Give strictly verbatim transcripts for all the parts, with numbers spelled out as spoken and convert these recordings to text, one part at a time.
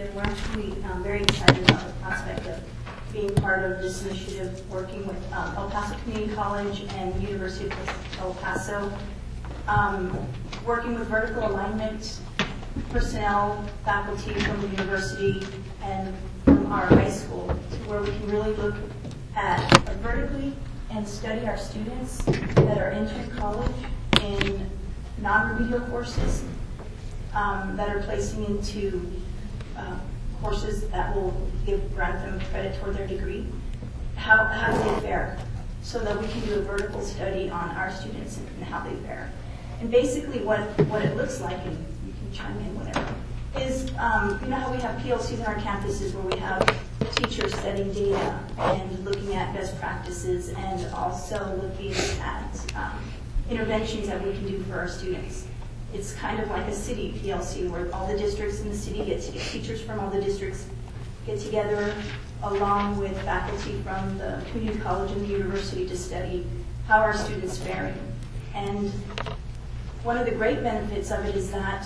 initiative. We're actually um, very excited about the prospect of being part of this initiative, working with um, El Paso Community College and University of El Paso, um, working with vertical alignment personnel, faculty from the university and from our high school, to where we can really look at uh, vertically and study our students that are entering college in non-remedial courses um, that are placing into uh, courses that will give grant them credit toward their degree. How, how do they fare? So that we can do a vertical study on our students and, and how they fare. And basically what, what it looks like, and you can chime in whenever, is um, you know how we have P L Cs on our campuses where we have teachers studying data and looking at best practices and also looking at um, interventions that we can do for our students. It's kind of like a city P L C where all the districts in the city get together, teachers from all the districts get together along with faculty from the community college and the university to study how our students faring. And one of the great benefits of it is that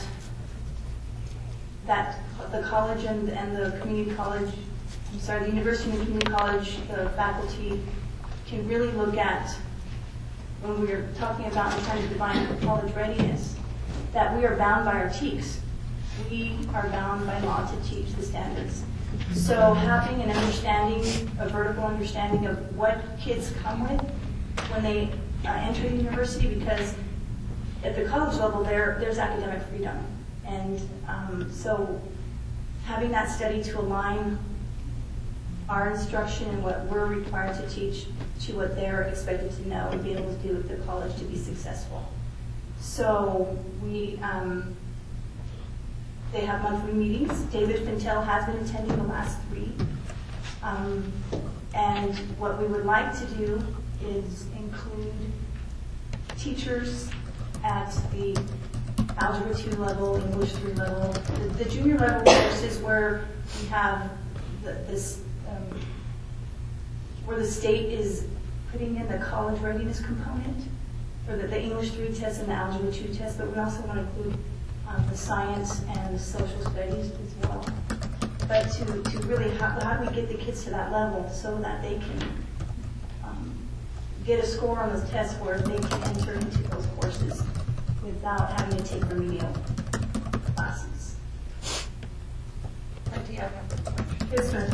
that the college and, and the community college, I'm sorry, the university and the community college, the faculty can really look at, when we're talking about and trying to define college readiness, that we are bound by our T E Ks. We are bound by law to teach the standards. So having an understanding, a vertical understanding of what kids come with when they uh, enter the university, because at the college level there, there's academic freedom. And um, so having that study to align our instruction and what we're required to teach to what they're expected to know and be able to do at the college to be successful. So we, um, they have monthly meetings. David Fintel has been attending the last three. Um, and what we would like to do is include teachers at the Algebra two level, English three level, the, the junior level courses where we have the, this, um, where the state is putting in the college readiness component, or the, the English three test and the Algebra two test, but we also want to include um, the science and the social studies as well. But to, to really, how, how do we get the kids to that level so that they can um, get a score on those tests where they can enter into those courses without having to take remedial classes. Do you have a question? Yes, sir.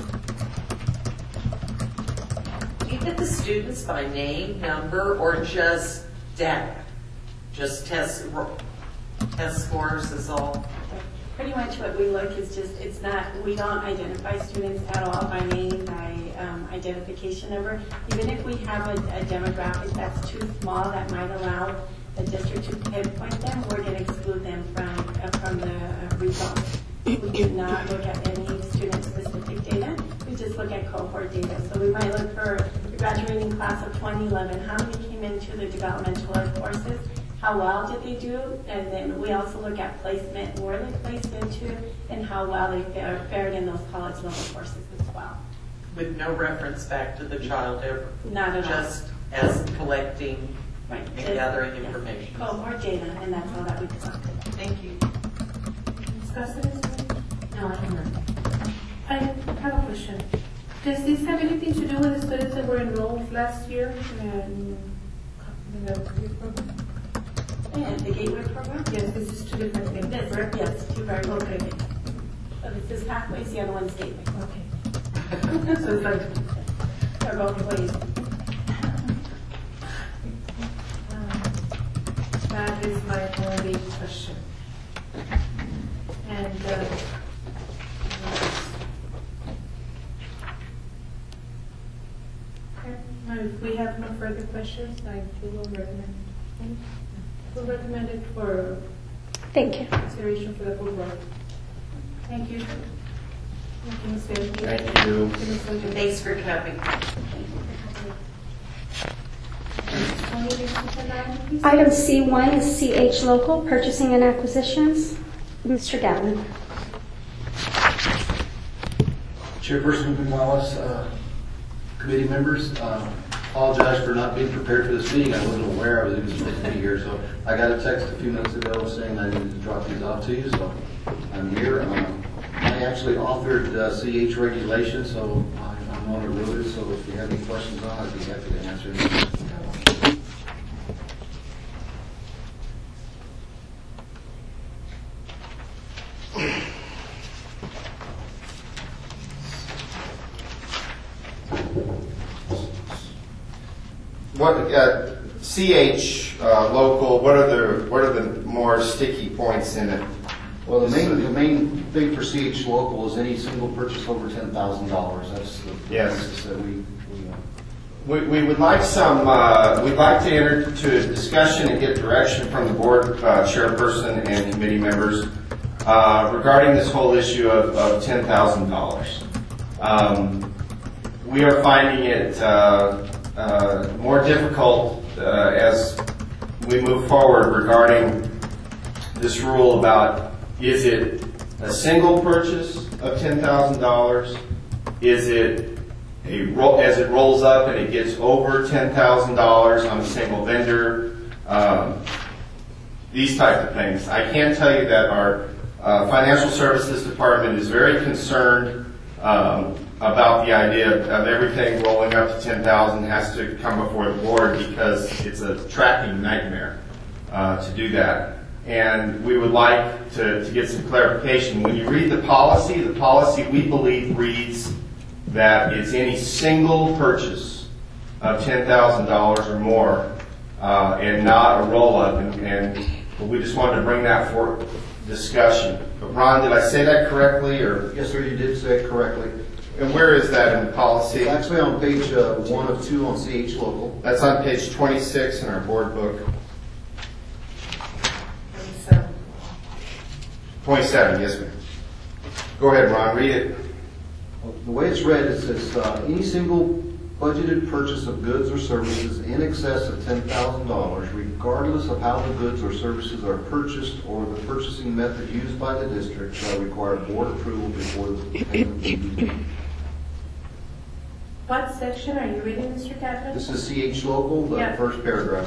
Do you get the students by name, number, or just data? Just test test scores is all? Pretty much what we look is just, it's not, we don't identify students at all by name, by um, identification number. Even if we have a, a demographic that's too small that might allow the district to pinpoint them, we're going to exclude them from uh, from the uh, results. We do not look at any student-specific data. We just look at cohort data. So we might look for the graduating class of twenty eleven. How many came into the developmental ed courses? How well did they do? And then we also look at placement, where they placed into, and how well they fare, fared in those college level courses as well. With no reference back to the child ever? Not at all. Just as collecting Right. and Just, gathering yes. information. Cohort data, and that's all that we collect. Thank you. Discuss this? No, I cannot. I have a question. Does this have anything to do with the students that were enrolled last year in the program? And the Gateway program? Yes, this is two different things. That's right. Yes, two very different Okay. things. So this is Pathways, the other one's Gateway. Okay. So it's like, They're both ways. that is my only question. And uh, okay. Now, if we have no further questions, I will recommend. We'll recommend it for Thank you. consideration for the full board. Thank you. Thank you, Miz Bailey. Thank you. Thanks for coming. Item C one is C H Local, Purchasing and Acquisitions. Mister Gatlin. Chairperson Ruben Wallace, uh, committee members, uh, apologize for not being prepared for this meeting. I wasn't aware I was even supposed to be here, so I got a text a few minutes ago saying I needed to drop these off to you, so I'm here. Um, I actually authored uh, C H regulations, so I- I'm on it loaded, so if you have any questions on it, I'd be happy to answer them. What, uh, C H, uh, local, what are the, what are the more sticky points in it? Well, the main, the main thing for C H local is any single purchase over ten thousand dollars. That's the Yes. basis that we, we, uh, We, we would like some, uh, we'd like to enter into a discussion and get direction from the board uh, chairperson and committee members uh, regarding this whole issue of, of ten thousand dollars. Um, we are finding it uh, uh, more difficult uh, as we move forward regarding this rule about, is it a single purchase of ten thousand dollars? Is it a ro- as it rolls up and it gets over ten thousand dollars on a single vendor? Um, these types of things. I can tell you that our uh, financial services department is very concerned um, about the idea of, of everything rolling up to ten thousand has to come before the board, because it's a tracking nightmare uh, to do that. And we would like to, to get some clarification. When you read the policy, the policy we believe reads that it's any single purchase of ten thousand dollars or more, uh, and not a roll-up. And, and we just wanted to bring that for discussion. But Ron, did I say that correctly? Or yes, sir, you did say it correctly. and where is that in the policy? It's actually on page uh, one of two on C H local. That's on page twenty-six in our board book. twenty-seven, yes, ma'am. Go ahead, Ron, read it. The way it's read, it says, uh, any single budgeted purchase of goods or services in excess of ten thousand dollars, regardless of how the goods or services are purchased or the purchasing method used by the district, shall require board approval before the payment can be made. What section are you reading, Mister Kaplan? This is C H local, the Yeah. first paragraph.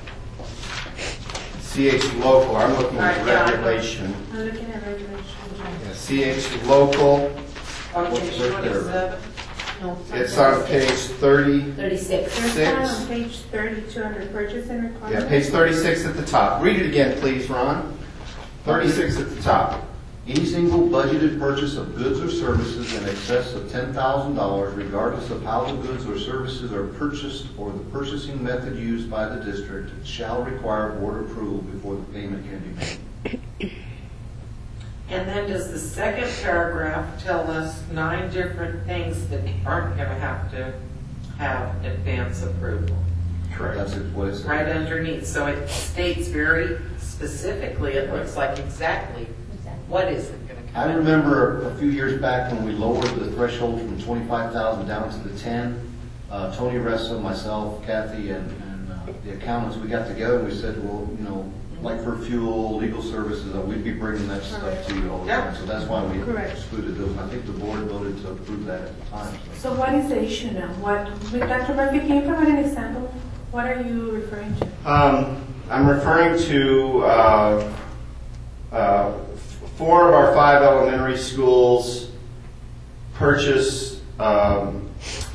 C H local, I'm looking at All right, yeah. regulation. I'm looking at regulations. Yeah, C H local, On page Right there. twenty-seven. No, it's on page thirty. thirty-six. There's Six. one on page thirty-two under purchasing requirements. Yeah, page thirty-six at the top. Read it again, please, Ron. thirty-six at the top. Any single budgeted purchase of goods or services in excess of ten thousand dollars, regardless of how the goods or services are purchased or the purchasing method used by the district, shall require board approval before the payment can be made. And then does the second paragraph tell us nine different things that aren't going to have to have advance approval? That's it, what it says. Right underneath, so it states very specifically, it looks like exactly what is it going to come I in. remember a few years back when we lowered the threshold from twenty-five thousand down to the ten. Uh, Tony Ressa, myself, Kathy, and, and uh, the accountants, we got together and we said, well, you know, like for fuel, legal services, uh, we'd be bringing that stuff to you all the time. So that's why we Correct. excluded those. And I think the board voted to approve that at the time. So. So what is the issue now? What, with Doctor Murphy, can you provide an example? What are you referring to? Um, I'm referring to uh, uh, four of our five elementary schools purchase um,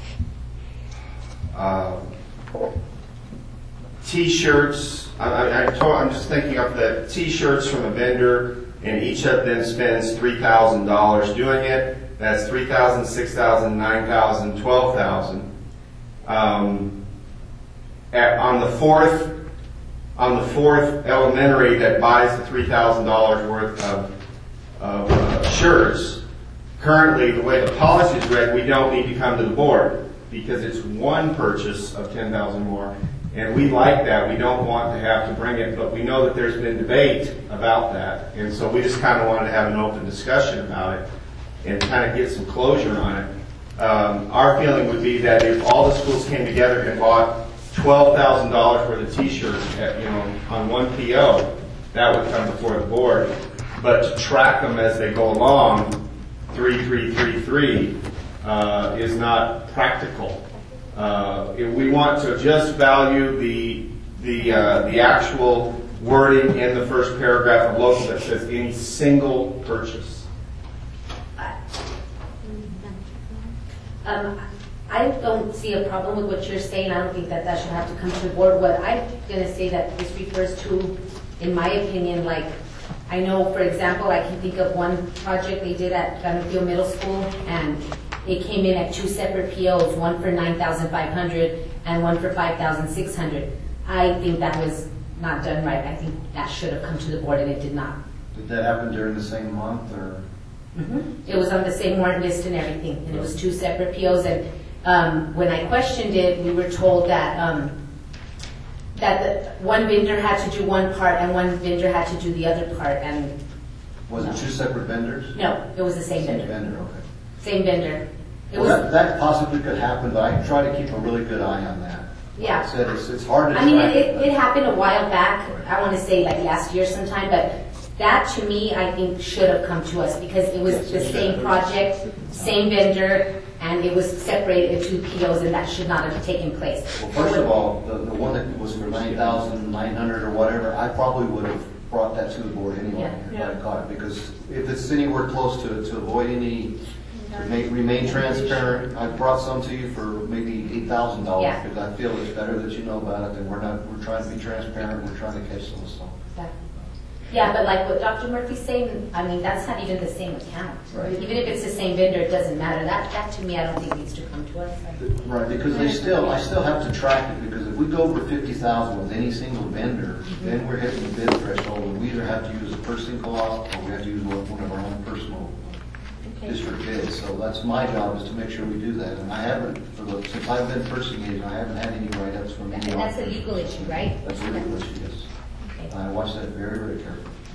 uh, T-shirts. I, I, I told, I'm just thinking of the T-shirts from a vendor, and each of them spends three thousand dollars doing it. That's three thousand dollars, six thousand dollars, nine thousand dollars, twelve thousand dollars. Um, at, on the fourth, on the fourth elementary that buys the three thousand dollars worth of, of uh, shirts, currently the way the policy is read, we don't need to come to the board because it's one purchase of ten thousand more. And we like that. We don't want to have to bring it, but we know that there's been debate about that. And so we just kind of wanted to have an open discussion about it and kind of get some closure on it. Um, our feeling would be that if all the schools came together and bought twelve thousand dollars worth of T-shirts, at, you know, on one P O, that would come before the board. But to track them as they go along, three, three, three, three, uh, is not practical. Uh, if we want to just value the the uh, the actual wording in the first paragraph of local that says any single purchase. I Um, I don't see a problem with what you're saying. I don't think that that should have to come to the board. What I'm going to say that this refers to, in my opinion, like, I know, for example, I can think of one project they did at Granadillo Middle School, and it came in at two separate P Os, one for nine thousand five hundred dollars and one for five thousand six hundred dollars. I think that was not done right. I think that should have come to the board, and it did not. Did that happen during the same month, or? Mm-hmm. It was on the same warrant list and everything, and it was two separate P Os. And um, when I questioned it, we were told that um, that the, one vendor had to do one part and one vendor had to do the other part. And Was no. it two separate vendors? No, it was the same, Same vendor. vendor, okay. Same vendor. It Well, was. that, that possibly could happen, but I try to keep a really good eye on that. Yeah. Like I said, it's, it's hard to I mean, track it, it, but- it happened a while back. I want to say like last year sometime, but that to me, I think should have come to us because it was Yes, the it should same have. project, same vendor, and it was separated into P Os, and that should not have taken place. Well, first of all, the, the one that was for nine thousand nine hundred or whatever, I probably would have brought that to the board anyway if Yeah. I caught it, because if it's anywhere close to, to avoid any, to make, remain transparent, I brought some to you for maybe eight thousand dollars, Yeah. because I feel it's better that you know about it, and we're not, we're trying to be transparent, we're trying to catch some stuff. Yeah, but like what Doctor Murphy's saying, I mean, that's not even the same account. Right. Even if it's the same vendor, it doesn't matter. That, that to me, I don't think needs to come to us. Right, because they still, I still have to track it, because if we go over fifty thousand with any single vendor, then we're hitting the bid threshold, and we either have to use a purchasing cost, or we have to use one one of our own personal district bids. So that's my job, is to make sure we do that, and I haven't, for the, since I've been purchasing agent, I haven't had any write-ups from any. And that's a officers. legal issue, right? That's a legal issue, yes. Okay. I watch that very, very carefully.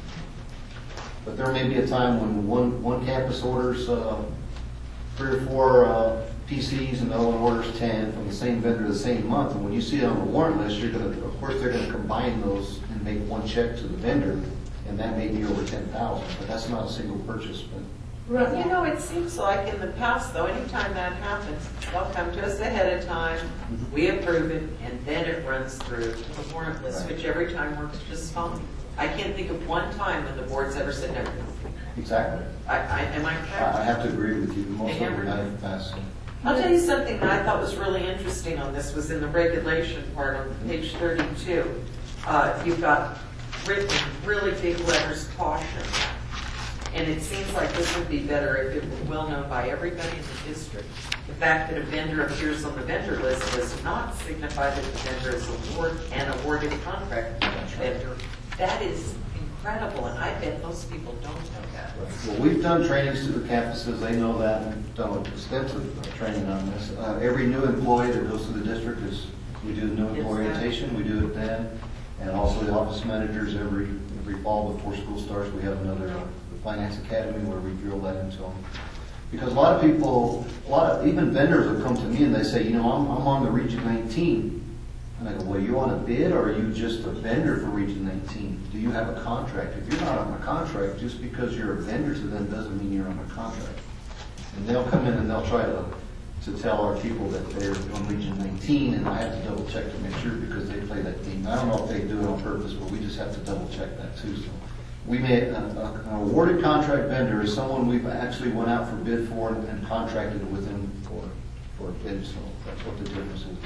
But there may be a time when one, one campus orders, uh, three or four, uh, P Cs and the other one orders ten from the same vendor the same month. And when you see it on the warrant list, you're gonna, of course, they're gonna combine those and make one check to the vendor, and that may be over ten thousand, but that's not a single purchase, but. You know, it seems like in the past, though, anytime that happens, they'll come to us ahead of time, we approve it, and then it runs through to the warrant list, Right. which every time works just fine. I can't think of one time when the board's ever said no. Exactly. I, I, am I I, I correct? have to agree with you, most of They them never have passed. I'll tell you something that I thought was really interesting on this was in the regulation part on page thirty-two. Uh, you've got written really big letters, caution. And it seems like this would be better if it were well known by everybody in the district. The fact that a vendor appears on the vendor list does not signify that the vendor is award, an awarded contract vendor. That is incredible, and I bet most people don't know that. Well, we've done trainings to the campuses, they know that, and done extensive uh, training on this. Uh, every new employee that goes to the district is, we do new It's employee that. orientation, we do it then, and also the office managers every, every fall before school starts, we have another uh, finance academy where we drill that into them. Because a lot of people, a lot of, even vendors will come to me and they say, you know, I'm, I'm on the Region nineteen. And I go, well, you on a bid, or are you just a vendor for Region nineteen? Do you have a contract? If you're not on a contract, just because you're a vendor to them doesn't mean you're on a contract. And they'll come in and they'll try to, to tell our people that they're on Region nineteen, and I have to double check to make sure because they play that game. I don't know if they do it on purpose, but we just have to double check that too. So we made an, an awarded contract vendor is someone we've actually went out for bid for and, and contracted with them for, for a bid, so that's what the difference is.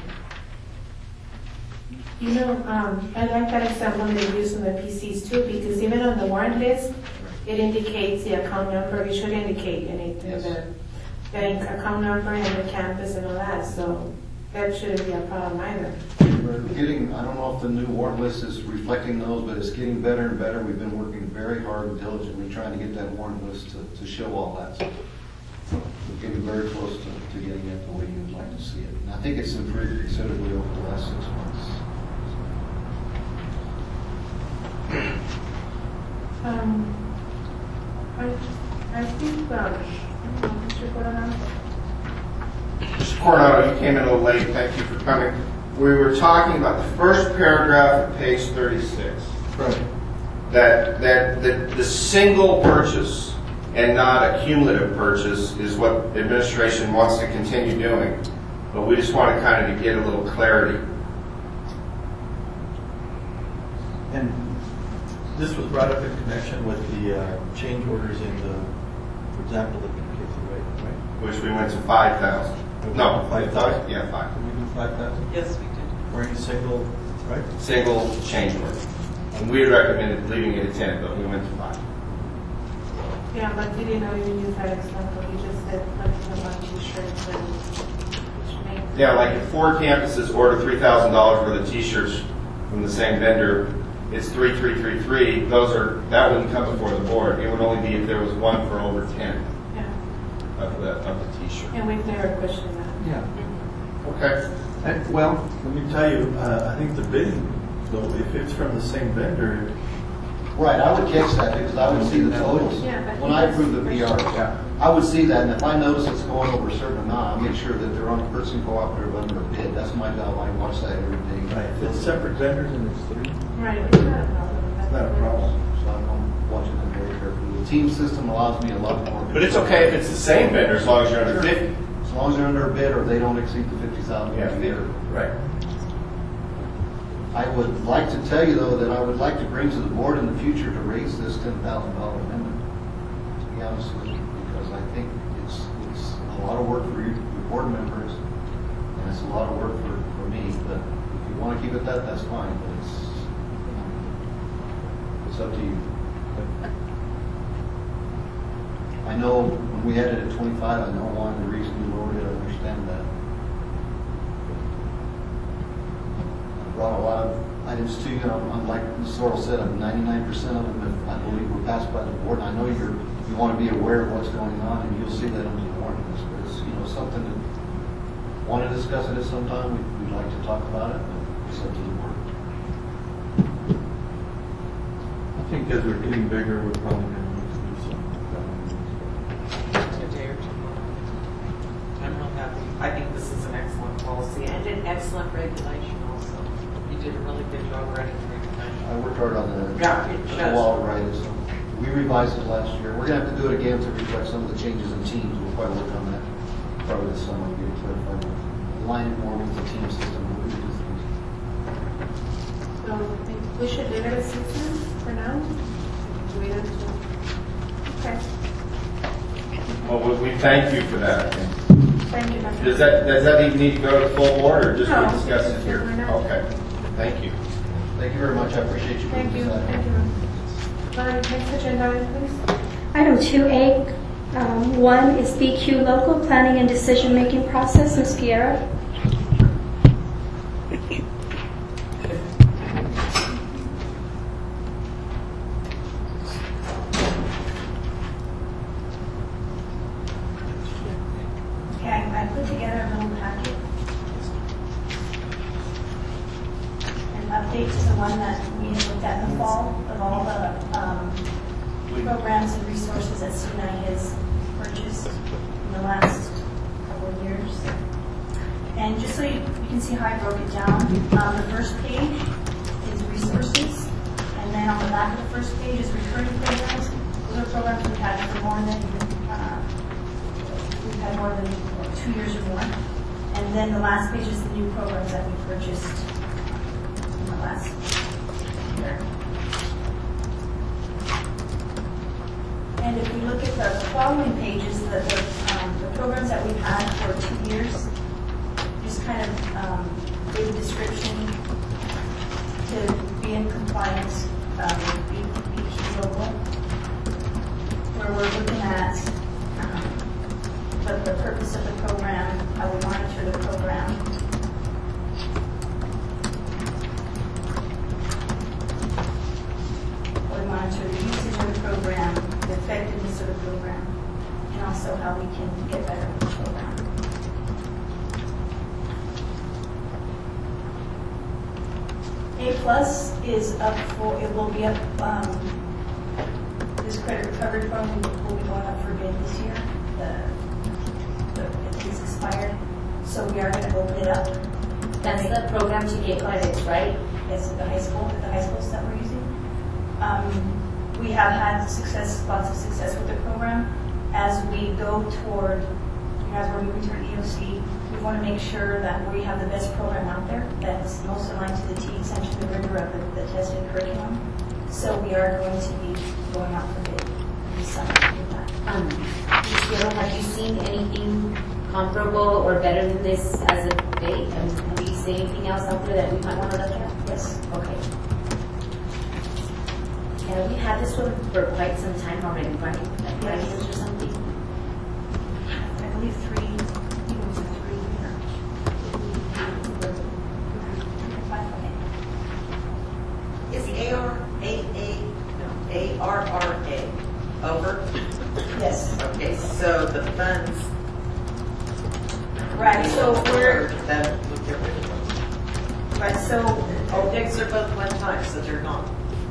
You know, um, I like that example they use on the P Cs too, because even on the warrant list, it indicates the account number. It should indicate anything, Yes. the, the account number and the campus and all that. So that shouldn't be a problem either. We're getting, I don't know if the new warrant list is reflecting those, but it's getting better and better. We've been working very hard and diligently trying to get that warrant list to, to show all that. So we're getting very close to, to getting it the way you would like to see it. And I think it's improved considerably over the last six months. Um, I, I think, um, Mister Coronado. Mister Coronado, you came in a little late. Thank you for coming. We were talking about the first paragraph of page thirty-six. Right. That, that, that the single purchase and not a cumulative purchase is what administration wants to continue doing. But we just want to kind of get a little clarity. And this was brought up in connection with the uh, change orders in the, for example, the K through eight, right? Which we went to five thousand. No, Five five, thousand? yeah, five. Can we do five thousand? Yes, we did. Or any single, right? Single change order. And we recommended leaving it at ten, but we went to five. Yeah, but we didn't even use that example, we just said something about t-shirts and which makes. Yeah, like if four campuses order three thousand dollars worth of t-shirts from the same vendor, it's three, three, three, three. Those are, that wouldn't come before the board. It would only be if there was one for over ten Yeah, of the, of the t-shirt. and we've never questioned that. Yeah. Okay. And, well, let me tell you, uh, I think the bidding, though, if it's from the same vendor, Right, I would catch that because I would see the totals. Yeah, but When I he approve the does- P R, Yeah. I would see that, and if I notice it's going over a certain amount, I'll make sure that they're on purchasing cooperative under a bid. That's my job, I watch that every day. right, if it's separate vendors and it's three, Right, it's not a problem. it's not a problem. So I'm watching them very carefully. The team system allows me a lot more. But it's okay if it's the same vendor as long as you're under fifty. As long as they're under a bid or they don't exceed the fifty thousand Yeah, a year. right. I would like to tell you, though, that I would like to bring to the board in the future to raise this ten thousand dollar amendment, to be honest with you, because I think it's, it's a lot of work for you, your board members, and it's a lot of work for, for me, but if you want to keep it that, that's fine, but it's, you know, it's up to you. I know when we had it at twenty-five, I know one of the reasons we lowered it, I understand that. Brought a lot of items to you, and I'm- like Sorrel said, I'm ninety-nine percent of them, if I believe, were passed by the board, and I know you're, you want to be aware of what's going on, and you'll see that on the warning list, but it's, you know, something that, want to discuss it at some time, we'd, we'd like to talk about it, but it's up to the board. I think as we're getting bigger, we're probably going to need to do something. A day or two more. I'm real happy. I think this is an excellent policy and an excellent regulation also. You did a really good job writing the regulation. I worked hard on the, Yeah, it the shows. law, right, so, we revised it last year, we're gonna have to do it again to reflect some of the changes in teams, we'll probably work on that, probably this summer, get it clarified, align it more with the team system, what we do things. So I think we should leave it at six months for now. Do it until, okay. Well, we, we thank you for that. Thank you, Doctor Does that, does that even need to go to the full board, or just No, we discuss it just here? why not? Okay, thank you. Thank you very much, I appreciate you. Thank bringing you, this thank up. you. All right, next agenda item, please. Item two A, um, one is B Q Local Planning and Decision-Making Process. Miz Piera? Okay, I put together a little packet. An update to the one that we had looked at in the fall of all the um, programs and resources that C N I has purchased in the last couple of years. And just so you, you can see how I broke it down, um, the first page is resources, and then on the back of the first page is recurring programs. Those are programs we've had for more than uh, we've had more than two years or more. And then the last page is the new programs that we purchased in the last year. And if we look at the following pages, the, the, um, the programs that we've had for two years, just kind of um, give a description to be in compliance uh, with B Q Local, where we're looking at um, the, the purpose of the program, how we monitor the program. How we monitor the usage of the program, the effectiveness of the program, and also how we can get better with the program. A plus is up for, it will be up, um, this credit recovery program will be going up for bid this year. The, the, it is expired, so we are going to open it up. That's the program to get credits, right? Yes, at the high school, at the high schools that we're using. Um, we have had success, lots of success with the program. As we go toward, you know, as we're moving toward E O C, we want to make sure that we have the best program out there that's most aligned to the T extension, the rigor of the, the tested curriculum. So we are going to be going out for bid this summer to do that. Um, Miz Piero, have you seen anything comparable or better than this as of date? And have you seen anything else out there that we might want to look at? Yes. Okay. Yeah, we had this one for quite some time already, right? Like five years or something? I believe three, even to three here. Is A R A A, no, A R R A over? Yes. Okay, so the funds. Right, so we're, That would get rid of them. right, so, Oh, these are both one time, so they're not.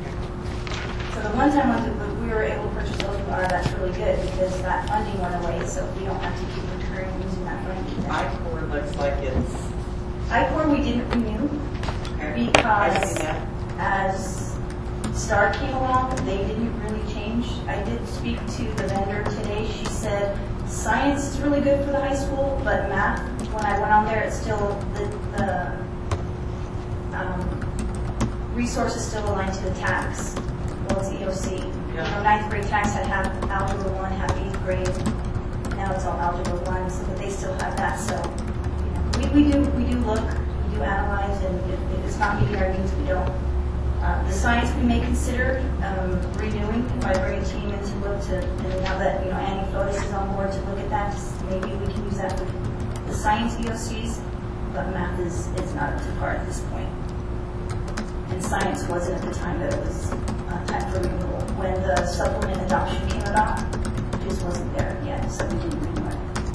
so the one-time ones that we were able to purchase those are, that's really good because that funding went away, so we don't have to keep recurring using that funding. I-Core looks like it's. I-Core we didn't renew Okay. I see because that. as STAR came along, they didn't really change. I did speak to the vendor today. She said science is really good for the high school, but math, when I went on there, it's still, the, the um, resource is still aligned to the tax. Well, it's E O C. You know, ninth grade tax had half algebra one, half eighth grade. Now it's all algebra one, so but they still have that. So, you know, we, we do we do look, we do analyze, and if, if it's not meeting our needs, we don't. Uh, the science we may consider um, renewing if I bring a team in to look to, and now that you know Annie Fotis is on board to look at that, maybe we can use that with the science E O Cs, but math is, is not up to par at this point. And science wasn't at the time that it was uh, time for renewal. When the supplement adoption came about, it just wasn't there yet, so we didn't renew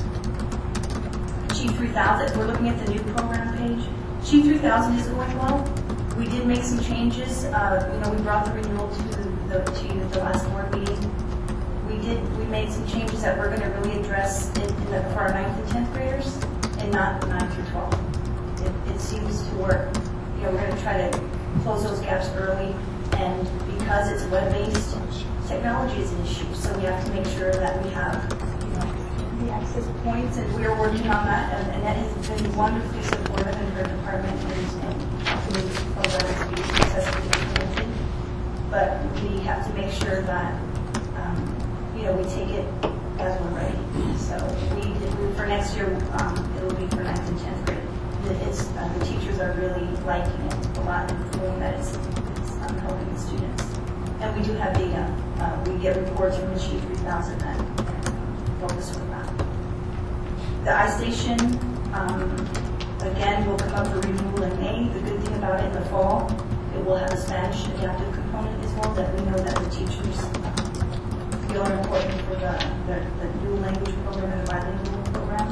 it. G three thousand, we're looking at the new program page. G three thousand is going well. We did make some changes. Uh, you know, we brought the renewal to the to you at the last board meeting. We did. We made some changes that we're going to really address in, in the, for our ninth and tenth graders, and not nine through twelve. It, it seems to work. You know, we're going to try to close those gaps early, and because it's web-based, technology is an issue. So we have to make sure that we have you know, the access points, and we are working on that. And Annette has been wonderfully supportive in her department and. and programs to be successfully implemented, but we have to make sure that um, you know we take it as we're ready. So we did, for next year um, it will be for ninth and tenth grade. It's, uh, the teachers are really liking it a lot and feeling that it's, it's um, helping the students. And we do have data. Uh, we get reports from the G three thousand that focus on that. The iStation. Um, Again, will come up for renewal in May. The good thing about it in the fall, it will have a Spanish adaptive component as well that we know that the teachers feel are important for the, the, the dual language program and the bilingual program.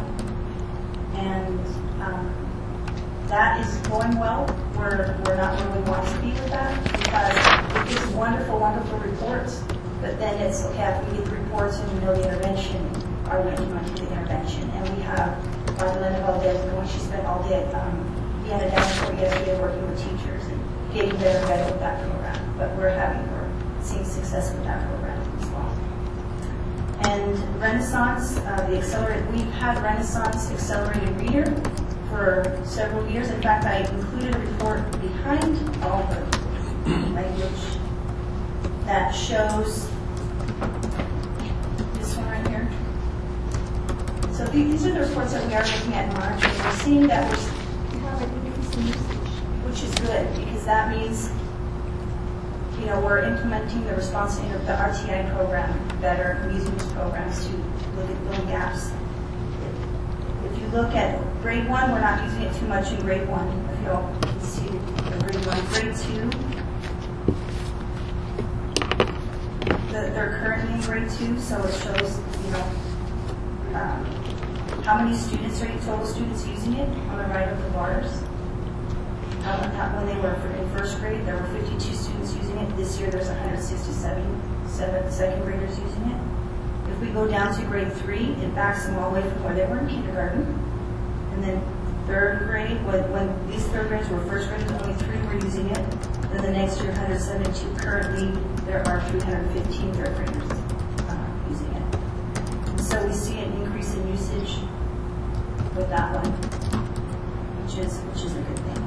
And um, that is going well. We're, we're not where we want to be with that because it gives wonderful, wonderful reports. But then it's, okay, after we get the reports and we know the intervention, are we implementing the intervention? And we have Linda Valdez, when she spent all day at um, Vienna Dashboard yesterday working with teachers and getting better and better with that program. But we're having, we're seeing success with that program as well. And Renaissance, uh, the accelerated, we've had Renaissance Accelerated Reader for several years. In fact, I included a report behind all the language that shows this one right here. So these are the reports that we are looking at in March, and we're seeing that we have an increase in usage, which is good because that means, you know, we're implementing the response to the R T I program better, and using these programs to look at little gaps. If you look at grade one, we're not using it too much in grade one. If you all can see the grade one, grade two, the, they're currently in grade two, so it shows, you know. Um, how many students are you, total students using it on the right of the bars? How, how, when they were in first grade, there were fifty-two students using it. This year, there's one hundred sixty-seven seven, second graders using it. If we go down to grade three, it backs them all the way from where they were in kindergarten. And then third grade, when, when these third graders were first graders, only three were using it. Then the next year, one hundred seventy-two. Currently, there are three hundred fifteen third graders uh, using it. So we see an increase in usage with that one, which is which is a good thing.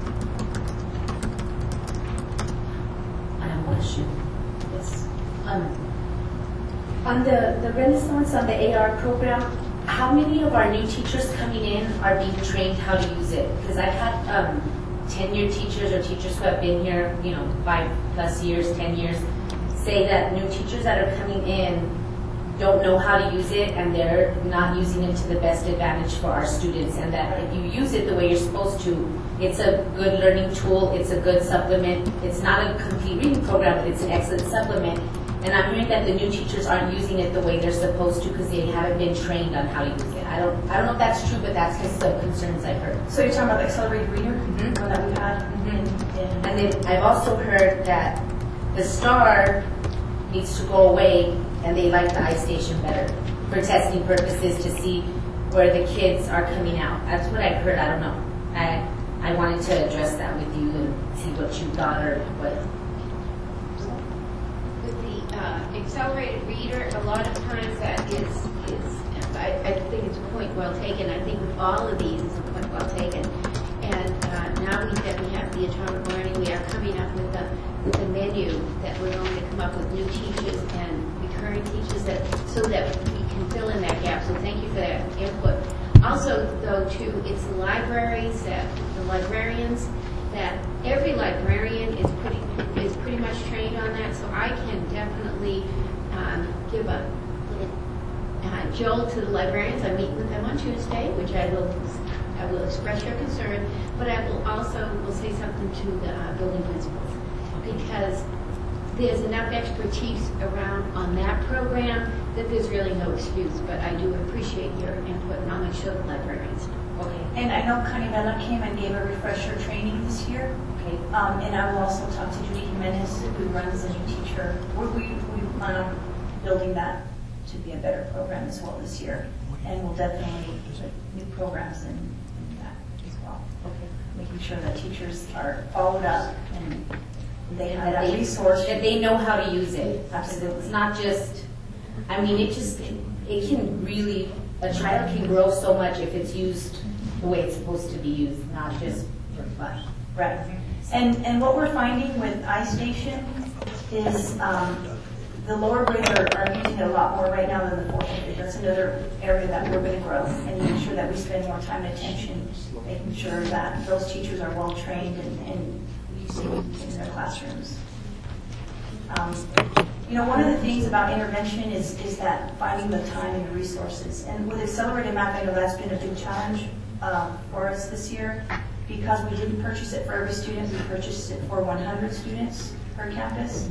I have a question. Yes. Um, On the, the Renaissance, on the A R program, how many of our new teachers coming in are being trained how to use it? Because I've had um, tenured teachers or teachers who have been here, you know, five plus years, ten years, say that new teachers that are coming in don't know how to use it and they're not using it to the best advantage for our students, and that if you use it the way you're supposed to, it's a good learning tool, it's a good supplement. It's not a complete reading program, but it's an excellent supplement. And I'm hearing that the new teachers aren't using it the way they're supposed to because they haven't been trained on how to use it. I don't, I don't know if that's true, but that's just some concerns I've heard. So you're talking about the accelerated reader, Mhm. the one that we've had? Mm-hmm. And then I've also heard that the STAR needs to go away, and they like the iStation better for testing purposes to see where the kids are coming out. That's what I've heard. I don't know. I I wanted to address that with you and see what you thought or what. With the uh, accelerated reader, a lot of times that is, is I, I think it's a point well taken. I think with all of these, it's a point well taken. And uh, now we, that we have the atomic learning, we are coming up with a, with a menu that we're going to come up with new teachers and recurring teachers that, so that we can fill in that gap. So thank you for that input. Also, though, too, it's the libraries, that the librarians, that every librarian is pretty is pretty much trained on that. So I can definitely um, give a little uh, jolt to the librarians. I'm meeting with them on Tuesday, which I will I will express your concern, but I will also will say something to the uh, building principals, because there's enough expertise around on that program that there's really no excuse. But I do appreciate your input, and I'll make sure the librarians know. Okay. And I know Connie Vela came and gave a refresher training this year. Okay. Um, and I will also talk to Judy Jimenez, who runs the new teacher. We, we, we plan on building that to be a better program as well this year. And we'll definitely put new programs in, in that as well. Okay. Making sure that teachers are followed up and they have That that they, resource. that they know how to use it. Absolutely. It's not just, I mean, it just, it, it can really, a child can grow so much if it's used the way it's supposed to be used, not just for fun. Right. And and what we're finding with iStation is um, the lower grades are, are using it a lot more right now than the fourth grade. That's another area that we're going to grow and make sure that we spend more time and attention, making sure that those teachers are well trained and, and using it in their classrooms. Um, you know, one of the things about intervention is is that finding the time and the resources. And with accelerated math, I know that's been a big challenge uh, for us this year. Because we didn't purchase it for every student, we purchased it for one hundred students per campus.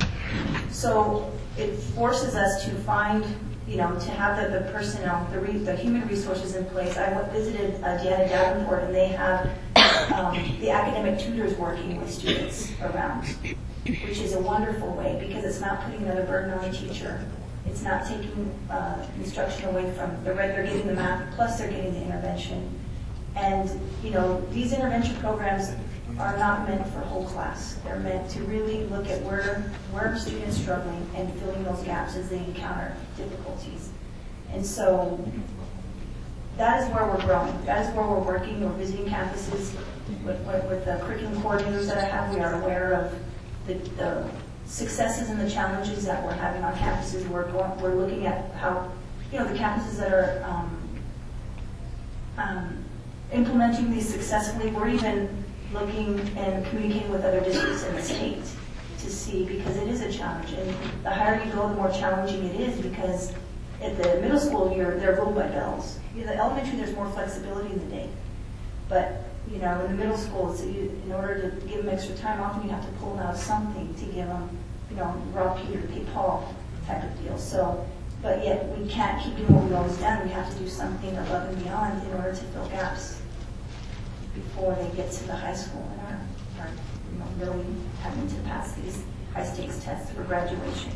So it forces us to find, you know, to have the, the personnel, the, re, the human resources in place. I went, visited uh, Deanna Davenport, and they have um, the academic tutors working with students around, which is a wonderful way because it's not putting another burden on the teacher. It's not taking uh, instruction away from the red. They're getting the math, plus they're getting the intervention. And, you know, these intervention programs are not meant for whole class. They're meant to really look at where, where are students struggling and filling those gaps as they encounter difficulties. And so that is where we're growing. That is where we're working. We're visiting campuses with, with, with the curriculum coordinators that I have. We are aware of the, the successes and the challenges that we're having on campuses. We're, going, we're looking at how, you know, the campuses that are um, um, implementing these successfully. We're even looking and communicating with other districts in the state to see, because it is a challenge. And the higher you go, the more challenging it is, because at the middle school, you're, they're ruled by bells. In the elementary, there's more flexibility in the day. But, you know, in the middle school, it's, you, in order to give them extra time, often you have to pull out something to give them, you know, rob Peter to pay Paul type of deal. So, but yet we can't keep doing what we've always done. We have to do something above and beyond in order to fill gaps before they get to the high school and are, are you know, really having to pass these high stakes tests for graduation.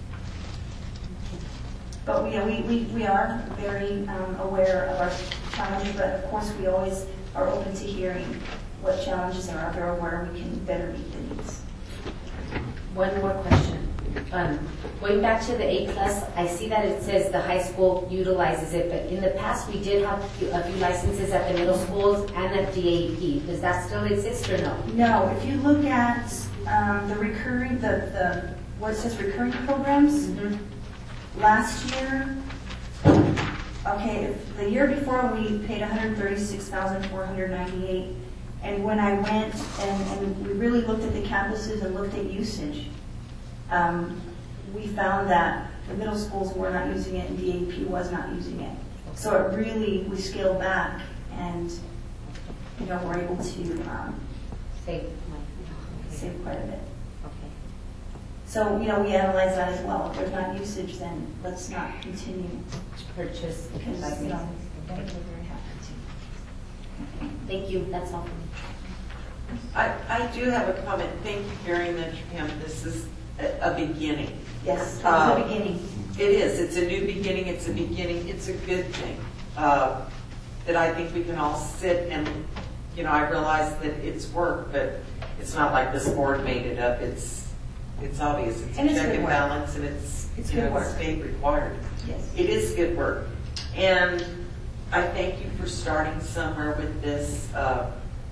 But we, we, we, we are very um, aware of our challenges, but of course we always are open to hearing what challenges are out there or where we can better meet the needs. One more question. Um, going back to the A plus, I see that it says the high school utilizes it, but in the past we did have a few, a few licenses at the middle schools and at D A P. Does that still exist or no? No. If you look at um, the recurring, the, the what it says recurring programs, Mm-hmm. last year okay, if the year before we paid one hundred thirty-six thousand four hundred ninety-eight, and when I went and, and we really looked at the campuses and looked at usage, um, we found that the middle schools were not using it and D A P was not using it. So it really, we scaled back and, you know, we're able to um, Save. save quite a bit. Okay. So, you know, we analyze that as well. If there's not usage, then let's not continue. Purchase. Because, you know, we're Okay. very happy to. Thank you, that's all for me. I, I do have a comment. Thank you very much, Pam. This is a, a beginning. Yes, that's Uh, the beginning. It is. It's a new beginning. It's a beginning. It's a good thing. Uh, that I think we can all sit and, you know, I realize that it's work, but it's not like this board made it up. It's it's obvious. It's And a it's check good and work. balance, and it's, It's you know, good it's work. state required. Yes. It is good work. And I thank you for starting somewhere with this. Uh,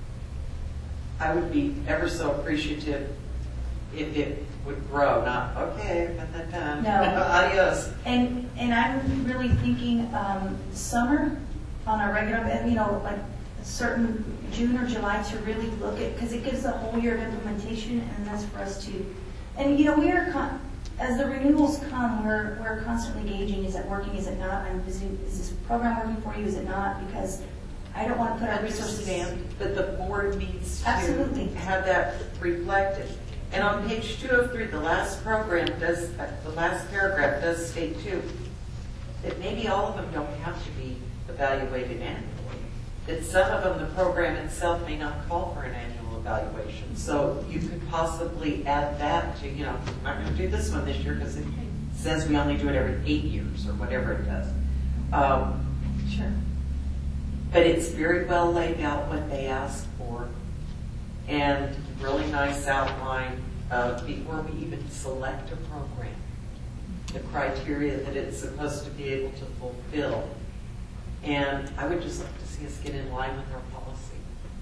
I would be ever so appreciative if it would grow, not, okay, got that done. No. Adios. And, and I'm really thinking um, summer on a regular, and, you know, like a certain June or July to really look at, because it gives a whole year of implementation, and that's for us to, and, you know, we are, con- as the renewals come, we're, we're constantly gauging, is it working, is it not? I'm busy, is this program working for you, is it not? Because I don't want to put our resources. Understand, but the board needs to Absolutely. have that reflected. And on page two of three, the last program does, uh, the last paragraph does state too, that maybe all of them don't have to be evaluated annually. That some of them, the program itself may not call for an annual evaluation. So you could possibly add that to, you know, I'm not going to do this one this year because it says we only do it every eight years or whatever it does. Um, Sure. But it's very well laid out what they asked for, and really nice outline uh, before we even select a program, the criteria that it's supposed to be able to fulfill. And I would just like to see us get in line with our policy.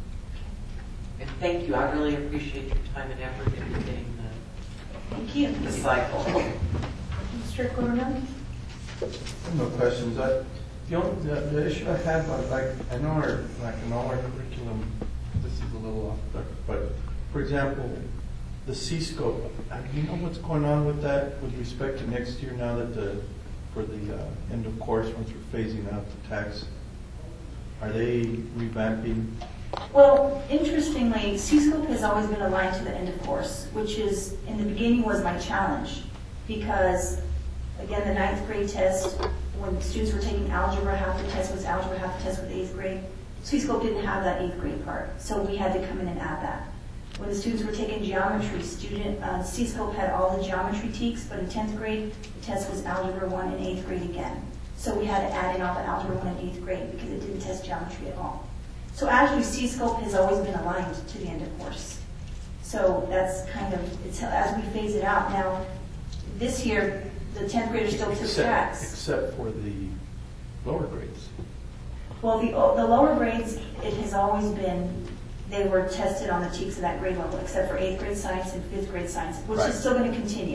And thank you. I really appreciate your time and effort in getting Thank you. the, the cycle. Mister Coronel? No questions. I, the only, the, the issue I had, was, like, I know our, like in all our curriculum, this is a little off, but, but for example, the C-scope, uh, do you know what's going on with that with respect to next year now that the, for the uh, end of course, once we're phasing out the tax, are they revamping? Well, interestingly, C-scope has always been aligned to the end of course, which is, in the beginning, was my challenge. Because, again, the ninth grade test, when students were taking algebra, half the test was algebra, half the test was eighth grade. C-scope didn't have that eighth grade part, so we had to come in and add that. When the students were taking geometry, student uh, C-scope had all the geometry teaks, but in tenth grade, the test was algebra one and eighth grade again. So we had to add in all the algebra one and eighth grade because it didn't test geometry at all. So actually, C-scope has always been aligned to the end of course. So that's kind of, it's as we phase it out. Now, this year, the tenth graders still took Except, tracks. except for the lower grades. Well, the, the lower grades, it has always been, they were tested on the teaks of that grade level, except for eighth grade science and fifth grade science, which Right. is still going to continue.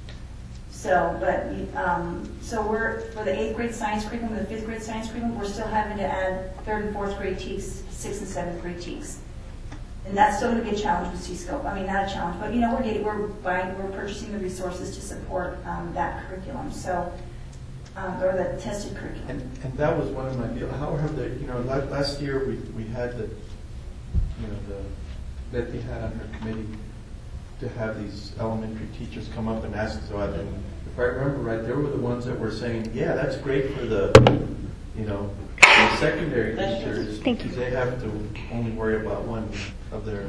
So, but, um, so we're, for the eighth grade science curriculum, and the fifth grade science curriculum, we're still having to add third and fourth grade teaks, sixth and seventh grade teaks. And that's still going to be a challenge with C-scope. I mean, not a challenge, but you know, we're getting, we're buying, we're purchasing the resources to support um, that curriculum. So, um, or the tested curriculum. And, and that was one of my deals. How have they, you know, last, last year we, we had the, you know, the, Betty had on her committee to have these elementary teachers come up and ask us about it. And if I remember right, they were the ones that were saying, yeah, that's great for the, you know, the secondary teachers. Thank you. Because they have to only worry about one of their,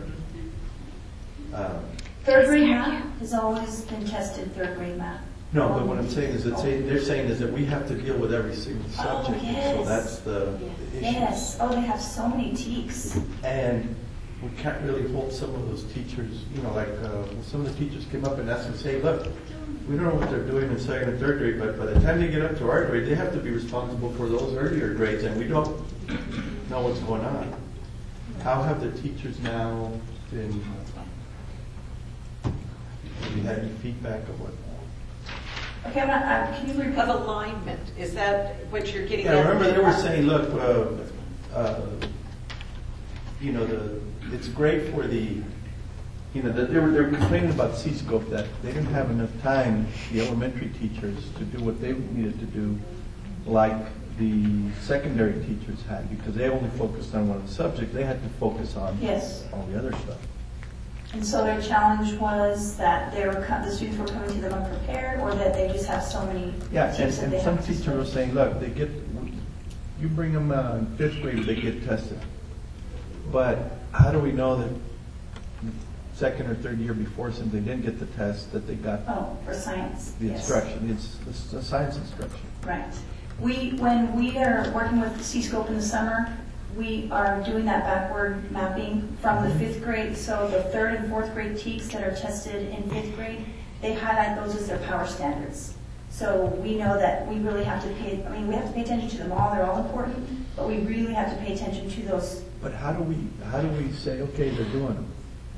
um, Third grade math has always been tested, third grade math. no, but what I'm saying is that say, they're saying is that we have to deal with every single Oh, subject. And yes. so that's the the issue. Yes, oh, they have so many teaks. And we can't really hold some of those teachers, you know, like uh, some of the teachers came up and asked us, hey, look, we don't know what they're doing in second and third grade, but by the time they get up to our grade, they have to be responsible for those earlier grades, and we don't know what's going on. How have the teachers now been, have you had any feedback of what? Okay, I'm not, uh, can you repeat? Of alignment, is that what you're getting at? Yeah, remember they were saying, look, uh, uh, you know, the, it's great for the, you know, that they were, they were complaining about C-scope, that they didn't have enough time, the elementary teachers, to do what they needed to do, like the secondary teachers had, because they only focused on one subject. They had to focus on Yes. all the other stuff. And so their challenge was that they were, co- the students were coming to them unprepared, or that they just have so many Yeah, and, teams that and they some have to teachers were switch. saying, look, they get, you bring them uh, in fifth grade, they get tested. But how do we know that second or third year before, since they didn't get the test, that they got Oh, for science, the yes. instruction, it's it's the science instruction? Right. We, when we are working with C-scope in the summer, we are doing that backward mapping from the fifth grade. So the third and fourth grade T E Ks that are tested in fifth grade, they highlight those as their power standards. So we know that we really have to pay, I mean, we have to pay attention to them all, they're all important, but we really have to pay attention to those. But how do we, how do we say, okay, they're doing them?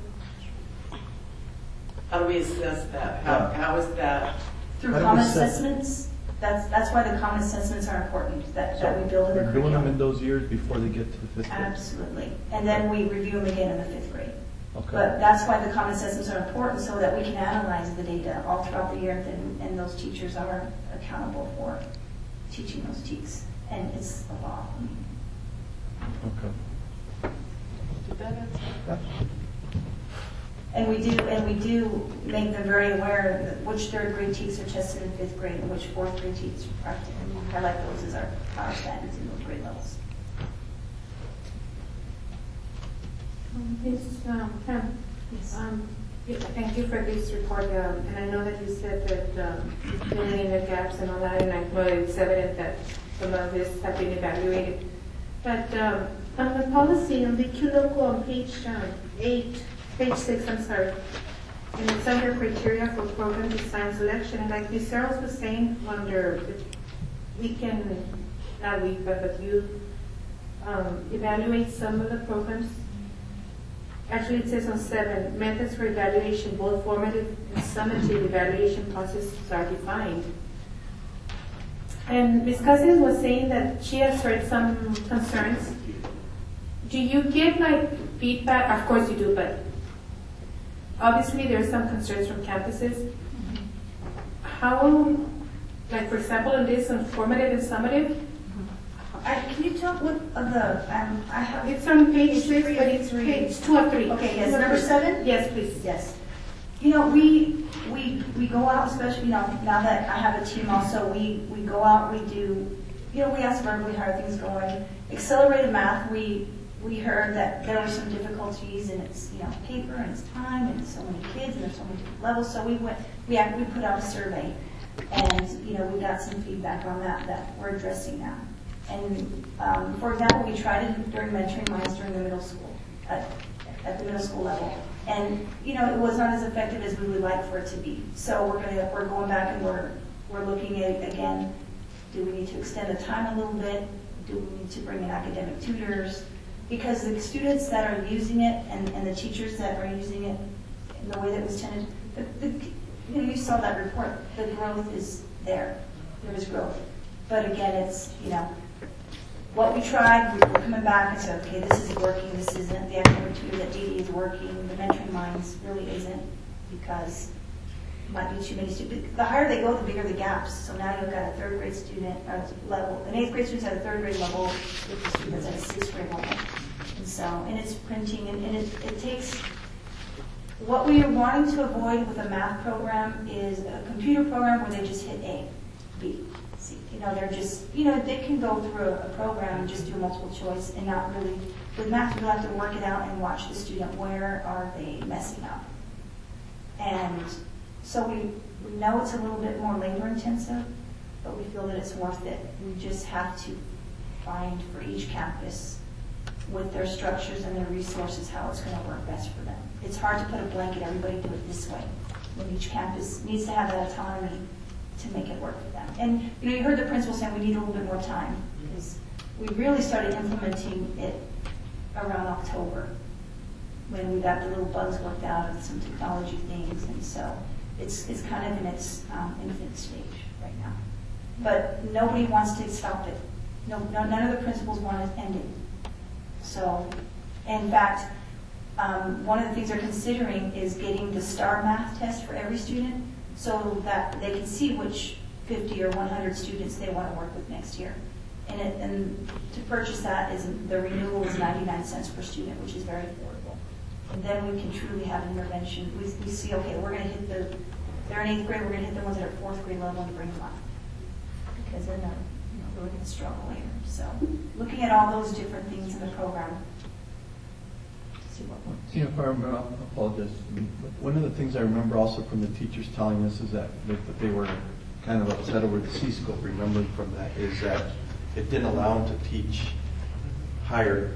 How do we assess that? How, Yeah. how is that? Through How do we common set- assessments, that's, that's why the common assessments are important, that, that we build in the We're doing them in curriculum. those years before they get to the fifth grade? Absolutely. And then we review them again in the fifth grade. Okay. But that's why the common assessments are important, so that we can analyze the data all throughout the year, and, and those teachers are accountable for teaching those T E Ks. And it's the law. Okay. Did that answer? Yeah. And we do, and we do make them very aware that which third grade T E Ks are tested in fifth grade and which fourth grade T E Ks are practiced. And we highlight those as our power standards in those grade levels. Ms. um, Pam, um, yeah, thank you for this report, um, and I know that you said that um, filling in the gaps and all that, and I know it's evident that some of this have been evaluated. But um, on the policy, on the Q local on page um, eight, page six, I'm sorry, and it's under criteria for program design selection, and like Miz Searles was saying, under, we can, not we, but, but you um, evaluate some of the programs. Actually, it says on seven, methods for evaluation, both formative and summative evaluation processes are defined. And Miz Cousins was saying that she has heard some concerns. Do you get like feedback? Of course you do, but obviously there are some concerns from campuses. How, like for example, in this on formative and summative, I, can you tell what of the, um, I have. it's on page Page six, three but of it's three. page two of three. Okay, yes, Two of number three. seven? Yes, please. Yes. You know, we, we, we go out, especially, you know, now that I have a team also, we, we go out, we do, you know, we ask verbally how are things going. Accelerated math, we, we heard that there were some difficulties, and it's, you know, paper and it's time and it's so many kids and there's so many different levels. So we went, we act, we put out a survey, and, you know, we got some feedback on that, that we're addressing now. And, um, for example, we tried it during mentoring minds during the middle school, at, at the middle school level. And, you know, it was not as effective as we would like for it to be. So we're gonna, we're going back and we're, we're looking at, again, do we need to extend the time a little bit? Do we need to bring in academic tutors? Because the students that are using it and, and the teachers that are using it in the way that it was intended, the, the, you know, you saw that report, the growth is there. There is growth. But again, it's, you know, what we tried, we're coming back and said, okay, this is working, this isn't, the academic tutor that Dee Dee is working, the mentoring minds really isn't, because it might be too many students. The higher they go, the bigger the gaps. So now you've got a third grade student, or level, an eighth grade student's at a third grade level, with the students at a sixth grade level. And so, and it's printing, and, and it, it takes, what we are wanting to avoid with a math program is a computer program where they just hit A, B, C. You know, they're just, you know, they can go through a, a program and just do multiple choice and not really, with math, you have to work it out and watch the student, where are they messing up? And so we, we know it's a little bit more labor intensive, but we feel that it's worth it. We just have to find for each campus, with their structures and their resources, how it's going to work best for them. It's hard to put a blanket, everybody do it this way, when each campus needs to have that autonomy to make it work for them. And you know, you heard the principal saying we need a little bit more time, because we really started implementing it around October, when we got the little bugs worked out of some technology things. And so It's, it's kind of in its um, infant stage right now. But nobody wants to stop it. No, no, none of the principals want to end it. So, in fact, um, one of the things they're considering is getting the STAR math test for every student so that they can see which fifty or one hundred students they want to work with next year. And, it, and to purchase that, is the renewal is ninety-nine cents per student, which is very affordable. And then we can truly have an intervention. We, we see, okay, we're going to hit the, they're in eighth grade, we're going to hit the ones that are fourth grade level and bring them up. Because then they're, you know, they're going to struggle later. So looking at all those different things in the program. See what works. You know, if I remember, I apologize. One of the things I remember also from the teachers telling us is that, that, that they were kind of upset over the C-scope, remembering from that, is that it didn't allow them to teach higher,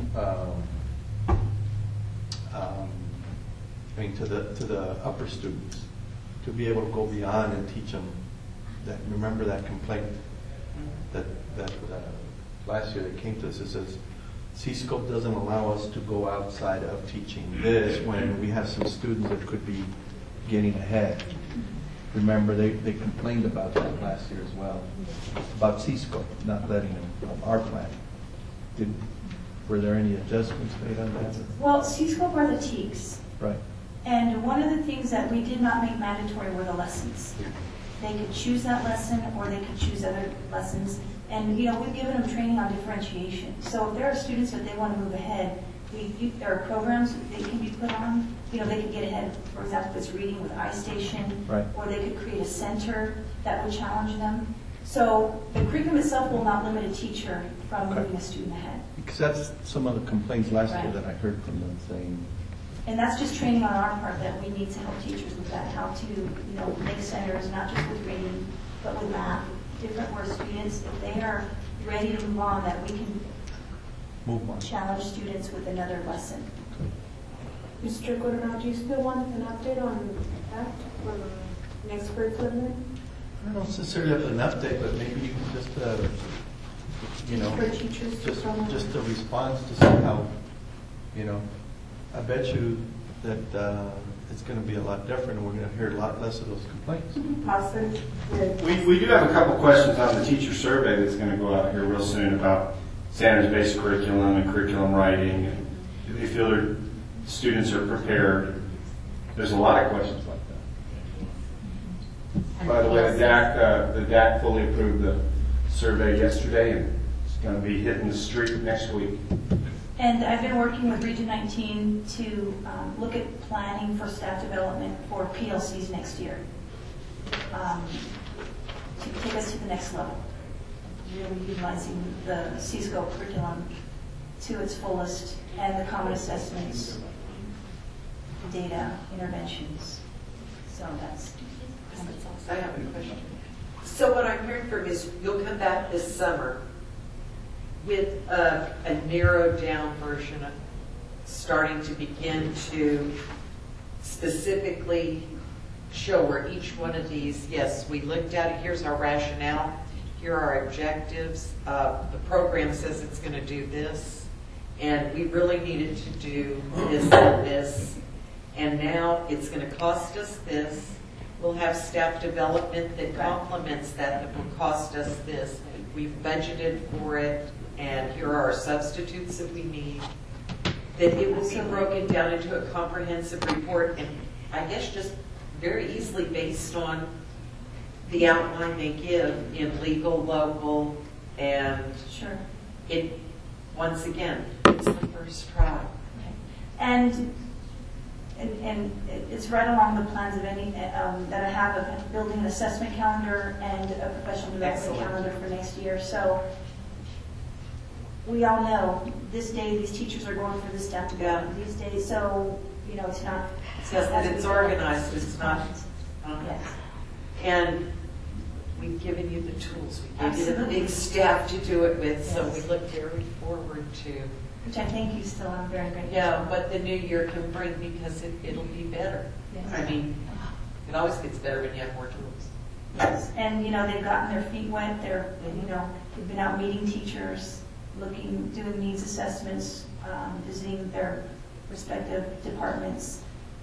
um, um, I mean, to the to the upper students, to be able to go beyond and teach them. That remember that complaint that that uh, last year that came to us. It says C-scope doesn't allow us to go outside of teaching this when we have some students that could be getting ahead. Remember, they, they complained about that last year as well, about C-scope, not letting them on our plan. Did, were there any adjustments made on that? Well, C-scope are the T E K S. Right. And one of the things that we did not make mandatory were the lessons. They could choose that lesson or they could choose other lessons. And, you know, we've given them training on differentiation. So if there are students that they want to move ahead, we, you, there are programs that they can be put on. You know, they could get ahead, for example, if it's reading with iStation, right. Or they could create a center that would challenge them. So the curriculum itself will not limit a teacher from okay. moving a student ahead. Because that's some of the complaints last right. year that I heard from them saying. And that's just training on our part that we need to help teachers with that, how to, you know, make centers, not just with reading, but with math, different where students, if they are ready to move on, that we can move on. Challenge students with another lesson. Mister Coronel, do you still want an update on that for next curriculum? I don't necessarily have an update, but maybe you can just, uh, you know, for teachers just, to just a response to see how, you know, I bet you that uh, it's going to be a lot different and we're going to hear a lot less of those complaints. Possibly. We, we do have a couple questions on the teacher survey that's going to go out here real soon about standards-based curriculum and curriculum writing. And do they feel their students are prepared? There's a lot of questions like that. By the way, the D A C, uh, the D A C fully approved the survey yesterday, and it's going to be hitting the street next week. And I've been working with Region nineteen to um, look at planning for staff development for P L Cs next year, um, to take us to the next level, really utilizing the C-scope curriculum to its fullest and the common assessments, data, interventions. So that's kind of I have a question. So what I'm hearing from you is you'll come back this summer with a, a narrowed down version of starting to begin to specifically show where each one of these, yes, we looked at it, here's our rationale, here are our objectives, uh, the program says it's going to do this, and we really needed to do this and this, and now it's going to cost us this. We'll have staff development that complements that that will cost us this. We've budgeted for it, and here are our substitutes that we need. That it will be broken down into a comprehensive report, and I guess just very easily based on the outline they give in legal, local, and sure. It, once again, it's the first try. Okay. And And, and it's right along the plans of any um, that I have of building an assessment calendar and a professional development Excellent. calendar for next year. So we all know this day these teachers are going for this staff development these days. So you know it's not. It's Yes, not that it's organized. It's not. Um, Yes. And we've given you the tools. We gave you the Absolutely. big staff to do it with. So Yes. we look very forward to. Which I thank you still. I'm very grateful. Yeah, what the new year can bring because it, it'll be better. Yes. I mean, it always gets better when you have more tools. Yes, and you know they've gotten their feet wet. They're you know they've been out meeting teachers, looking, doing needs assessments, um, visiting their respective departments,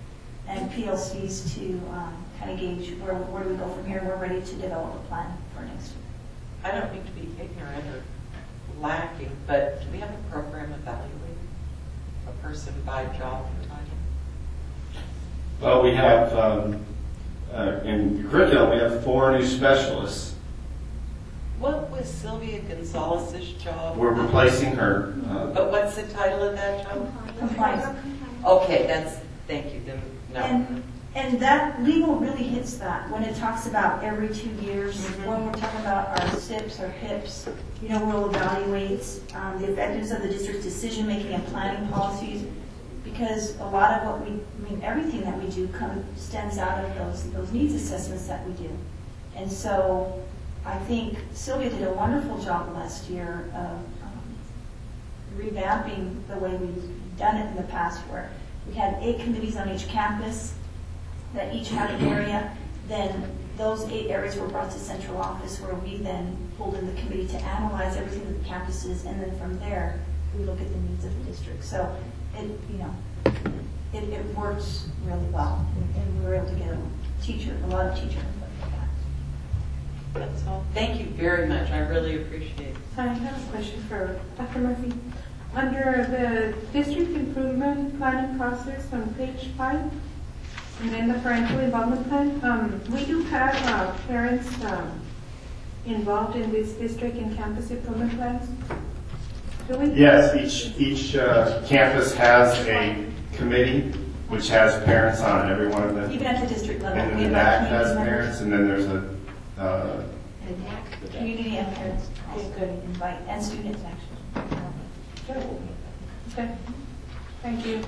and P L Cs to um, kind of gauge where, where do we go from here. We're ready to develop a plan for next year. I don't mean to be ignorant or lacking, but do we have a program evaluating a person by job providing? Well, we have, um, uh, in curriculum, we have four new specialists. What was Sylvia Gonzalez's job? We're replacing her. Uh, But what's the title of that job? Compliance. Okay, that's, thank you, then, no. And, and that legal really hits that when it talks about every two years, Mhm. when we're talking about our S I Ps, our H I Ps, you know, we'll evaluate um, the effectiveness of the district's decision-making and planning policies, because a lot of what we, I mean, everything that we do come, stems out of those, those needs assessments that we do. And so I think Sylvia did a wonderful job last year of um, revamping the way we've done it in the past, where we had eight committees on each campus that each had an area. Then those eight areas were brought to central office, where we then pulled in the committee to analyze everything that the campus is, and then from there we look at the needs of the district. So it, you know, it, it works really well, and we were able to get a teacher, a lot of teacher input for that. That's all. Thank you very much. I really appreciate it. I have a question for Doctor Murphy. Under the district improvement planning process on page five, and then the parental involvement plan, um, we do have uh, parents um, involved in this district and campus improvement plans. Do we? Yes, each each uh, campus has a committee which has parents on it, every one of them. Even at the district level, And we then the have D A C has community parents, and then there's a uh, members, community and parents also could invite, and students actually. Okay. Thank you.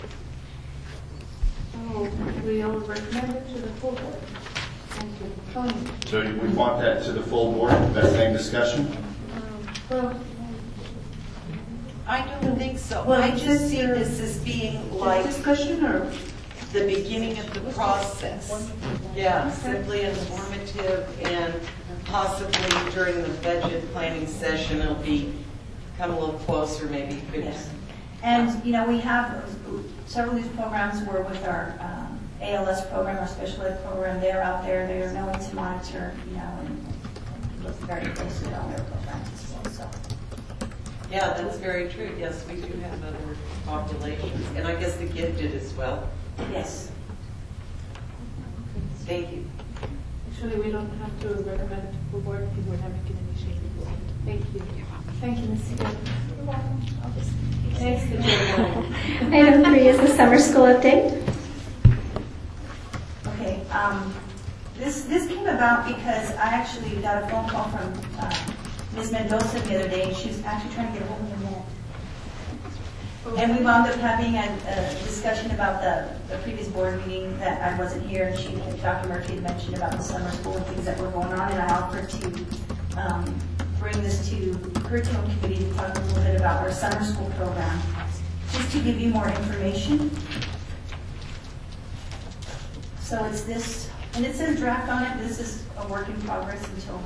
So we'll recommend it to the full board. Thank you. Tony? so we want that to the full board, that same discussion? Well, I don't think so. Well, I just just see your- this as being like discussion or? the beginning of the process. Yeah, simply informative, and possibly during the budget planning session, it'll be, come a little closer, maybe. could- Yes. And, you know, we have several of these programs were with our um, A L S program, our special ed program. They're out there, they're knowing to monitor, you know, and look very closely on their programs as well, so. Yeah, that's very true. Yes, we do have other populations, and I guess the gifted as well. Yes. Thank you. Actually, we don't have to recommend it to the full board because we're not making any changes. Thank you. Thank you, Miz Seager. You're welcome. I'll just. Next agenda. Item three is the summer school update. Okay, um, this, this came about because I actually got a phone call from, uh, Miz Mendoza the other day, and she was actually trying to get a hold of me a minute. And we wound up having a, a discussion about the, the previous board meeting that I wasn't here, and she, Doctor Murphy had mentioned about the summer school and things that were going on, and I offered to, um, bring this to curriculum committee to talk a little bit about our summer school program, just to give you more information. So it's this, and it says draft on it. This is a work in progress until.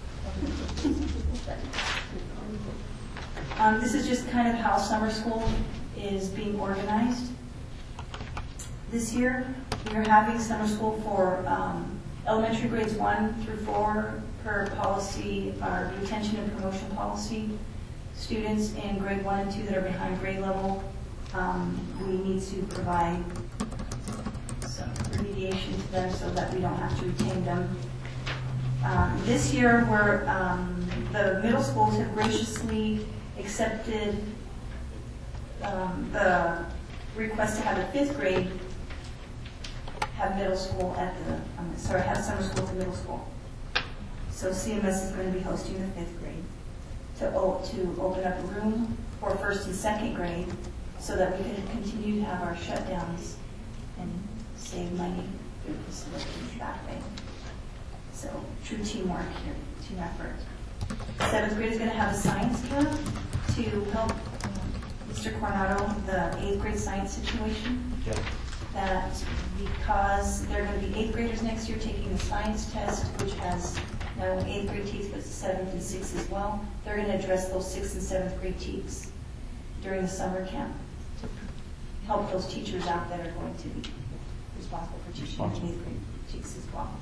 Um, this is just kind of how summer school is being organized. This year, we are having summer school for um, elementary grades one through four per policy, our retention and promotion policy. Students in grade one and two that are behind grade level, um, we need to provide some remediation to them so that we don't have to retain them. Um, this year, we're, um, the middle schools have graciously accepted um, the request to have the fifth grade have middle school at the, um, sorry, have summer school at the middle school. So C M S is going to be hosting the fifth grade to, o- to open up a room for first and second grade so that we can continue to have our shutdowns and save money through facilities that way. So true teamwork here, team effort. Seventh grade is going to have a science club to help um, Mister Coronado, the eighth grade science situation. Yeah. That because they're going to be eighth graders next year taking the science test, which has not only eighth grade teaks, but seventh and sixth as well. They're going to address those sixth and seventh grade teaks during the summer camp to help those teachers out that are going to be responsible for teaching Responsible. eighth grade teachers as well.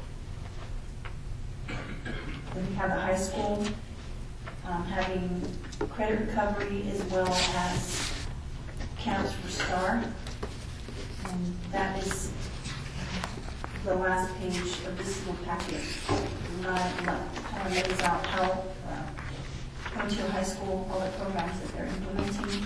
Then we have the high school um, having credit recovery as well as camps for STAR. And that is the last page of this little packet. Kind of lays out how uh, Frontier High School, all the programs that they're implementing.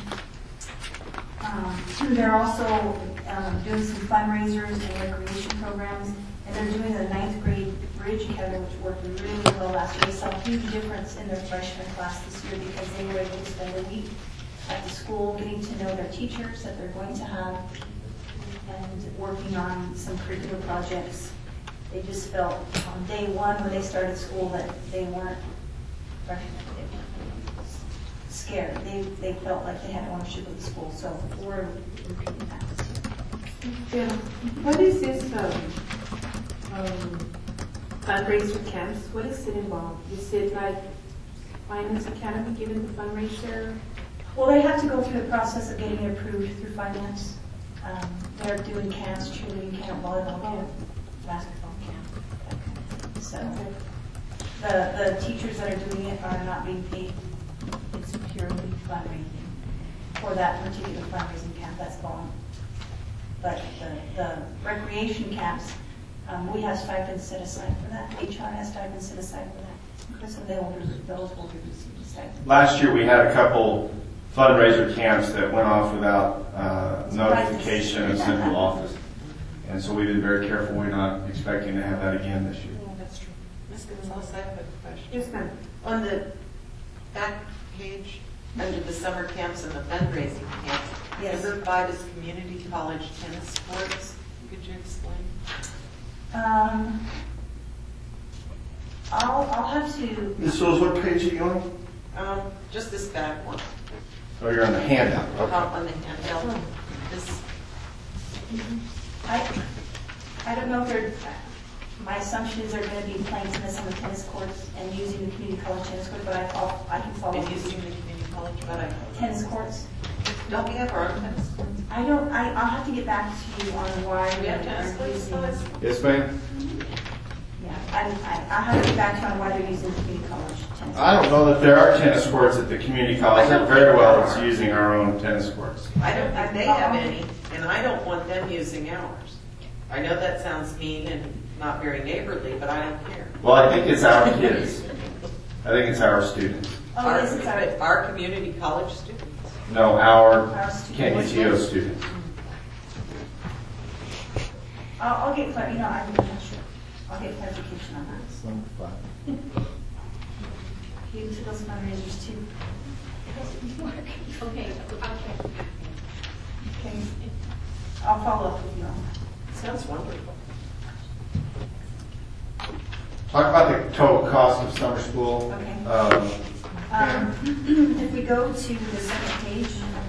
Um, they're also um, doing some fundraisers and recreation programs, and they're doing the ninth grade Bridge Academy, which worked really well last year. They saw a huge difference in their freshman class this year because they were able to spend a week at the school getting to know their teachers that they're going to have and working on some curricular projects. They just felt on day one when they started school that they weren't freshmen. Scared. They, they felt like they had ownership of the school, so we're repeating that this year. Yeah. What is this um, um, fundraiser camps? What is it involved? Is it like Finance Academy giving the fundraiser? Well, they have to go through the process of getting it approved through finance. Um, they're doing camps, cheerleading camp, volleyball camp, basketball camp, that kind of thing. So the, the teachers that are doing it are not being paid. It's purely fundraising for that particular fundraising camp. That's gone. But the, the recreation camps, um, we have stipends set aside for that. H R has stipends set aside for that. Chris, and they will, those will be receiving stipends. Last year, we had a couple fundraiser camps that went off without uh, notification of central office. And so we've been very careful. We're not expecting to have that again this year. Yeah, that's true. Miz Gonzalez, I have a question. Yes, ma'am. On the back page, under the summer camps and the fundraising camps, Yes. number five is community college tennis courts. Could you explain? Um, I'll, I'll have to, Miz Souls, what page are you on? Um, just this back one, Oh, you're on the handout. top on the handheld. This, I, I don't know if they're, my assumption is they're going to be playing tennis on the tennis courts and using the community college tennis court, but I, I'll- I can follow been up. using the community college, but I, Tennis courts. don't we have our own tennis courts? I don't, I, I'll have to get back to you on why Do we have they're tennis courts? using. Phyllis? Yes, ma'am? Yeah, I, I, I'll have to get back to you on why they're using the community college tennis. I don't know that there are tennis courts at the community college. That very well is using our own tennis courts. I don't think they have any, and I don't want them using ours. I know that sounds mean and not very neighborly, but I don't care. Well, I think it's our kids. I think it's our students. Oh, Our, this is our, our community college students. No, our Our students. K U T O students. I'll, I'll get, clar- you know, I'm not sure. I'll get clarification on that. You to those fundraisers too. Okay, okay. Okay. I'll follow up with you on that. Sounds wonderful. Talk about the total cost of summer school. Okay. Um, Um, if we go to the second page.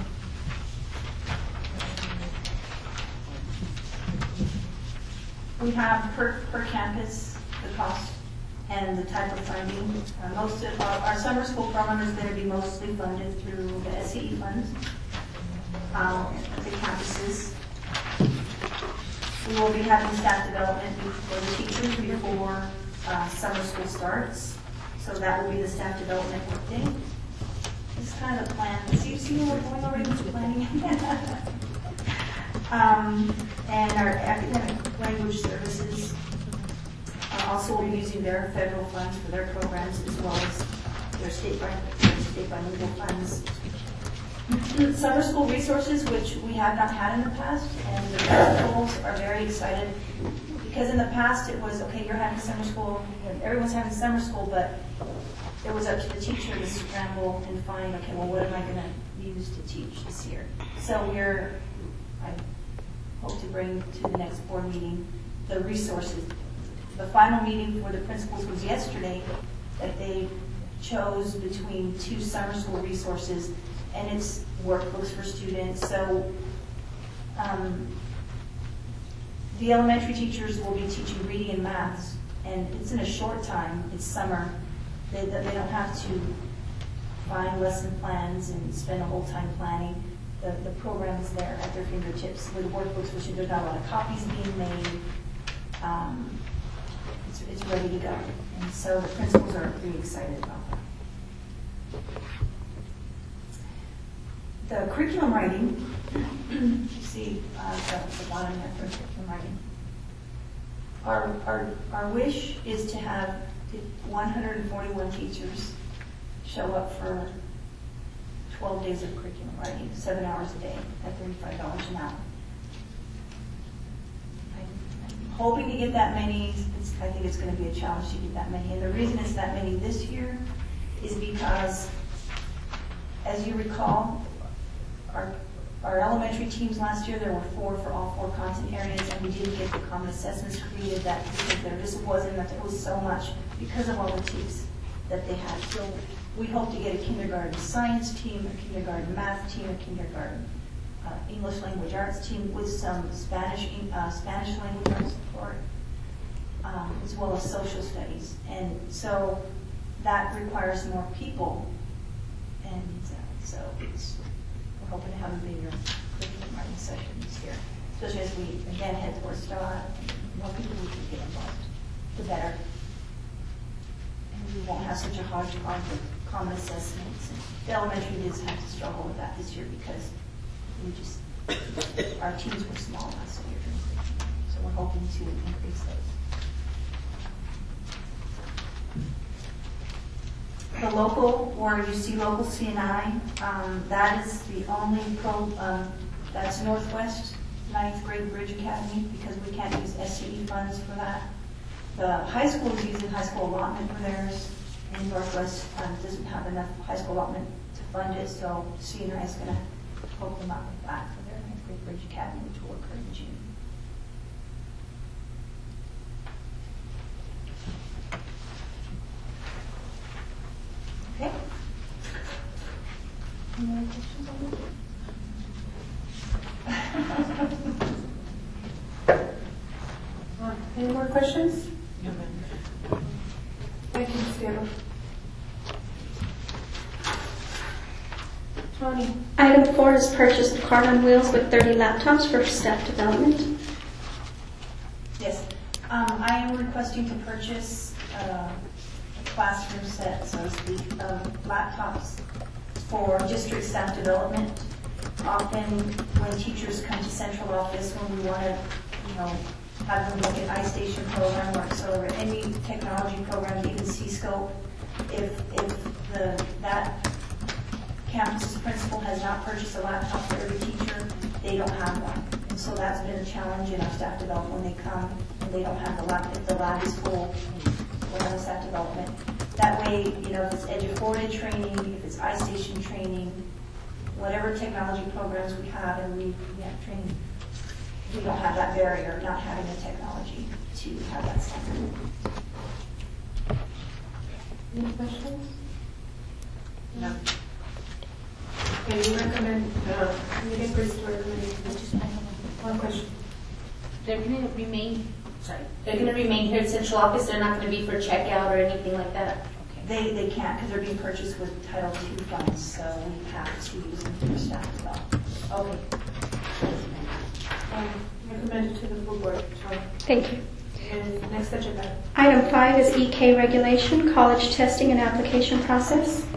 We have per, per campus, the cost and the type of funding. Uh, most of our, our summer school program is going to be mostly funded through the S E E funds, um, at the campuses. We will be having staff development for the teachers before uh, summer school starts. So that will be the staff development workday. This is kind of the plan. See, you see where we're going already with planning? um, and our academic language services uh, also will be using their federal funds for their programs as well as their state, their state bilingual funds. Summer school resources, which we have not had in the past, and the principals are very excited because in the past it was, okay, you're having summer school, and everyone's having summer school, but it was up to the teacher to scramble and find, okay, well, what am I going to use to teach this year? So we're, I hope to bring to the next board meeting the resources. The final meeting for the principals was yesterday, that they chose between two summer school resources, and it's workbooks for students. So um, the elementary teachers will be teaching reading and maths, and it's in a short time. It's summer. They, they don't have to find lesson plans and spend a whole time planning. the, the program is there at their fingertips with workbooks, which there's not a lot of copies being made. Um, it's, it's ready to go. And so the principals are pretty excited about that. The curriculum writing, you see uh, the, the bottom there for curriculum writing. Our, our, our wish is to have one hundred forty-one teachers show up for twelve days of curriculum writing, seven hours a day at thirty-five dollars an hour. I'm hoping to get that many. It's, I think it's going to be a challenge to get that many. And the reason it's that many this year is because, as you recall, our, our elementary teams last year, there were four for all four content areas, and we didn't get the common assessments created that because there just wasn't enough. It was so much because of all the teams that they had. So we hope to get a kindergarten science team, a kindergarten math team, a kindergarten uh, English language arts team with some Spanish uh, Spanish language arts support, um, as well as social studies. And so that requires more people. And uh, so it's, we're hoping to have a bigger curriculum writing session this year, especially as we again head towards STAR. The more people we can get involved, the better. And we won't have such a hodgepodge of common assessments. And the elementary kids have to struggle with that this year because we just our teams were small last year, so we're hoping to increase those. The local, or you see local C and I, um, that is the only pro, um, that's Northwest ninth grade Bridge Academy because we can't use S C E funds for that. The high school is using high school allotment for theirs, and Northwest um, doesn't have enough high school allotment to fund it, so C and I is going to help them out with that for their ninth grade Bridge Academy, which will occur in June. Okay. Any other questions on that? Uh, Any more questions? Thank you, Miz Guerra. Tony. Item four is purchase of Card on Wheels with thirty laptops for staff development. Yes. Um, I am requesting to purchase uh, a classroom set, so to speak, of laptops for district staff development. Often when teachers come to central office, when we want to, you know, have them look at iStation program or Accelerate, any technology program, even C-Scope, if, if the, that campus principal has not purchased a laptop for every teacher, they don't have one. And so that's been a challenge in our staff development when they come and they don't have the lab, if the lab is full, we'll have a staff development. That way, you know, if it's EduForwarded training, if it's iStation training, whatever technology programs we have and we, we have training, we don't have that barrier, not having the technology to have that standard. Any questions? No. Okay, you recommend, uh, meeting Chris to recommend one question. They're going to remain, sorry, they're going to remain here at central office. They're not going to be for checkout or anything like that. They, they can't because they're being purchased with Title two funds, so we have to use them for staff development. Okay. Um, recommend it to the full board. So, Thank you. and next agenda. Item five is E K regulation, college testing and application process.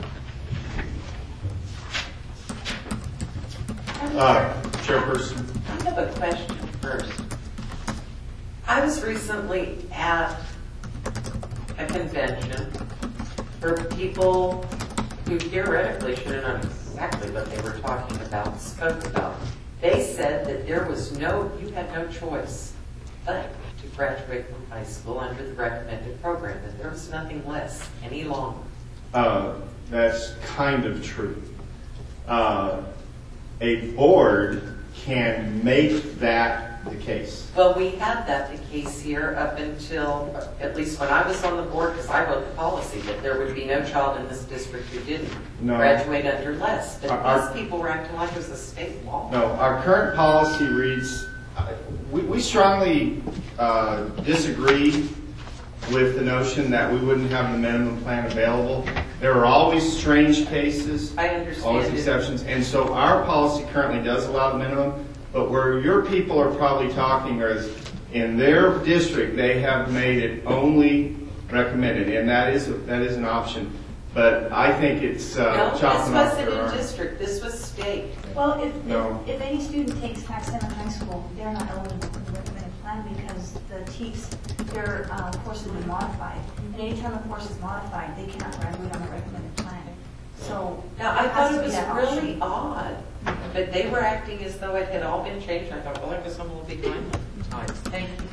Uh, Chairperson. I have a question first. I was recently at a convention for people who theoretically should have known exactly what they were talking about, spoke about. They said that there was no, you had no choice but to graduate from high school under the recommended program, that there was nothing less any longer. Uh, that's kind of true. Uh, a board can make that the case. Well, we had that the case here up until, at least when I was on the board, because I wrote the policy, that there would be no child in this district who didn't No. graduate under less. But Our- these people were acting like it was a state law. No, our current policy reads, uh, we, we strongly uh, disagree with the notion that we wouldn't have the minimum plan available. There are always strange cases. I understand Always it. exceptions. And so our policy currently does allow the minimum, but where your people are probably talking is in their district, they have made it only recommended, and that is, that is an option. But I think it's uh, No, this chopping off wasn't their in arm. district, this was state. Well, if, No. if, if any student takes tax in high school, they're not eligible for the recommended plan because the T E Ks, their uh, course has been modified. And anytime a course is modified, they cannot graduate on the recommended plan. So Now, I it has thought to it be was that really option. odd, but they were acting as though it had all been changed. I thought, well, I guess I'm a little behind the times. Thank you.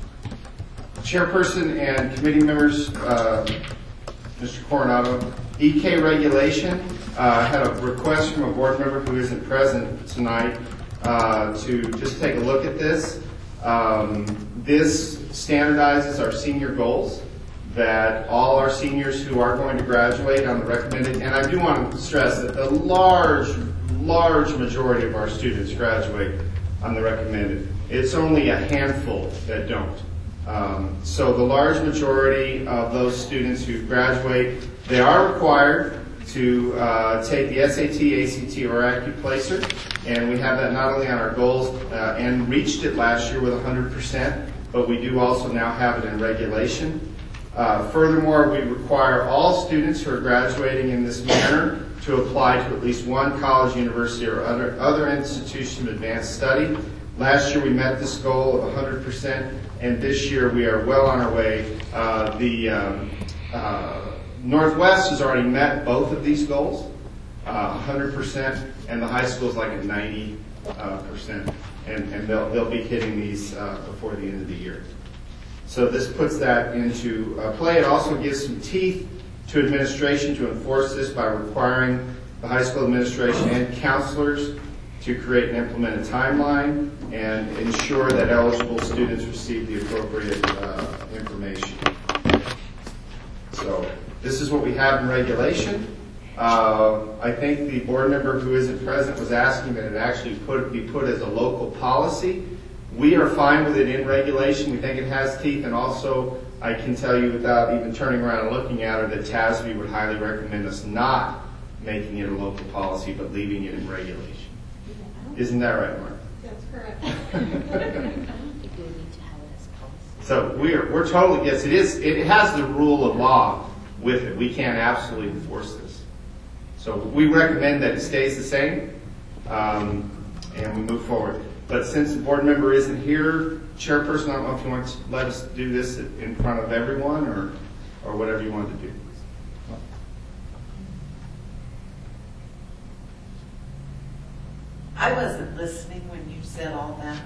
Chairperson and committee members, uh, Mister Coronado, E K regulation, uh, had a request from a board member who isn't present tonight uh, to just take a look at this. Um, this standardizes our senior goals, that all our seniors who are going to graduate on the recommended, and I do want to stress that the large, large majority of our students graduate on the recommended. It's only a handful that don't. Um, so the large majority of those students who graduate, they are required to uh, take the S A T, A C T, or AccuPlacer, and we have that not only on our goals uh, and reached it last year with one hundred percent, but we do also now have it in regulation. Uh, furthermore, we require all students who are graduating in this manner to apply to at least one college, university, or other, other institution of advanced study. Last year we met this goal of one hundred percent, and this year we are well on our way. Uh, the um, uh, Northwest has already met both of these goals, uh, one hundred percent, and the high school is like at ninety percent, and, and they'll, they'll be hitting these uh, before the end of the year. So this puts that into uh, play. It also gives some teeth to administration to enforce this by requiring the high school administration and counselors to create and implement a timeline and ensure that eligible students receive the appropriate uh, information. So this is what we have in regulation. Uh, I think the board member who isn't present was asking that it actually put, be put as a local policy. We are fine with it in regulation. We think it has teeth, and also I can tell you without even turning around and looking at it that T A S B would highly recommend us not making it a local policy but leaving it in regulation. Isn't that right, Mark? That's correct. I don't think we need to have it as policy. So we're we're totally, yes, it is. It has the rule of law with it. We can't absolutely enforce this. So we recommend that it stays the same, um, and we move forward. But since the board member isn't here, chairperson, I don't know if you want to let us do this in front of everyone, or or whatever you want to do. I wasn't listening when you said all that.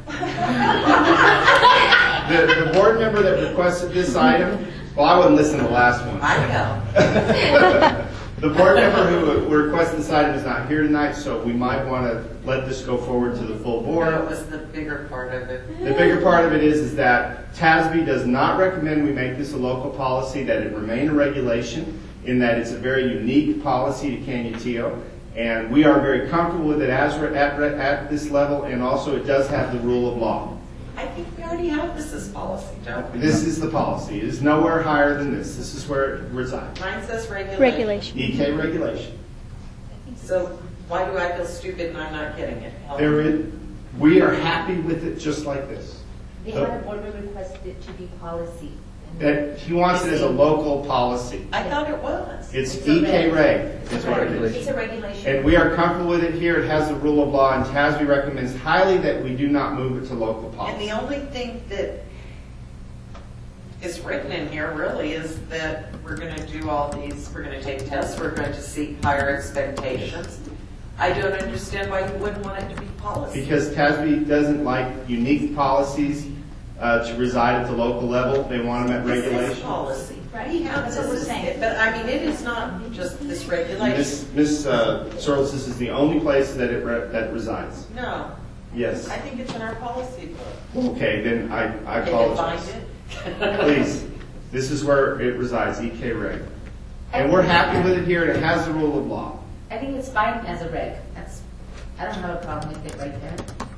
The, the board member that requested this item, well, I wouldn't listen to the last one. I know. The board member who requested this item is not here tonight, so we might want to let this go forward to the full board. That was the bigger part of it. The bigger part of it is, is that T A S B does not recommend we make this a local policy, that it remain a regulation, in that it's a very unique policy to Canutillo. And we are very comfortable with it as we're at, at this level, and also it does have the rule of law. I think we already have this as policy, don't we? This is the policy. It is nowhere higher than this. This is where it resides. Mine says regulation. Regulation. E K regulation. So why do I feel stupid and I'm not getting it? Help me. There is, we are happy with it just like this. They had a board member requested it to be policy. That he wants it as a local policy. I thought it was. It's It's a E K reg. reg, is what it is. It's a regulation. And we are comfortable with it here. It has the rule of law, and T A S B recommends highly that we do not move it to local And policy. the only thing that is written in here really is that we're going to do all these, we're going to take tests, we're going to seek higher expectations. I don't understand why you wouldn't want it to be policy. Because T A S B doesn't like unique policies uh, to reside at the local level. They want them at This is regulation. policy. Right. We have That's what this we're is- saying. But I mean, it is not just this regulation. Miss Miss uh, Sorrells, this is the only place that it re- that resides. No, Yes. I think it's in our policy book. Okay, then I, I Can you find apologize. it? Please, this is where it resides, E K reg. And we're happy with it here, and it has the rule of law. I think it's fine as a reg. That's, I don't have a problem with it right there.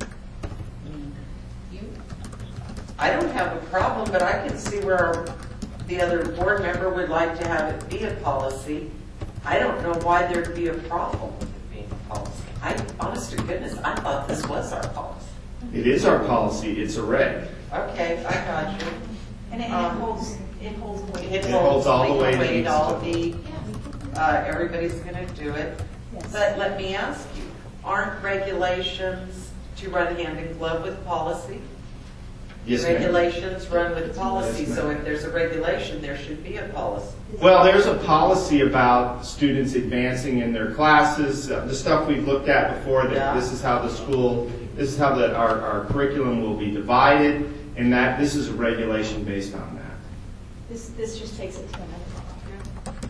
You? I don't have a problem, but I can see where the other board member would like to have it be a policy. I don't know why there'd be a problem with it being a policy. I, honest to goodness, I thought this was our policy. It is our policy, it's a reg. Okay, I got you. And it, and it Um, holds, it holds weight. It It holds all the legal weight it needs all to. the, uh, everybody's gonna do it. But let me ask you, aren't regulations to run hand in glove with policy? Yes, ma'am. Regulations run with policy, Yes, so ma'am. if there's a regulation, there should be a policy. Well, there's a policy about students advancing in their classes, uh, the stuff we've looked at before, that Yeah. this is how the school, this is how the, our, our curriculum will be divided, and that this is a regulation based on that. This, this just takes it to another level.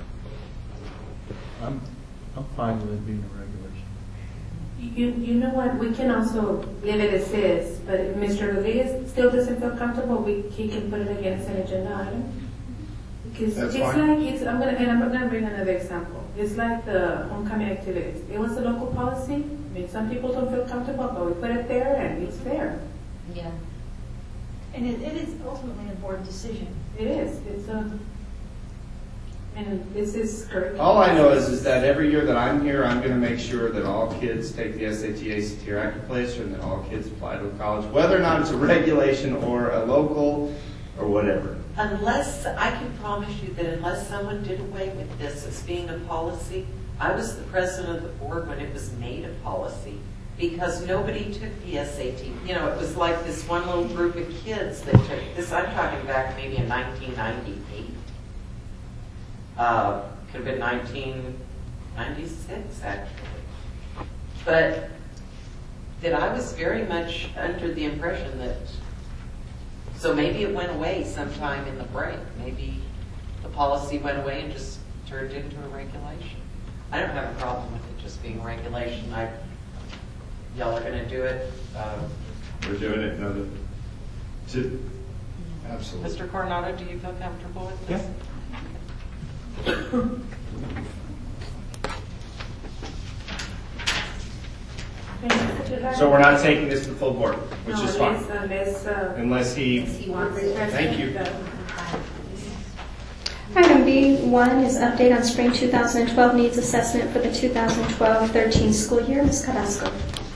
I'm, I'm fine with it being a regulation. You, you know what, we can also leave it as is, but if Mister Rodriguez still doesn't feel comfortable, we, he can put it again as an agenda item. Because That's it's fine. like, it's, I'm gonna, and I'm gonna bring another example. It's like the homecoming activities. It was a local policy. I mean, some people don't feel comfortable, but we put it there and it's there. Yeah. And it, it is ultimately a board decision. It is, it's a, and this is curriculum. All I know is, is that every year that I'm here, I'm gonna make sure that all kids take the S A T, A C T, or Accuplacer, and that all kids apply to a college, whether or not it's a regulation or a local or whatever. Unless, I can promise you that unless someone did away with this as being a policy, I was the president of the board when it was made a policy, because nobody took the S A T. You know, it was like this one little group of kids that took this. I'm talking back maybe in nineteen ninety-eight. Uh, could have been nineteen ninety-six, actually. But that I was very much under the impression that, so maybe it went away sometime in the break. Maybe the policy went away and just turned into a regulation. I don't have a problem with it just being a regulation. I, y'all are going to do it. Uh, We're doing it another, to, absolutely. Mister Coronado, do you feel comfortable with this? Yeah. So we're not taking this to the full board, which No, is fine, unless, unless, uh, unless he, Yes, he wants it. thank you. Item B one is update on spring two thousand twelve needs assessment for the two thousand twelve thirteen school year. Miz Carrasco.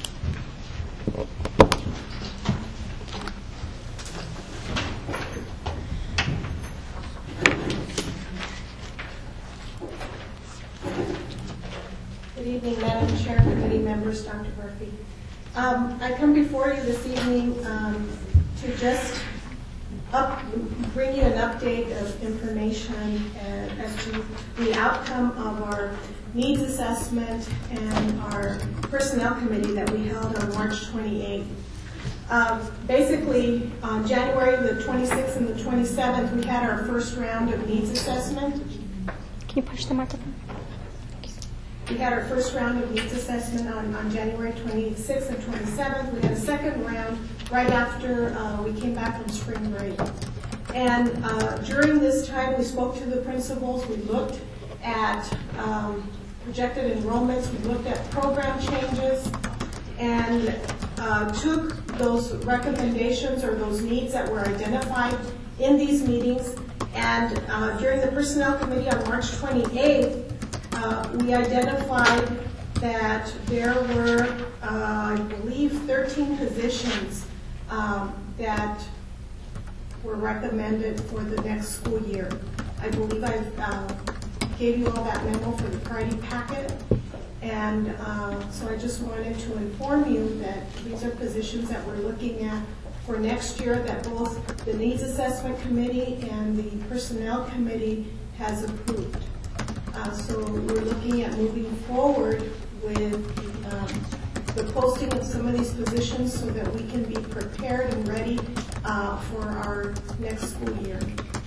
Good evening, Madam Chair, committee members, Doctor Murphy. Um, I come before you this evening um, to just up, bring you an update of information uh, as to the outcome of our needs assessment and our personnel committee that we held on March twenty-eighth. Um, basically, on January the twenty-sixth and the twenty-seventh, we had our first round of needs assessment. Can you push the microphone? We had our first round of needs assessment on, on January twenty-sixth and twenty-seventh. We had a second round right after uh, we came back from spring break. And uh, during this time, we spoke to the principals. We looked at um, projected enrollments. We looked at program changes and uh, took those recommendations or those needs that were identified in these meetings. And uh, during the Personnel Committee on March twenty-eighth, Uh, we identified that there were, uh, I believe, thirteen positions um, that were recommended for the next school year. I believe I uh, gave you all that memo for the Friday packet. And uh, so I just wanted to inform you that these are positions that we're looking at for next year, that both the Needs Assessment Committee and the Personnel Committee has approved. Uh, so we're looking at moving forward with um, the posting of some of these positions so that we can be prepared and ready uh, for our next school year.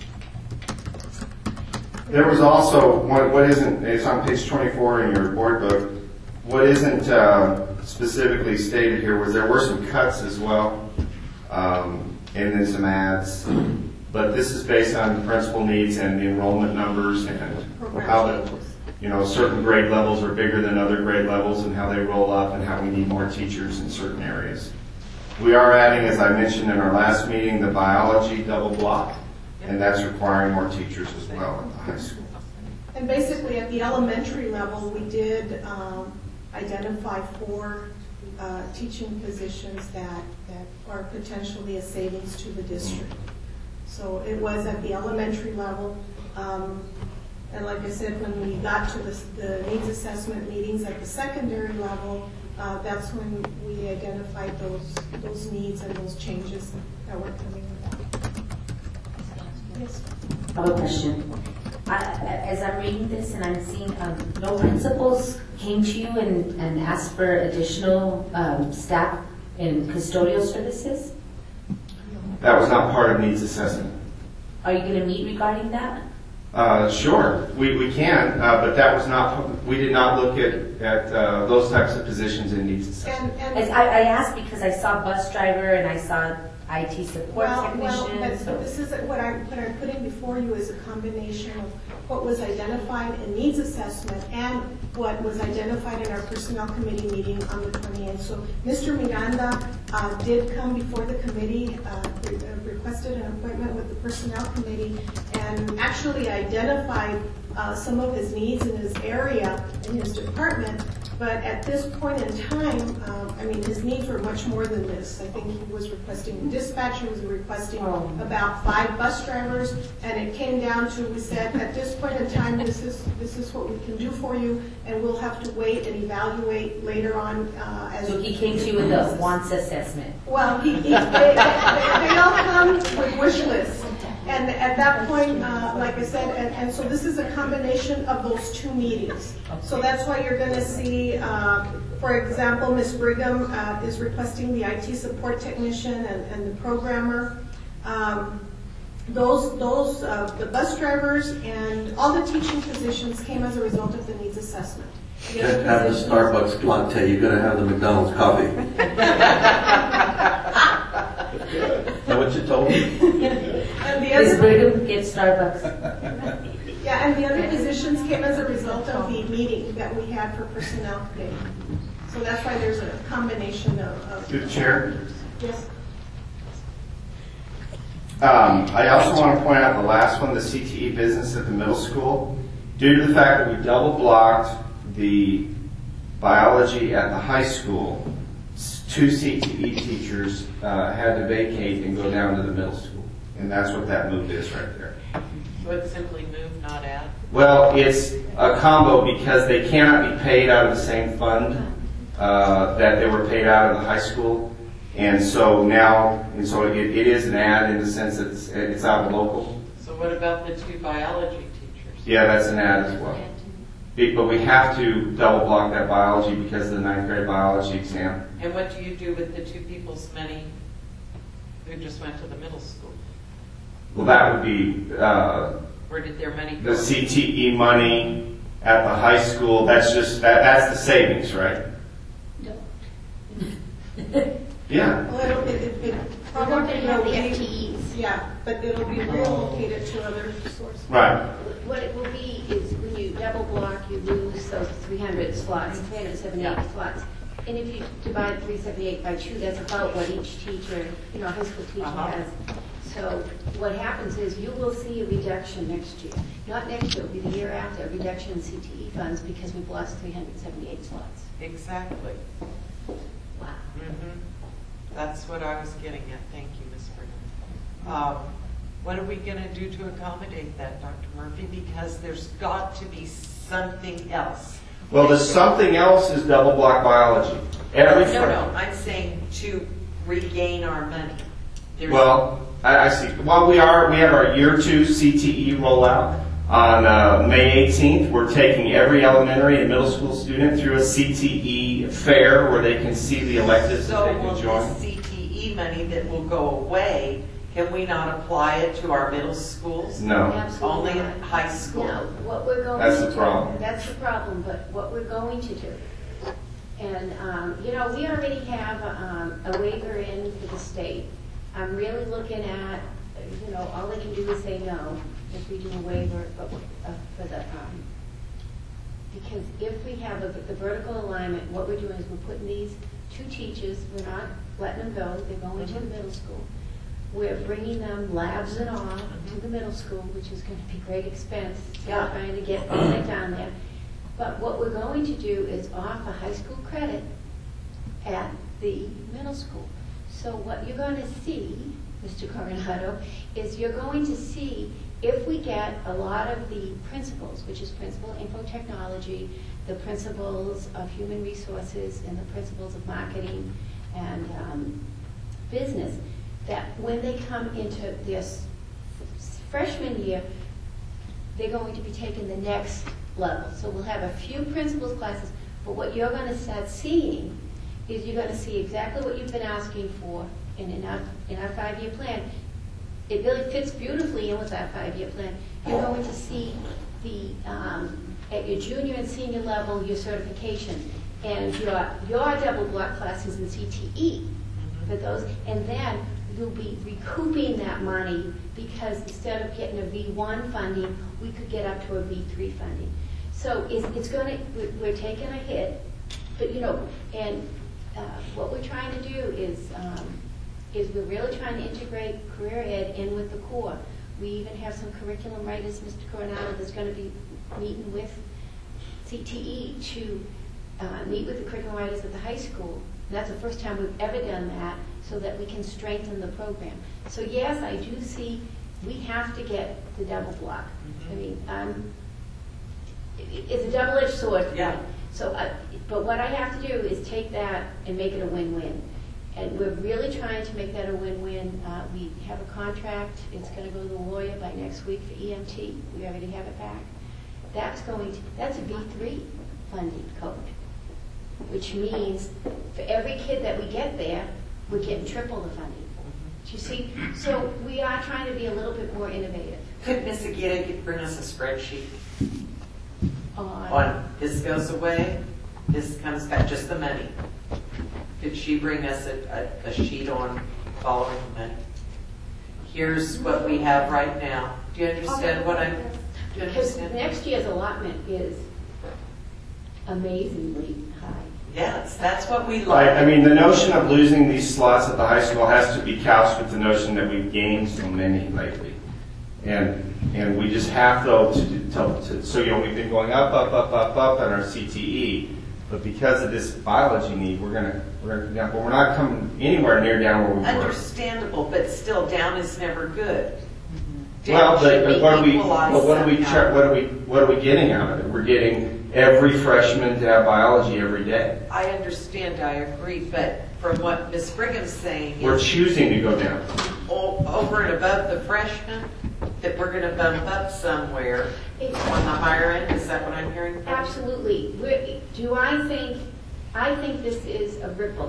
There was also, what, what isn't, it's on page twenty-four in your board book, what isn't uh, specifically stated here was there were some cuts as well, um, and then some adds. But this is based on principal needs and the enrollment numbers and how the, you know, certain grade levels are bigger than other grade levels and how they roll up and how we need more teachers in certain areas. We are adding, as I mentioned in our last meeting, the biology double block, and that's requiring more teachers as well at the high school. And basically, at the elementary level, we did um, identify four uh, teaching positions that, that are potentially a savings to the district. So it was at the elementary level. Um, and like I said, when we got to the, the needs assessment meetings at the secondary level, uh, that's when we identified those, those needs and those changes that were coming about. Yes. I have a question. I, as I'm reading this and I'm seeing um, no principals came to you and, and asked for additional um, staff in custodial services? That was not part of needs assessment. Are you going to meet regarding that? Uh, sure, we, we can, uh, but that was not, we did not look at, at uh, those types of positions in needs assessment. And, As and I, I asked because I saw bus driver and I saw I T support Well, well, technician. but so. this is, what I'm, what I'm putting before you is a combination of what was identified in needs assessment and what was identified in our personnel committee meeting on the twenty-eighth. So Mister Miranda uh, did come before the committee, uh, re- uh, requested an appointment with the personnel committee, and actually identified uh, some of his needs in his area, in his department. But at this point in time, um, I mean, his needs were much more than this. I think he was requesting a dispatch, he was requesting about five bus drivers, and it came down to, we said, at this point in time, this is this is what we can do for you, and we'll have to wait and evaluate later on. Uh, as So he came to you with a wants assessment. Well, he, he, they, they, they all come with wish lists. And at that point, uh, like I said, and, and so this is a combination of those two meetings. So that's why you're going to see, uh, for example, Miz Brigham uh, is requesting the I T support technician and, and the programmer. Um, those, those, uh, the bus drivers and all the teaching positions came as a result of the needs assessment. The You other can't have the positions- Starbucks latte, you gotta have the McDonald's coffee. Is that what you told me? And the Miz other, Brigham gets Starbucks. yeah, and the other positions came as a result of the meeting that we had for personnel committee. So that's why there's a combination of. of Through the chair. Yes. Um, I also want to point out the last one, the C T E business at the middle school. Due to the fact that we double blocked the biology at the high school, s- two C T E teachers uh, had to vacate and go down to the middle school. And that's what that move is right there. So it's simply move, not add? Well, it's a combo because they cannot be paid out of the same fund uh, that they were paid out of the high school. And so now, and so it, it is an ad in the sense that it's, it's out of local. So what about the two biology teachers? Yeah, that's an ad as well. Be- But we have to double block that biology because of the ninth grade biology exam. And what do you do with the two people's money who just went to the middle school? Well, that would be uh, Where did their money go? the C T E money at the high school. That's just, that, that's the savings, right? Yeah. Well, it'll, it, it, it We're going to have the will F be- T Es. Yeah, but it'll be relocated to other sources. Right. What it will be is when you double block, you lose those three hundred slots, three hundred seventy-eight slots. And if you divide three seventy-eight by two, that's about what each teacher, you know, high school teacher Uh-huh. has. So what happens is you will see a reduction next year. Not next year, it'll be the year after, a reduction in C T E funds because we've lost three hundred seventy-eight slots. Exactly. Wow. Mhm. That's what I was getting at. Thank you, Miz Brigham. Um, what are we going to do to accommodate that, Doctor Murphy? Because there's got to be something else. Well, the something else is double block biology. Every No, fr- no, I'm saying to regain our money. There's- Well, I, I see. Well, we are. We have our year two C T E rollout on uh, May eighteenth. We're taking every elementary and middle school student through a C T E fair where they can see the electives that So they will can join. the C T E money that will go away, can we not apply it to our middle schools? No. Absolutely Only not. high school? No, what we're going That's to the do. problem. That's the problem, but what we're going to do. And, um, you know, we already have, um, a waiver in for the state. I'm really looking at, you know, all they can do is say no if we do a waiver but, uh, for the, um, because if we have a, the vertical alignment, what we're doing is we're putting these two teachers, we're not letting them go, they're going to the middle school. We're bringing them labs and all to the middle school, which is going to be great expense. Yeah. Trying to get all that down there. But what we're going to do is offer high school credit at the middle school. So what you're going to see, Mister Coronado, is you're going to see if we get a lot of the principals, which is principal info technology, the principles of human resources, and the principles of marketing and um, business, that when they come into this freshman year, they're going to be taking the next level. So we'll have a few principals classes, but what you're going to start seeing is you're going to see exactly what you've been asking for in, in, our, in our five-year plan. It really fits beautifully in with our five-year plan. You're going to see the, um, at your junior and senior level, your certification, and your, your double block classes in C T E for those, and then you'll be recouping that money because instead of getting a V one funding, we could get up to a V three funding. So it's, it's going to, we're, we're taking a hit, but you know, and uh, what we're trying to do is, um, is we're really trying to integrate career ed in with the core. We even have some curriculum writers, Mister Coronado, that's going to be meeting with C T E to uh, meet with the curriculum writers at the high school. And that's the first time we've ever done that, so that we can strengthen the program. So yes, I do see we have to get the double block. Mm-hmm. I mean, um, it, it's a double-edged sword. Yeah. So, I, but what I have to do is take that and make it a win-win. And we're really trying to make that a win-win. Uh, we have a contract. It's going to go to the lawyer by next week for E M T. We already have it back. That's going to, that's a V three funding code, which means for every kid that we get there, we're getting triple the funding. Do you see? So we are trying to be a little bit more innovative. Could Miss Aguirre bring us a spreadsheet On, on this goes away, this comes back, just the money? Could she bring us a, a, a sheet on following the money? Here's what we have right now. Do you understand Okay. what I'm, do you because understand? next year's allotment is amazingly high. Yes, that's what we I, like. I mean, the notion of losing these slots at the high school has to be couched with the notion that we've gained so many lately. And and we just have, though, to, to, to so, you know, we've been going up, up, up, up, up on our C T E, but because of this biology need, we're going to, we're going to, yeah, but we're not coming anywhere near down where we were. Understandable, but still, down is never good. Well, Down but, should but be what are we, equalized but what are we, somehow. char- what are we, what are we getting out of it? We're getting every freshman to have biology every day. I understand, I agree, but from what Miz Brigham's saying We're is choosing to go down. o- over and above the freshmen, that we're going to bump up somewhere on the higher end. Is that what I'm hearing from you? Absolutely. We're, do I think, I think this is a ripple.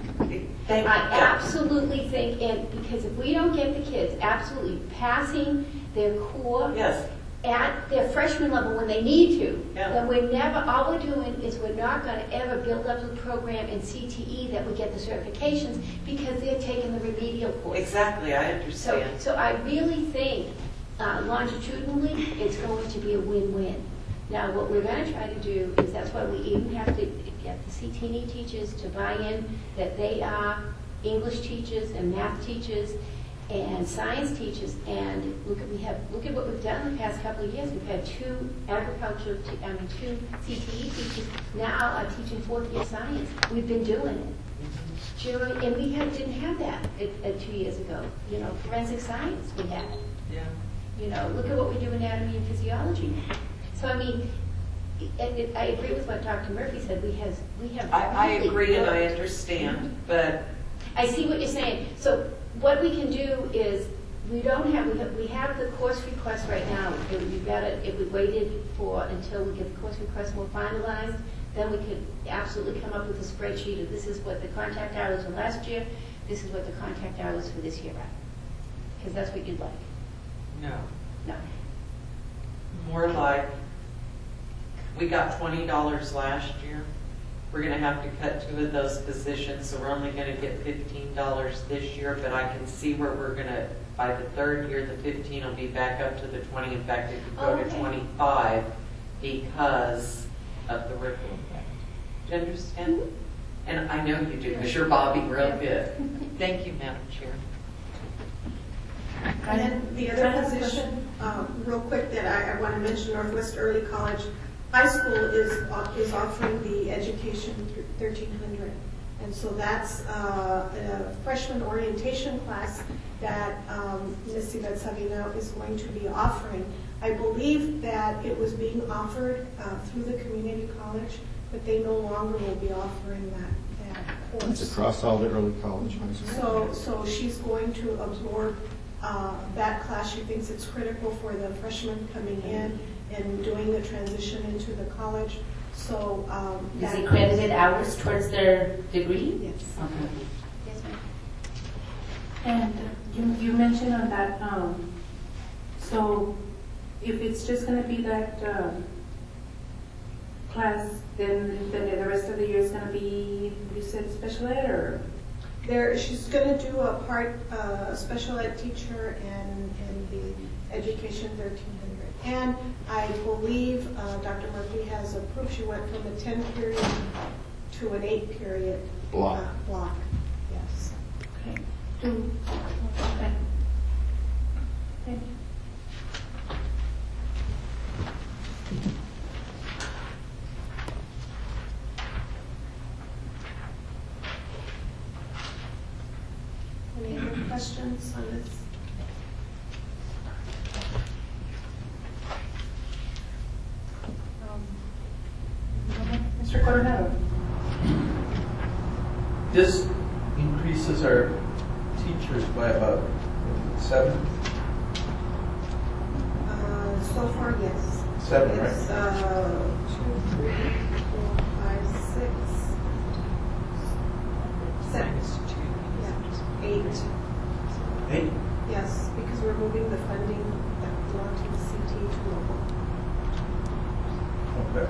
Thank you. I absolutely think, and because if we don't get the kids absolutely passing their core Yes. at their freshman level when they need to, Yeah. then we're never, all we're doing is we're not going to ever build up the program in C T E that we get the certifications because they're taking the remedial course. Exactly, I So, understand. so I really think uh, longitudinally, it's going to be a win-win. Now, what we're going to try to do is that's why we even have to get the C T E teachers to buy in that they are English teachers and math teachers and science teachers. And look at we have look at what we've done in the past couple of years. We've had two agriculture, te- I mean two C T E teachers now are teaching fourth year science. We've been doing it. Do you know what I mean? And we had, didn't have that at, at two years ago. You know, forensic science we had. Yeah. You know, look at what we do in anatomy and physiology. So I mean, it, it, I agree with what Doctor Murphy said. We have we have. I, I really agree and I worked. understand, but I see what you're saying. So what we can do is we don't have we have, we have the course request right now. If we got it, if we waited for until we get the course request more finalized, then we could absolutely come up with a spreadsheet of this is what the contact hours were last year. This is what the contact hours for this year are. Because that's what you'd like. no. No. More like, we got twenty dollars last year. We're going to have to cut two of those positions, so we're only going to get fifteen dollars this year, but I can see where we're going to, by the third year, the fifteen will be back up to the twenty. In fact, it could go Oh, to okay. twenty-five because of the ripple effect. Do you understand? And I know you do, because you're bobbing real good. Thank you, Madam Chair. And then the other position, um, real quick, that I, I want to mention, Northwest Early College High School is uh, is offering the Education thirteen hundred. And so that's uh, a freshman orientation class that um, Miz Yvette Savino is going to be offering. I believe that it was being offered uh, through the community college, but they no longer will be offering that, that course. It's across all the early college high schools. So, so she's going to absorb uh, that class. She thinks it's critical for the freshmen coming in and doing the transition into the college. So, um, Is that- it credited hours towards their degree? Yes. Okay. Yes, ma'am. And you, you mentioned on that, um, so if it's just gonna be that, um, class, then, then the rest of the year is gonna be, you said special ed, or? There, she's going to do a part, uh, special ed teacher and, and the Education thirteen hundred. And I believe uh, Doctor Murphy has approved, she went from a ten period to an eight period Block. uh, block. Yes. Okay. Do, okay. Okay. Any other questions on this? Mister Coronado? This increases our teachers by about seven, Uh, so far, yes. seven, right? It's, uh, two, three, four, five, six, seven. Yeah, eight. Eight? Yes, because we're moving the funding that belonged to the C T to local. Okay.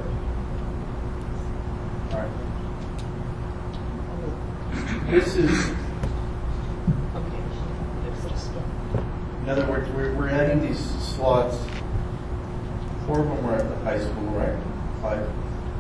All right. This is, in other words, we're, we're adding these slots. Four of them are at the high school, right? Five.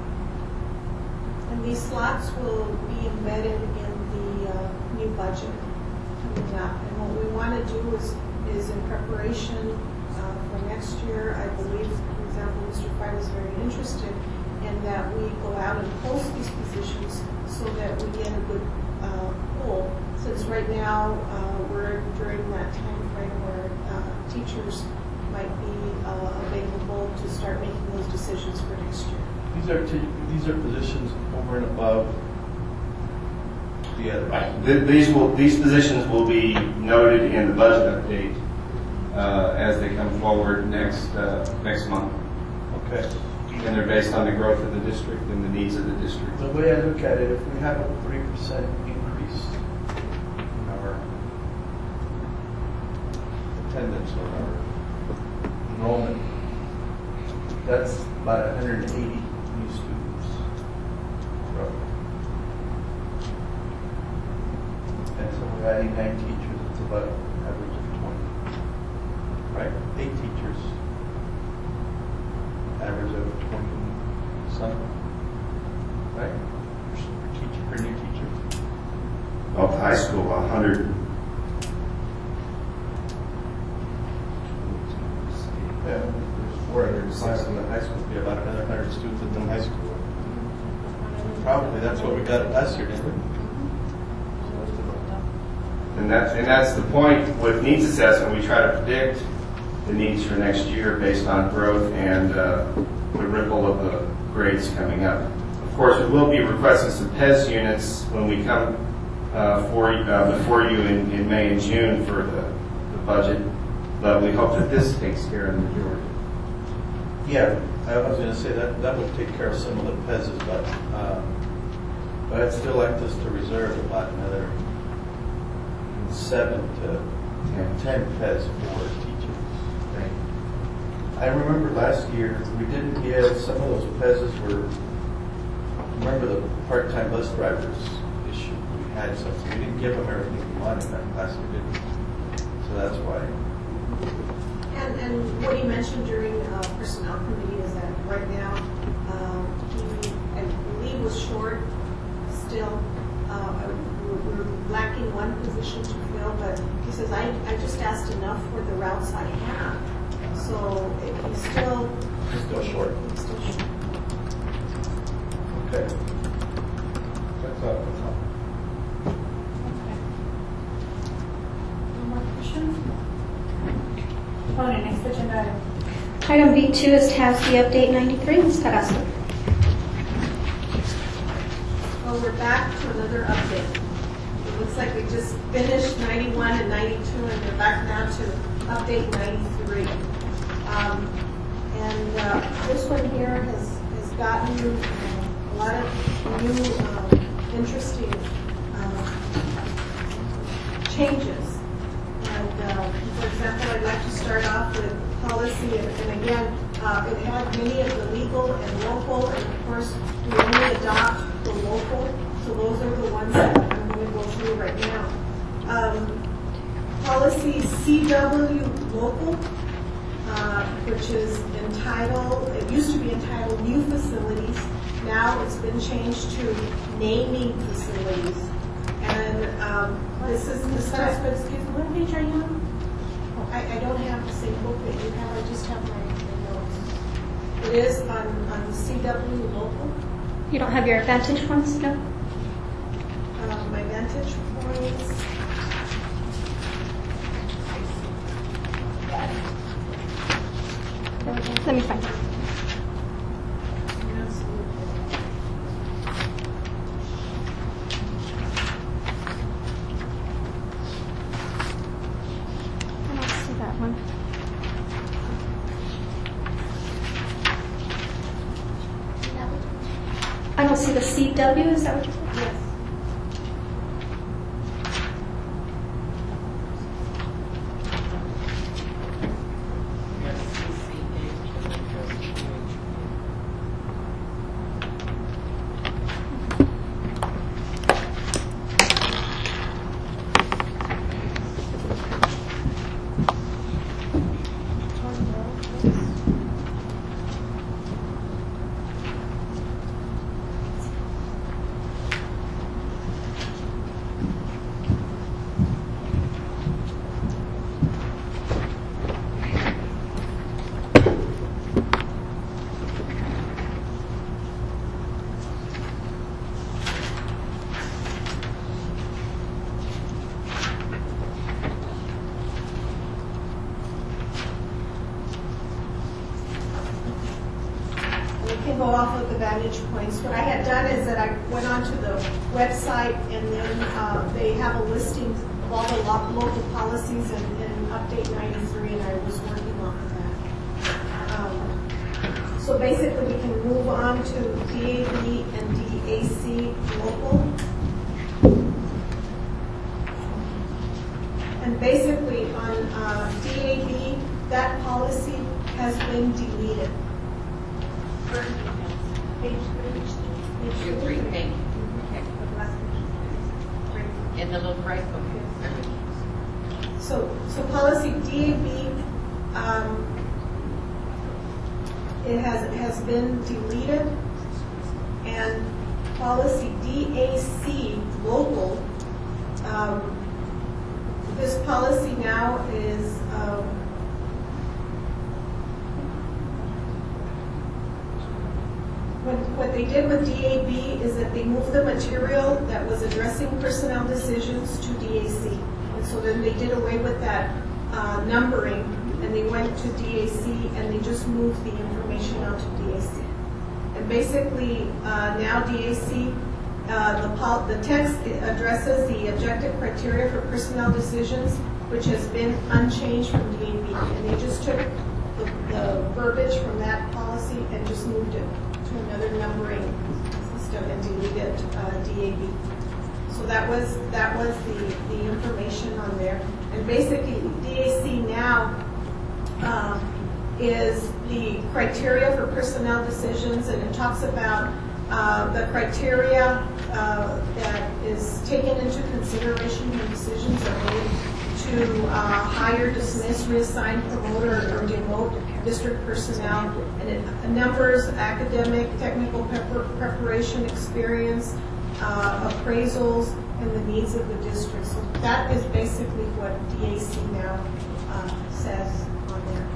And these slots will be embedded in the uh, new budget coming up. And what we want to do is, is in preparation uh, for next year, I believe, for example, Mister Fry was very interested in that we go out and post these positions so that we get a good uh, pool. Since right now, uh, we're during that time frame where uh, teachers might be uh, available to start making those decisions for next year. These are, t- these are positions over and above the other. Right. Th- These will, these positions will be noted in the budget update uh, as they come forward next, uh, next month. Okay. And they're based on the growth of the district and the needs of the district. The way I look at it, if we have a three percent increase in our attendance or our enrollment, that's about one hundred eighty new students, roughly. And so we're adding nine teachers, it's about an average of twenty. Right? Eight teachers, average of twenty something. Right? Per teacher, per new teacher. Well, the high school, one hundred. Yeah, there's four hundred sixty in the high school, be about another hundred students at the high school. Probably, that's what we got last year, didn't we? And that's, and that's the point with needs assessment. We try to predict the needs for next year based on growth and uh, the ripple of the grades coming up. Of course, we will be requesting some P E S units when we come uh, for, uh, before you in, in May and June for the, the budget, but we hope that this takes care of the majority. Yeah, I was gonna say that, that would take care of some of the P E Ss, but, um, but I'd still like us to reserve about another seven to ten P E S for teachers. I remember last year, we didn't give, some of those P E Ss were, remember the part-time bus drivers issue? We had something, we didn't give them everything we wanted in that class, we didn't. So that's why. And, and what he mentioned during uh, personnel committee is that right now, um, he, I believe, was short still. Uh, we're we're we're lacking one position to fill, but he says, I, I just asked enough for the routes I have. So it- he's still. He's still short. He's still short. Okay. That's all. That's all. No more questions? On the next agenda item. Item B two is T A S B Update ninety-three, Miz Carrasco. Well, we're back to another update. It looks like we just finished ninety-one and ninety-two, and we're back now to update ninety-three. Um, and uh, this one here has, has gotten uh, a lot of new, um, interesting uh, changes. And uh, for example, I'd like to start off with policy, and, and again, uh, it had many of the legal and local, and of course, we only adopt the local, so those are the ones that I'm going to go through right now. Um, policy C W local, uh, which is entitled, it used to be entitled new facilities, now it's been changed to naming facilities. And um, this is the stuff, but excuse me, what page are you on? Oh, I, I don't have the same book that you have, I just have my, my notes. It is on, on the C W local. You don't have your Vantage points, no? Uh, my Vantage points. Let me find it. I don't see that one. I don't see the C W, is that what you said? Yes. Go off of the Vantage points. What I had done is that I went onto the website, and then uh, they have a listing of all the lo- local policies in, in Update ninety-three, and I was working off of that. Um, so basically, we can move on to D A B and D A C local. And basically, on uh, D A B, that policy has been deleted. Page three. Page three, thank you. In the little right book. So, so policy D A B, um, it has, it has been deleted, and policy D A C local, um, this policy now is, um, What, what they did with D A B is that they moved the material that was addressing personnel decisions to D A C. And so then they did away with that uh, numbering, and they went to D A C, and they just moved the information out to D A C. And basically, uh, now D A C, uh, the, pol- the text addresses the objective criteria for personnel decisions, which has been unchanged from D A B. And they just took the, the verbiage from that policy and just moved it to another numbering system and deleted uh, D A B. So that was that was the, the information on there. And basically, D A C now um, is the criteria for personnel decisions, and it talks about uh, the criteria uh, that is taken into consideration when decisions are made to uh, hire, dismiss, reassign, promote, or, or demote district personnel, and it numbers academic, technical prepar- preparation, experience, uh, appraisals, and the needs of the district. So that is basically what D A C now uh, says on there.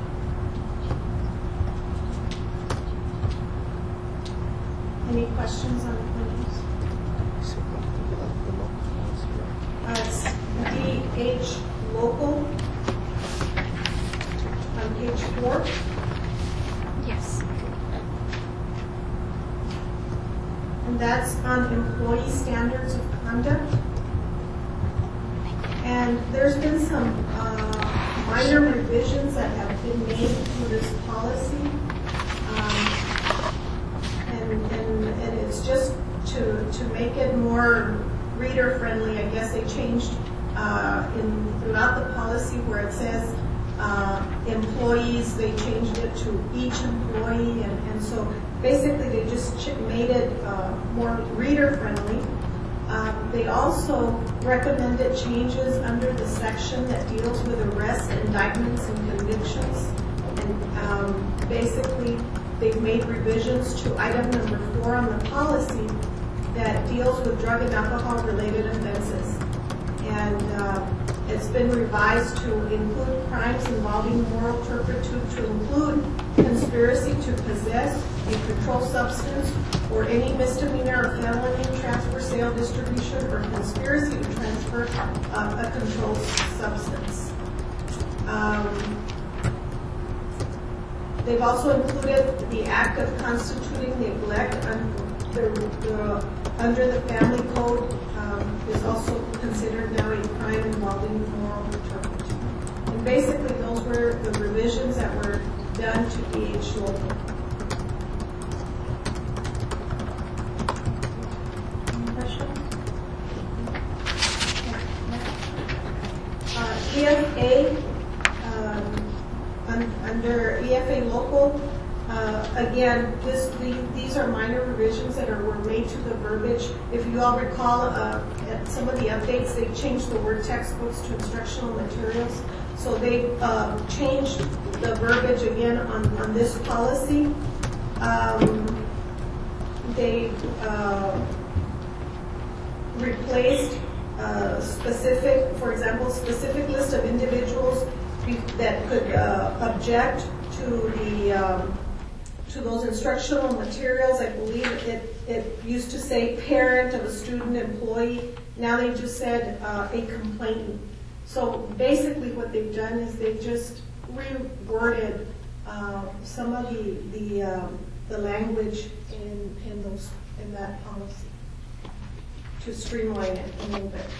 Any questions on the plans? Uh, it's D H local on page four. Yes. And that's on employee standards of conduct. And there's been some uh, minor revisions that have been made to this policy. Um, and, and, and it's just to, to make it more reader friendly. I guess they changed uh, in throughout the policy where it says uh, employees, they changed it to each employee, and, and so basically they just ch- made it uh, more reader friendly. Um, they also recommended changes under the section that deals with arrests, indictments, and convictions. And um, basically, they've made revisions to item number four on the policy that deals with drug and alcohol-related offenses. And uh, it's been revised to include crimes involving moral turpitude, to include conspiracy to possess a controlled substance or any misdemeanor or felony transfer, sale, distribution, or conspiracy to transfer uh, a controlled substance. Um, they've also included the act of constituting neglect under the, the, under the family code um, is also considered now a crime involving moral turpitude. And basically those were the revisions that were done to D H local. Uh, E F A, um, un, under E F A local, uh, again, this, the, these are minor revisions that are, were made to the verbiage. If you all recall, uh, at some of the updates, they changed the word textbooks to instructional materials. So they uh, changed the verbiage again on, on this policy. Um, they uh, replaced uh, specific, for example, specific list of individuals be, that could uh, object to the um, to those instructional materials. I believe it, it used to say parent of a student, employee. Now they just said uh, a complainant. So basically what they've done is they've just reworded uh, some of the the, um, the language in, in those in that policy to streamline it a little bit.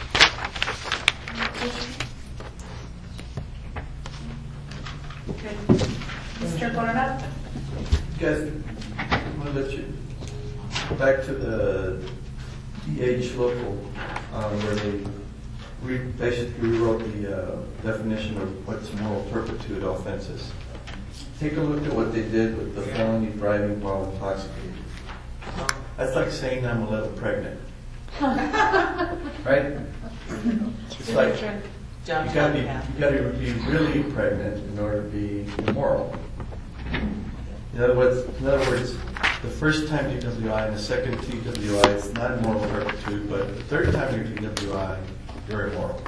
Okay. Mister Coronado? Guys, I'm going to let you, back to the D H local, um, where they re, basically rewrote the uh, definition of what's moral turpitude offenses. Take a look at what they did with the felony driving while intoxicated. That's like saying I'm a little pregnant. Right? It's like, you gotta be, you gotta be really pregnant in order to be immoral. In other words, in other words, the first time D W I and the second T W I is not moral turpitude, but the third time you're D W I, you're immoral.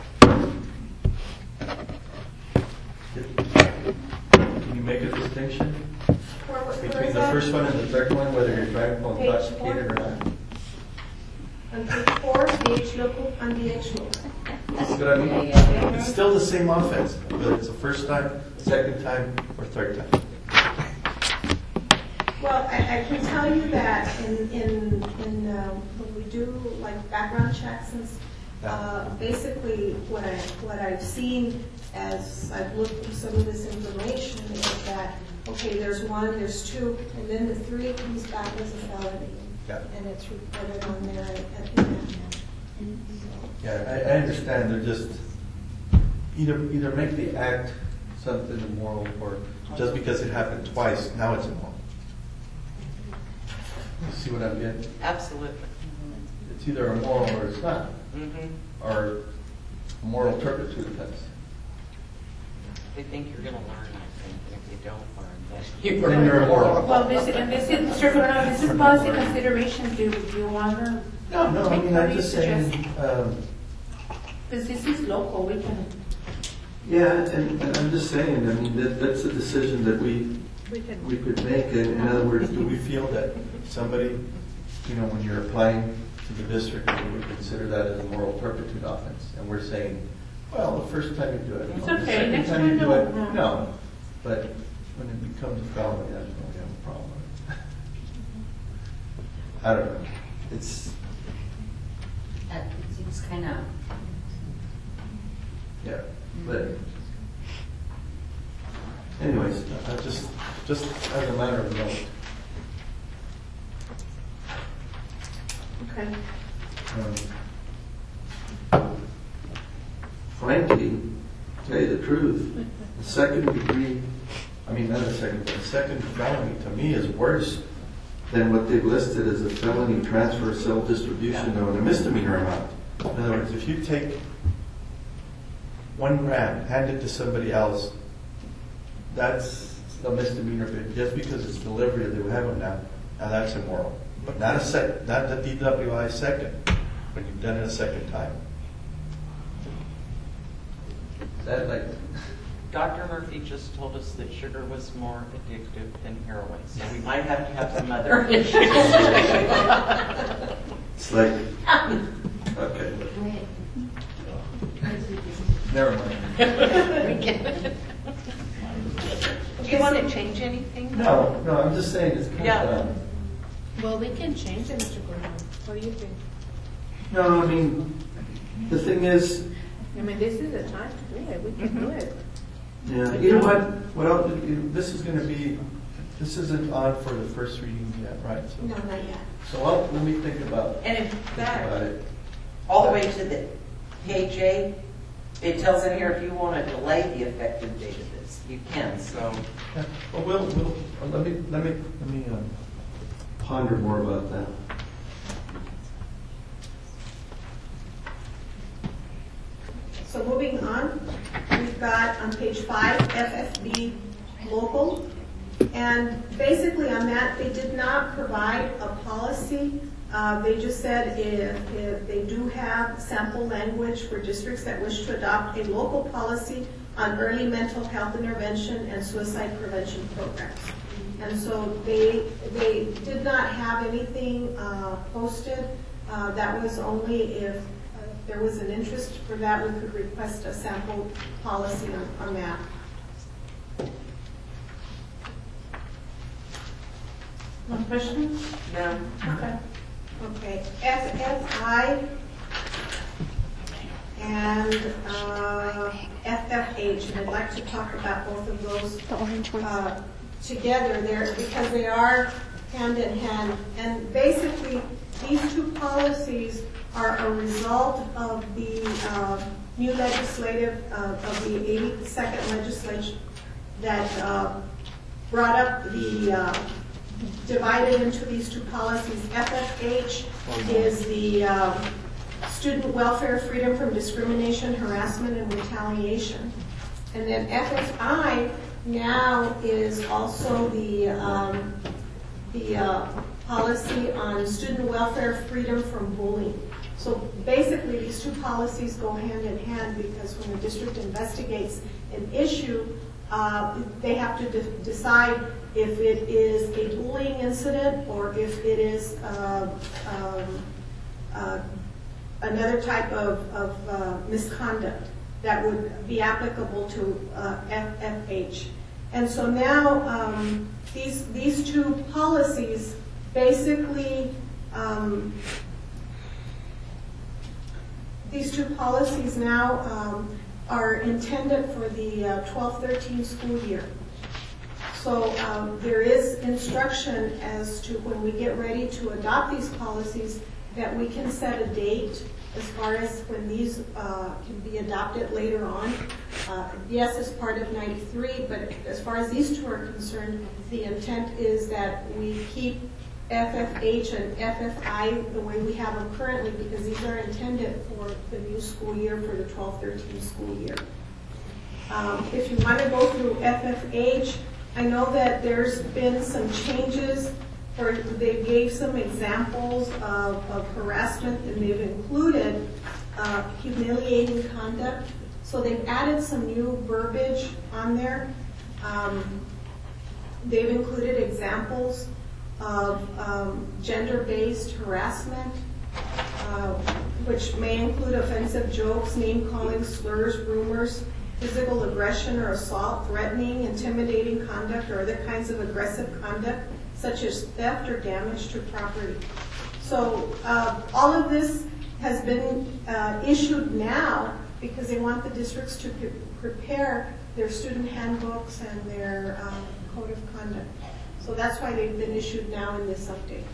Can you make a distinction between the first one and the third one, whether you're driving while intoxicated or not? On page four, D H local, on D H local. That's what I mean. It's still the same offense, whether it's the first time, second time, or third time. Well, I, I can tell you that in in, in uh, when we do like background checks, and uh, basically what I what I've seen as I've looked through some of this information is that okay, there's one, there's two, and then the three comes back as a felony, yeah. And it's reported on there at the end. Yeah, I, I understand. They're just either either make the act something immoral, or just because it happened twice, now it's immoral. You see what I'm getting? Absolutely. It's either immoral or it's not, Mm-hmm. or a moral turpitude offense. They think you're going to learn, I think, and if you don't learn, then Then you're you're immoral. Well, this, and this is, Mister Coronado, this is policy consideration. Do, do you want to No, no, I mean, I'm just saying, um, Because this is local, we can, Yeah, and, and I'm just saying, I mean, that, that's a decision that we, We can, we could make. In, in other words, do we feel that somebody, you know, when you're applying to the district, we would consider that as a moral turpitude offense? And we're saying, well, the first time you do it. It's no. okay, The second next time time you do no. it, no. But when it becomes a felony, that's when we have a problem. I don't know. It's, That seems kind of, yeah, but anyways, I just, just as a matter of note. okay. Um, frankly, to tell you the truth, the second degree I mean, not a second, but a second felony to me is worse. than what they've listed as a felony transfer, sale, distribution, or a misdemeanor amount. In other words, if you take one grand, hand it to somebody else, that's a misdemeanor, but just because it's delivery, they have it now, now that's immoral. But not a sec, not the D W I second, when you've done it a second time. Is that like, Doctor Murphy just told us that sugar was more addictive than heroin, so we might have to have some other issues. it's like, okay. Never mind. Do you want to change anything? No, no, I'm just saying it's kind Yeah. of, Well, we can change it, Mister Gordon. What do you think? No, I mean, the thing is, I mean, this is the time to do it. We can do it. yeah, you know what? what else, this is gonna be, this isn't on for the first reading yet, right? So- No, not yet. So I'll, let me think about, And in think fact, about it. all the way to the page eight, it tells in here if you want to delay the effective date of this, you can, so. Yeah, well, we'll, we'll, uh, let me, let me, let me, um, Ponder more about that. So moving on, we've got on page five, F F B local. And basically on that, they did not provide a policy. Uh, They just said if, if they do have sample language for districts that wish to adopt a local policy on early mental health intervention and suicide prevention programs. And so they, they did not have anything uh, posted. Uh, That was only if uh, there was an interest for that, we could request a sample policy on, on that. One question? No. Okay. Okay, F F I and uh, F F H, and I'd like to talk about both of those The orange one. uh, together there because they are hand in hand. And basically, these two policies are a result of the uh, new legislative, uh, of the eighty-second legislation that uh, brought up the, uh, divided into these two policies. F F H is the uh, Student Welfare Freedom from Discrimination, Harassment, and Retaliation. And then F F I now is also the, um, the uh, policy on student welfare freedom from bullying. So basically, these two policies go hand in hand because when the district investigates an issue, uh, they have to de- decide if it is a bullying incident or if it is uh, um, uh, another type of, of uh, misconduct that would be applicable to uh, F F H. And so now um, these, these two policies basically, um, these two policies now um, are intended for the uh, twelve thirteen school year. So um, there is instruction as to when we get ready to adopt these policies that we can set a date as far as when these uh, can be adopted later on. Uh, yes, as part of ninety-three, but as far as these two are concerned, the intent is that we keep F F H and F F I the way we have them currently because these are intended for the new school year, for the twelve thirteen school year. Um, if you want to go through F F H, I know that there's been some changes For, they gave some examples of, of harassment, and they've included uh, humiliating conduct. So they've added some new verbiage on there. Um, they've included examples of um, gender-based harassment, uh, which may include offensive jokes, name-calling, slurs, rumors, physical aggression or assault, threatening, intimidating conduct, or other kinds of aggressive conduct, such as theft or damage to property. So uh, all of this has been uh, issued now because they want the districts to pre prepare their student handbooks and their uh, code of conduct. So that's why they've been issued now in this update.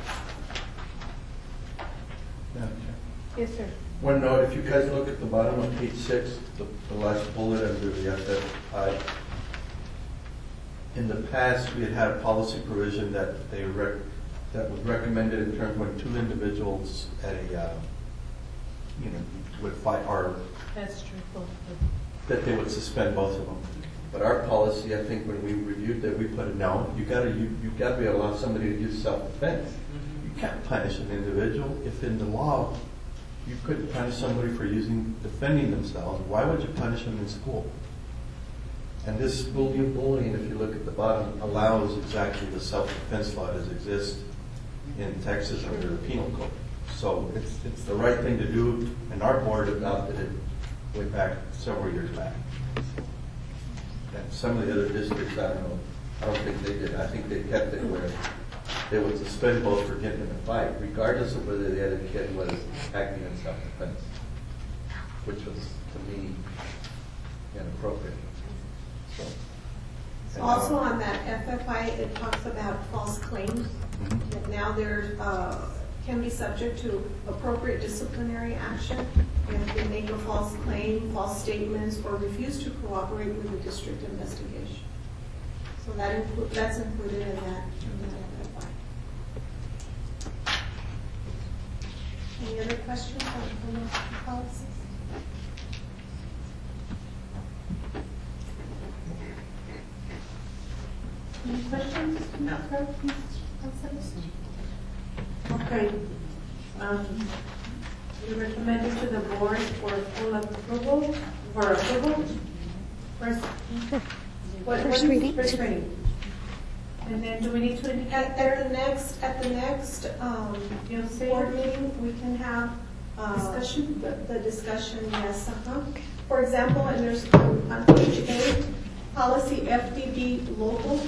Madam Chair. Yes, sir. One note, if you guys look at the bottom of page six, the, the last bullet under the F F I, in the past, we had had a policy provision that they rec that was recommended in terms when two individuals at a, uh, you know, would fight, or That's true. that they would suspend both of them. But our policy, I think, when we reviewed that, we put it, no, you gotta, you, you gotta be allow somebody to use self-defense. You can't punish an individual if in the law you couldn't punish somebody for using, defending themselves. Why would you punish them in school? And this bullying, bullying, if you look at the bottom, allows exactly the self-defense law as exists in Texas under the penal code. So it's, it's the right thing to do, and our board adopted it way back, several years back. And some of the other districts, I don't know, I don't think they did. I think they kept it where they would suspend both for getting in a fight, regardless of whether the other kid was acting in self-defense, which was, to me, inappropriate. So, So also on that F F I, it talks about false claims. Mm-hmm. That now there uh, can be subject to appropriate disciplinary action if they make a false claim, false statements, or refuse to cooperate with the district investigation. So that inclu that's included in that, in that F F I. Any other questions on the policies? Any questions? No. Okay. Um, we recommend it to the board for full approval, for approval. First, what, First what is reading. First reading. And then do we need to indicate At, there? at the next, at the next um, You'll say- board meeting, we can have uh, Discussion? The, the discussion, yes. Uh-huh. For example, and there's on, on page eight, policy F D B local.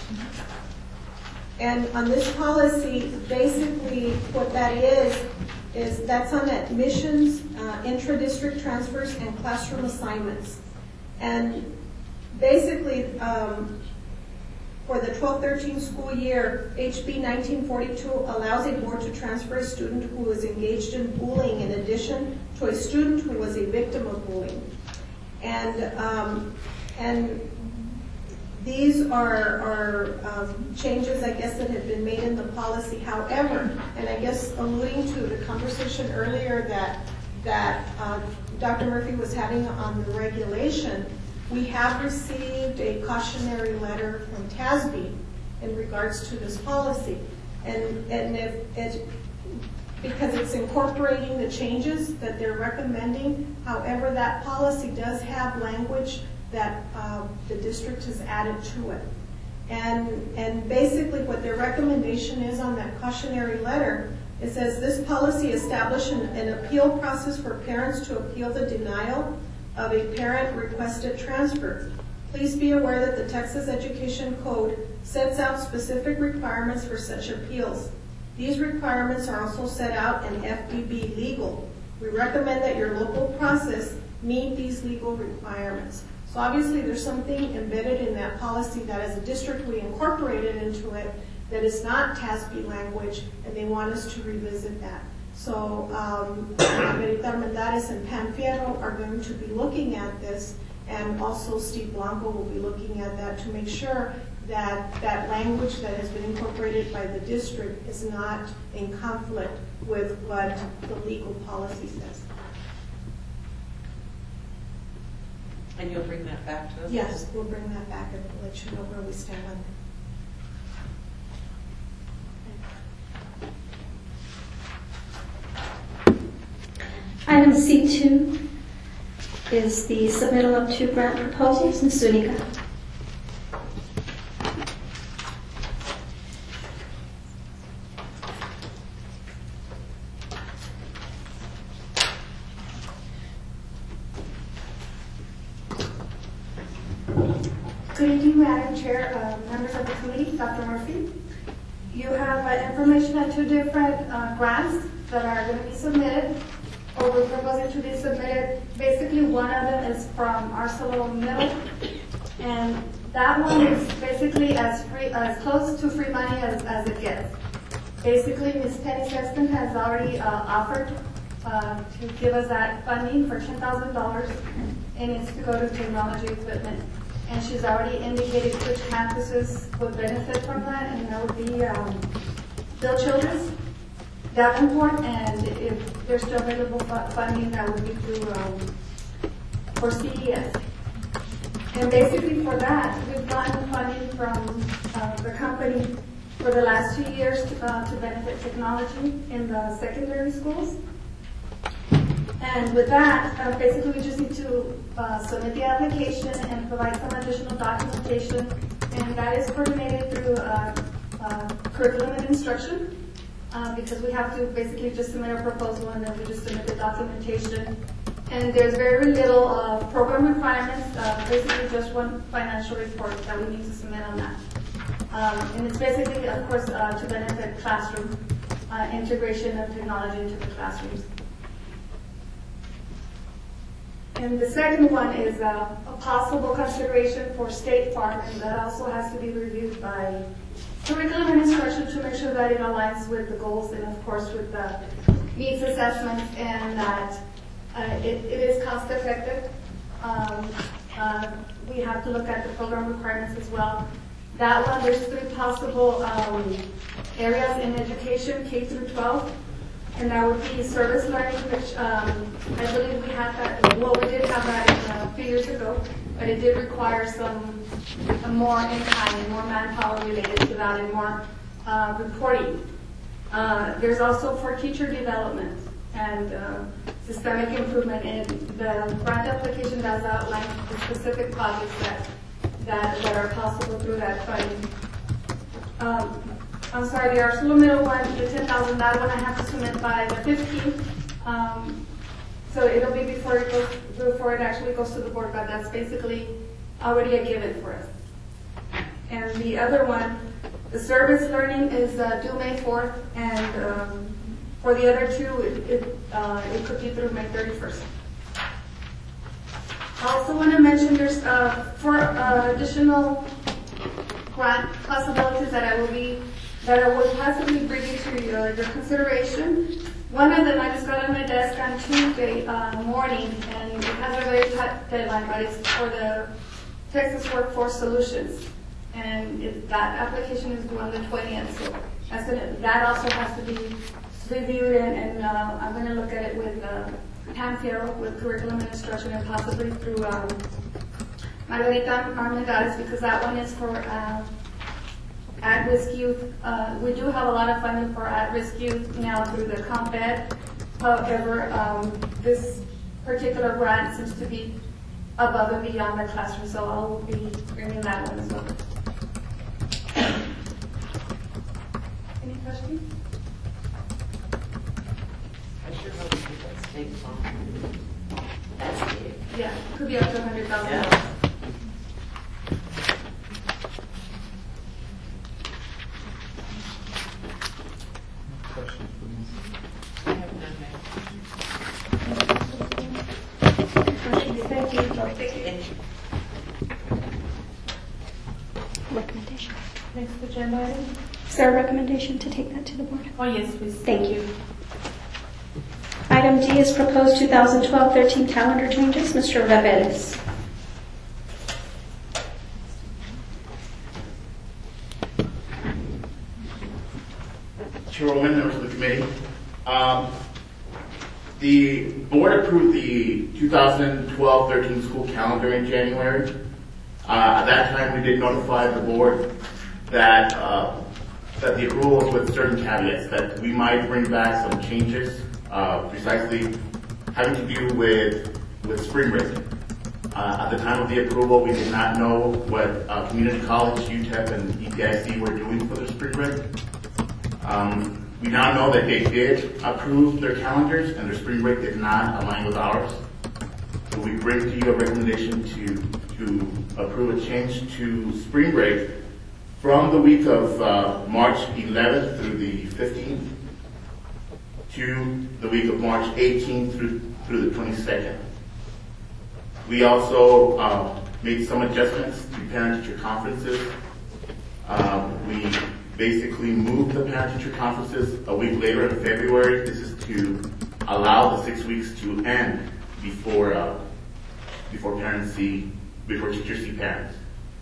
And on this policy, basically what that is, is that's on admissions, uh, intra-district transfers, and classroom assignments. And basically, um, for the twelve thirteen school year, H B nineteen forty-two allows a board to transfer a student who was engaged in bullying in addition to a student who was a victim of bullying. And, um, and these are, are um, changes, I guess, that have been made in the policy. However, and I guess alluding to the conversation earlier that, that uh, Doctor Murphy was having on the regulation, we have received a cautionary letter from T A S B in regards to this policy. And, and if it, because it's incorporating the changes that they're recommending, however, that policy does have language that uh, the district has added to it. And, and basically what their recommendation is on that cautionary letter, it says this policy establishes an, an appeal process for parents to appeal the denial of a parent requested transfer. Please be aware that the Texas Education Code sets out specific requirements for such appeals. These requirements are also set out in F D B legal. We recommend that your local process meet these legal requirements. So obviously there's something embedded in that policy that as a district we incorporated into it that is not T A S B language, and they want us to revisit that. So um, Margarita Armendariz and Pam Fierro are going to be looking at this, and also Steve Blanco will be looking at that to make sure that that language that has been incorporated by the district is not in conflict with what the legal policy says. And you'll bring that back to us? Yes, we'll bring that back and let you know where we stand on that. Item C two is the submittal of two grant proposals. Miz Zuniga. Good evening, Madam Chair, uh, members of the committee, Doctor Murphy. You have uh, information on two different uh, grants that are going to be submitted, or we're proposing to be submitted. Basically, one of them is from Arcelor Middle, and that one is basically as free, as close to free money as, as it gets. Basically, Miz Penny Sexton has already uh, offered uh, to give us that funding for ten thousand dollars, and it's to go to technology equipment. And she's already indicated which campuses would benefit from that, and that would be um, Bill Childress, Davenport, and if there's still available funding, that would be through um, for C E S. And basically for that, we've gotten funding from uh, the company for the last two years to, uh, to benefit technology in the secondary schools. And with that, uh, basically we just need to uh, submit the application and provide some additional documentation, and that is coordinated through uh, uh, curriculum and instruction, uh, because we have to basically just submit a proposal and then we just submit the documentation. And there's very little uh, program requirements, uh, basically just one financial report that we need to submit on that. Um, and it's basically, of course, uh, to benefit classroom uh, integration of technology into the classrooms. And the second one is uh, a possible consideration for State Farm, and that also has to be reviewed by curriculum and instruction to make sure that it aligns with the goals and, of course, with the needs assessments, and that uh, it, it is cost effective. Um, uh, we have to look at the program requirements as well. That one, there's three possible um, areas in education, K through twelve. And that would be service learning, which um, I believe we had that, well, we did have that uh, a few years ago, but it did require some uh, more in time and more manpower related to that and more uh, reporting. Uh, there's also for teacher development and uh, systemic improvement, and the grant application does outline the specific projects that, that, that are possible through that funding. Um, I'm sorry, the Arcelor Middle one, the ten thousand, that one I have to submit by the fifteenth. Um, so it'll be before it goes, before it actually goes to the board, but that's basically already a given for us. And the other one, the service learning is uh, due May fourth, and um, for the other two, it, it, uh, it could be through May thirty-first. I also want to mention there's uh, four uh, additional grant possibilities that I will be that I will possibly bring you to your, your consideration. One of them I just got on my desk on Tuesday uh, morning, and it has a very tight deadline, but it's for the Texas Workforce Solutions. And it, that application is due on the twentieth, so that's gonna, that also has to be reviewed, and, and uh, I'm going to look at it with uh, Pam Farrell, with curriculum and instruction, and possibly through um, Margarita Armendariz, because that one is for uh, at-risk youth. Uh, we do have a lot of funding for at-risk youth now through the Comp Ed. However, um, this particular grant seems to be above and beyond the classroom, so I'll be bringing that one as well. Any questions? I sure hope you get that state fund. That's big. Yeah, it could be up to one hundred thousand dollars. Yeah. Questions for me? I have none, Thank you. ma'am. Recommendation. Next agenda item? Is there a recommendation to take that to the board? Oh, yes, please. Thank you. Item D is proposed two thousand twelve thirteen calendar changes. Mister Reveles. Chairwoman, members of the committee. Um, the board approved the two thousand twelve thirteen school calendar in January. Uh, at that time, we did notify the board that uh, that the approval was with certain caveats, that we might bring back some changes, uh, precisely having to do with, with spring break. Uh, at the time of the approval, we did not know what uh, community college, U T E P, and E T I C were doing for their spring break. Um, we now know that they did approve their calendars, and their spring break did not align with ours. So we bring to you a recommendation to, to approve a change to spring break from the week of uh, March eleventh through the fifteenth to the week of March eighteenth through, through the twenty-second. We also uh, made some adjustments to parent-teacher conferences. Um, we basically moved the parent-teacher conferences a week later in February. This is to allow the six weeks to end before uh, before parents see, before teachers see parents.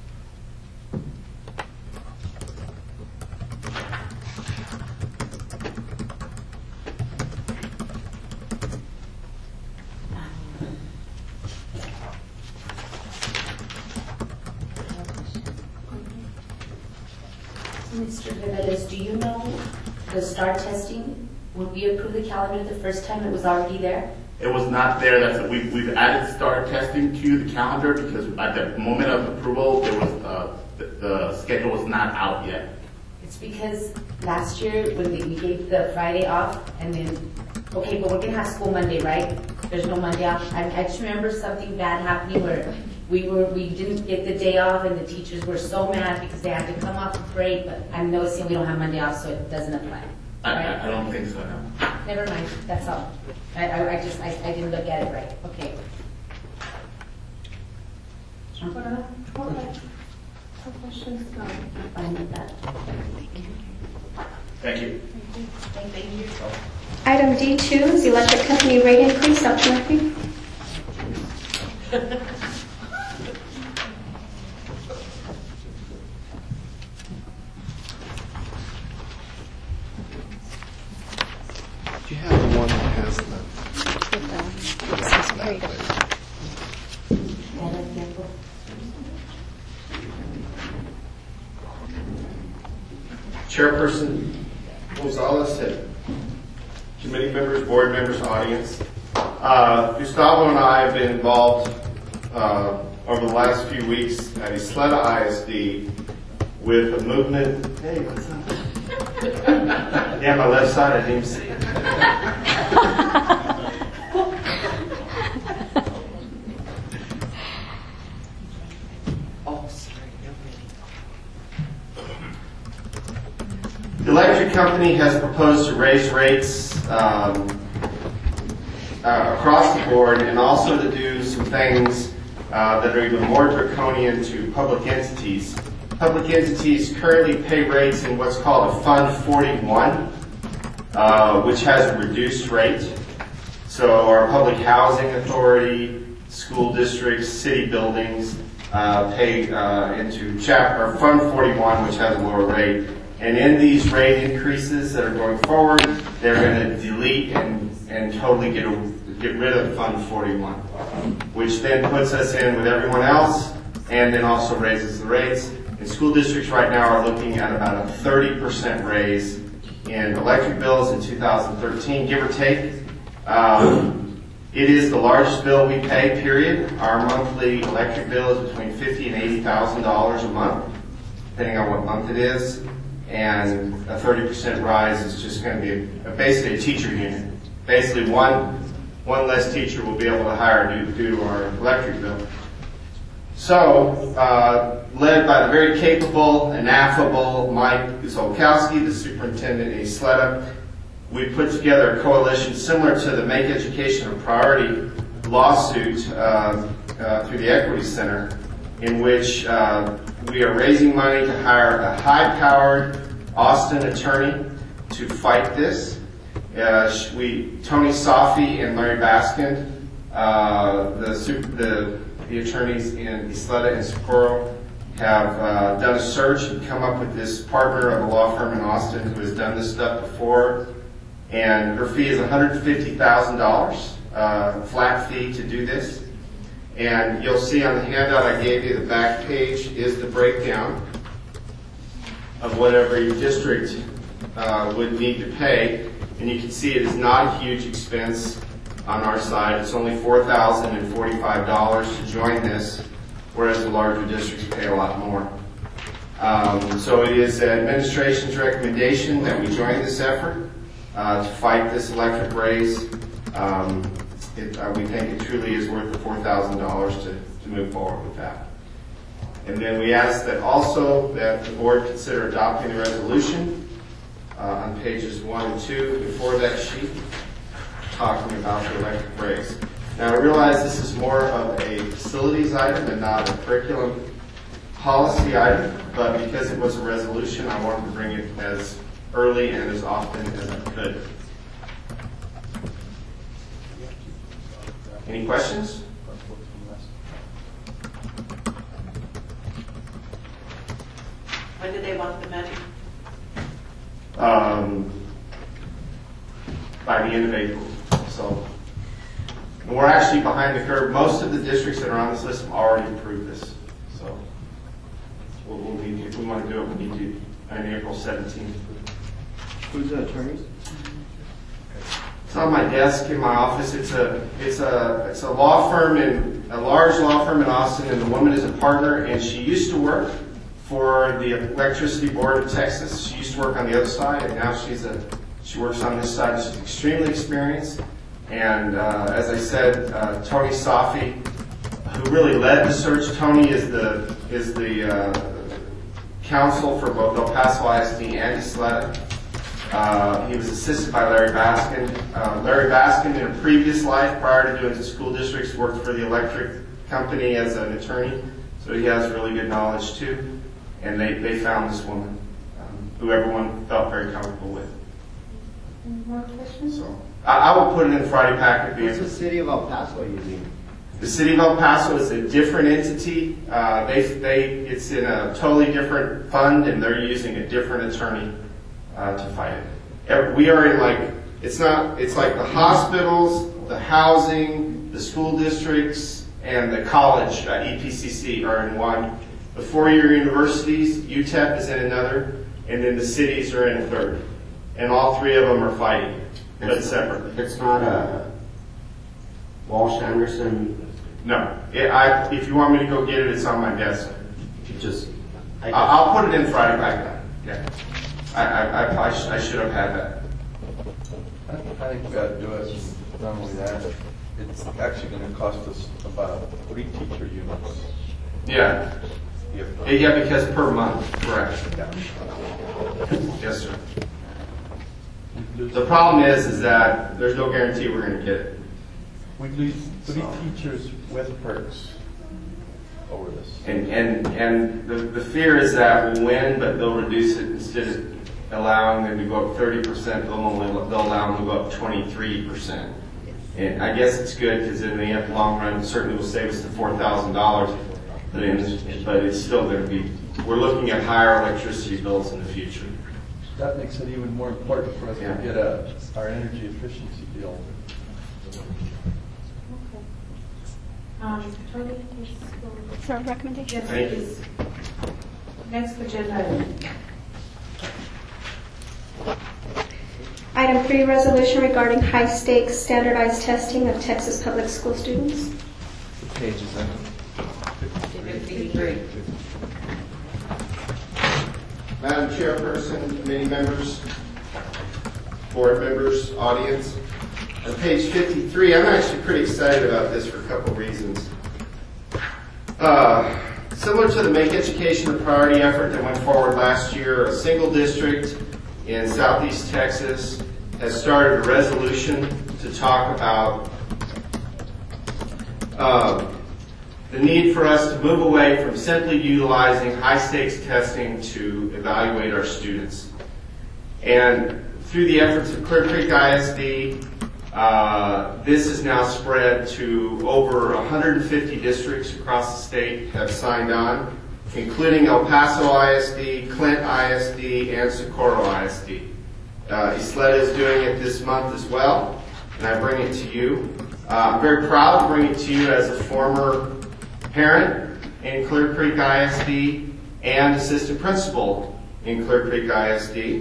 Mister Reveles, do you know the STAR testing? When we approved the calendar the first time, it was already there? It was not there. That's a, we, we've added STAR testing to the calendar because at the moment of approval, there was uh, the, the schedule was not out yet. It's because last year when we, we gave the Friday off, and then okay, but we're gonna have school Monday, right? There's no Monday off. I, I just remember something bad happening where we were we didn't get the day off, and the teachers were so mad because they had to come off a break. But I'm noticing we don't have Monday off, so it doesn't apply. I, Right? I, I don't think so. No. Never mind. That's all. I, I, I just I, I didn't look at it right. Okay. Fine with that. Thank you. Thank you. Item D two is electric company rate increase. Doctor Murphy. Do you have the one that has the... Chairperson Gonzalez and committee members, board members, audience. Uh, Gustavo and I have been involved uh, over the last few weeks at Isleta I S D with a movement. Hey, what's up? Yeah, my left side, I didn't even see it. The electric company has proposed to raise rates um, uh, across the board, and also to do some things uh, that are even more draconian to public entities. Public entities currently pay rates in what's called a Fund forty-one, uh, which has a reduced rate. So our public housing authority, school districts, city buildings uh, pay uh, into chap or Fund forty-one, which has a lower rate. And in these rate increases that are going forward, they're going to delete and, and totally get, a, get rid of Fund forty-one, which then puts us in with everyone else and then also raises the rates. And school districts right now are looking at about a thirty percent raise in electric bills in two thousand thirteen, give or take. Um, it is the largest bill we pay, period. Our monthly electric bill is between fifty thousand dollars and eighty thousand dollars a month, depending on what month it is. And a thirty percent rise is just going to be a, a, basically a teacher unit. Basically one, one less teacher will be able to hire due, due to our electric bill. So, uh, led by the very capable and affable Mike Zolkowski, the superintendent in Isleta, we put together a coalition similar to the Make Education a Priority lawsuit uh, uh, through the Equity Center, in which uh, we are raising money to hire a high-powered Austin attorney to fight this. Uh, we, Tony Safi and Larry Baskin, uh, the, super, the, the attorneys in Isleta and Socorro, have uh, done a search and come up with this partner of a law firm in Austin who has done this stuff before. And her fee is one hundred fifty thousand dollars, uh, flat fee to do this. And you'll see on the handout I gave you, the back page is the breakdown of what every district uh, would need to pay. And you can see it is not a huge expense. on our side. It's only four thousand forty-five dollars to join this, whereas the larger districts pay a lot more. Um, so it is administration's recommendation that we join this effort uh, to fight this electric raise. Um, it, uh, we think it truly is worth the four thousand dollars to, to move forward with that. And then we ask that also that the board consider adopting the resolution uh, on pages one and two before that sheet, talking about the electric raise. Now I realize this is more of a facilities item and not a curriculum policy item, but because it was a resolution, I wanted to bring it as early and as often as I could. Any questions? When do they want the money? Um, by the end of April. So and we're actually behind the curve. Most of the districts that are on this list have already approved this. So we'll, we'll need, if we want to do it, we need to on April seventeenth. Who's the attorney? It's on my desk in my office. It's a it's a it's a law firm in a large law firm in Austin, and the woman is a partner, and she used to work for the Electricity Board of Texas. She used to work on the other side, and now she's a she works on this side. She's extremely experienced, and uh, as I said, uh, Tony Safi, who really led the search. Tony is the is the uh, counsel for both El Paso I S D and Isleta. Uh, he was assisted by Larry Baskin. Uh, Larry Baskin, in a previous life, prior to doing the school districts, worked for the electric company as an attorney, so he has really good knowledge too. And they, they found this woman, um, who everyone felt very comfortable with. Any more questions? So I, I will put it in the Friday packet. What's the city of El Paso using? The city of El Paso is a different entity. Uh, they, they, it's in a totally different fund, and they're using a different attorney Uh, to fight it. Every, we are in like, it's not, it's like the hospitals, the housing, the school districts, and the college, uh, E P C C are in one. The four-year universities, U T E P is in another, and then the cities are in a third. And all three of them are fighting, but separately. It's not a Walsh Anderson. No, it, I, if you want me to go get it, it's on my desk. Just, I, I'll put it in Friday back then. Yeah. I, I, I, sh I should have had that. I, I think we got to do it. Not only that, it's actually going to cost us about three teacher units. Yeah. If, yeah, because per month, correct. Yeah. Yes, sir. The problem is, is that there's no guarantee we're going to get it. We lose three so. teachers with perks over this. And and and the, the fear is that we'll win, but they'll reduce it instead of allowing them to go up thirty percent. They'll only they'll allow them to go up twenty-three percent. And I guess it's good because in the long run, it certainly will save us the four thousand dollars. But but it's still going to be. We're looking at higher electricity bills in the future. That makes it even more important for us yeah. to get a our energy efficiency deal. Um, Tony, for a recommendation. Yes, please. Next agenda item. Item three, resolution regarding high-stakes standardized testing of Texas public school students. What page is that? fifty-three. Madam Chairperson, committee members, board members, audience. On page fifty-three, I'm actually pretty excited about this for a couple reasons. Uh, similar to the Make Education a Priority effort that went forward last year, a single district in Southeast Texas has started a resolution to talk about uh, the need for us to move away from simply utilizing high-stakes testing to evaluate our students. And through the efforts of Clear Creek I S D, Uh, this is now spread to over one hundred fifty districts across the state have signed on, including El Paso I S D, Clint I S D, and Socorro I S D. Uh, Isleta is doing it this month as well, and I bring it to you. Uh, I'm very proud to bring it to you as a former parent in Clear Creek I S D and assistant principal in Clear Creek I S D.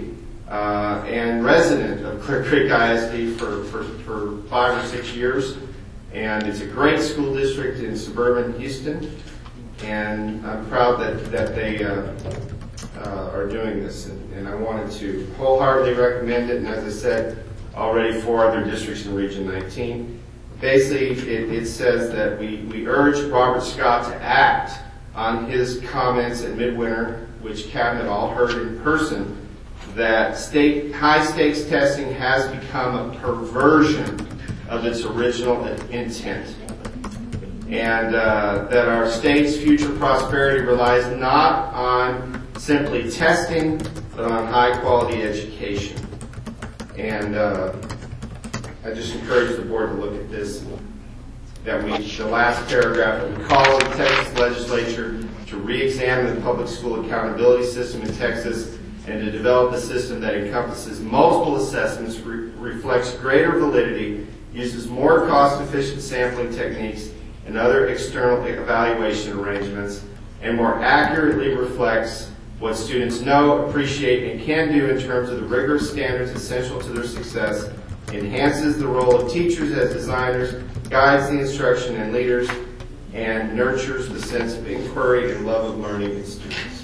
uh, and resident of Clear Creek I S D for, for, for five or six years. And it's a great school district in suburban Houston. And I'm proud that, that they uh, uh, are doing this. And, and I wanted to wholeheartedly recommend it. And as I said, already four other districts in Region nineteen. Basically, it, it says that we, we urge Robert Scott to act on his comments at Midwinter, which Cabinet all heard in person, that state high-stakes testing has become a perversion of its original intent. And uh, that our state's future prosperity relies not on simply testing, but on high-quality education. And uh, I just encourage the board to look at this, that we, the last paragraph, that we call on the Texas legislature to re-examine the public school accountability system in Texas and to develop a system that encompasses multiple assessments, re- reflects greater validity, uses more cost-efficient sampling techniques and other external evaluation arrangements, and more accurately reflects what students know, appreciate, and can do in terms of the rigorous standards essential to their success, enhances the role of teachers as designers, guides the instruction and leaders, and nurtures the sense of inquiry and love of learning in students.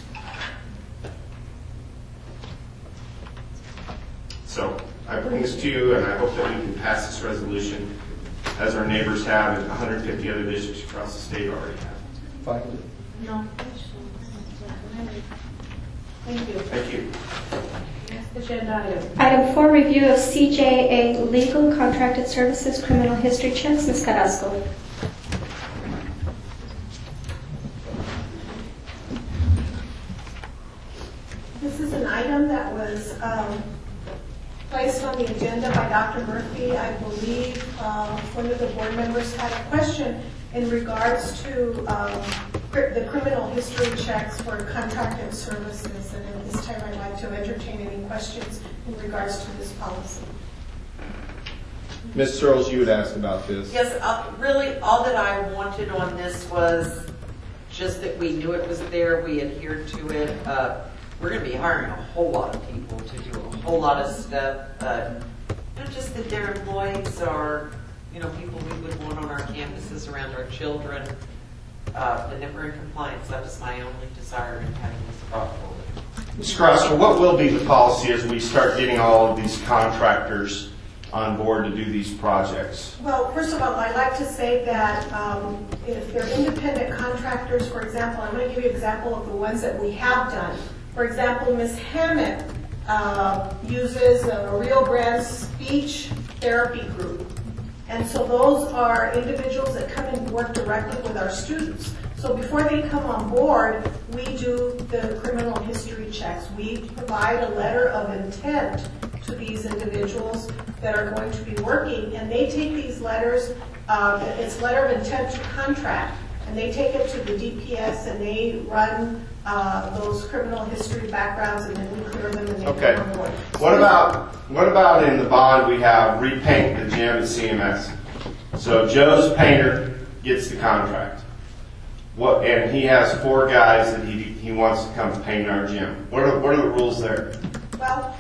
So I bring this to you, and I hope that we can pass this resolution as our neighbors have and one hundred fifty other districts across the state already have. Fine. No. Thank you. Thank you. Next agenda item. Item four, review of C J A legal contracted services criminal history checks. Miz Carrasco. This is an item that was um, placed on the agenda by Doctor Murphy. I believe uh, one of the board members had a question in regards to um, the criminal history checks for contracted services. And at this time, I'd like to entertain any questions in regards to this policy. Miz Searles, you had asked about this. Yes, uh, really, all that I wanted on this was just that we knew it was there, we adhered to it. Uh, we're going to be hiring a whole lot of people to do a whole lot of stuff. Uh, not just that their employees are, you know, people we would want on our campuses around our children, uh, and that we're in compliance. That was my only desire in having this brought forward. Miz Carrasco, what will be the policy as we start getting all of these contractors on board to do these projects? Well, first of all, I'd like to say that um, if they're independent contractors, for example, I'm going to give you an example of the ones that we have done. For example, Miz Hammett uh, uses a Rio Grande speech therapy group. And so those are individuals that come and work directly with our students. So before they come on board, we do the criminal history checks. We provide a letter of intent to these individuals that are going to be working, and they take these letters, um, it's letter of intent to contract, and they take it to the D P S and they run uh, those criminal history backgrounds, and then we clear them and they Okay. come on board. What about what about in the bond we have repaint the gym at C M S? So Joe's painter gets the contract. What and he has four guys that he he wants to come paint our gym. What are what are the rules there? Well,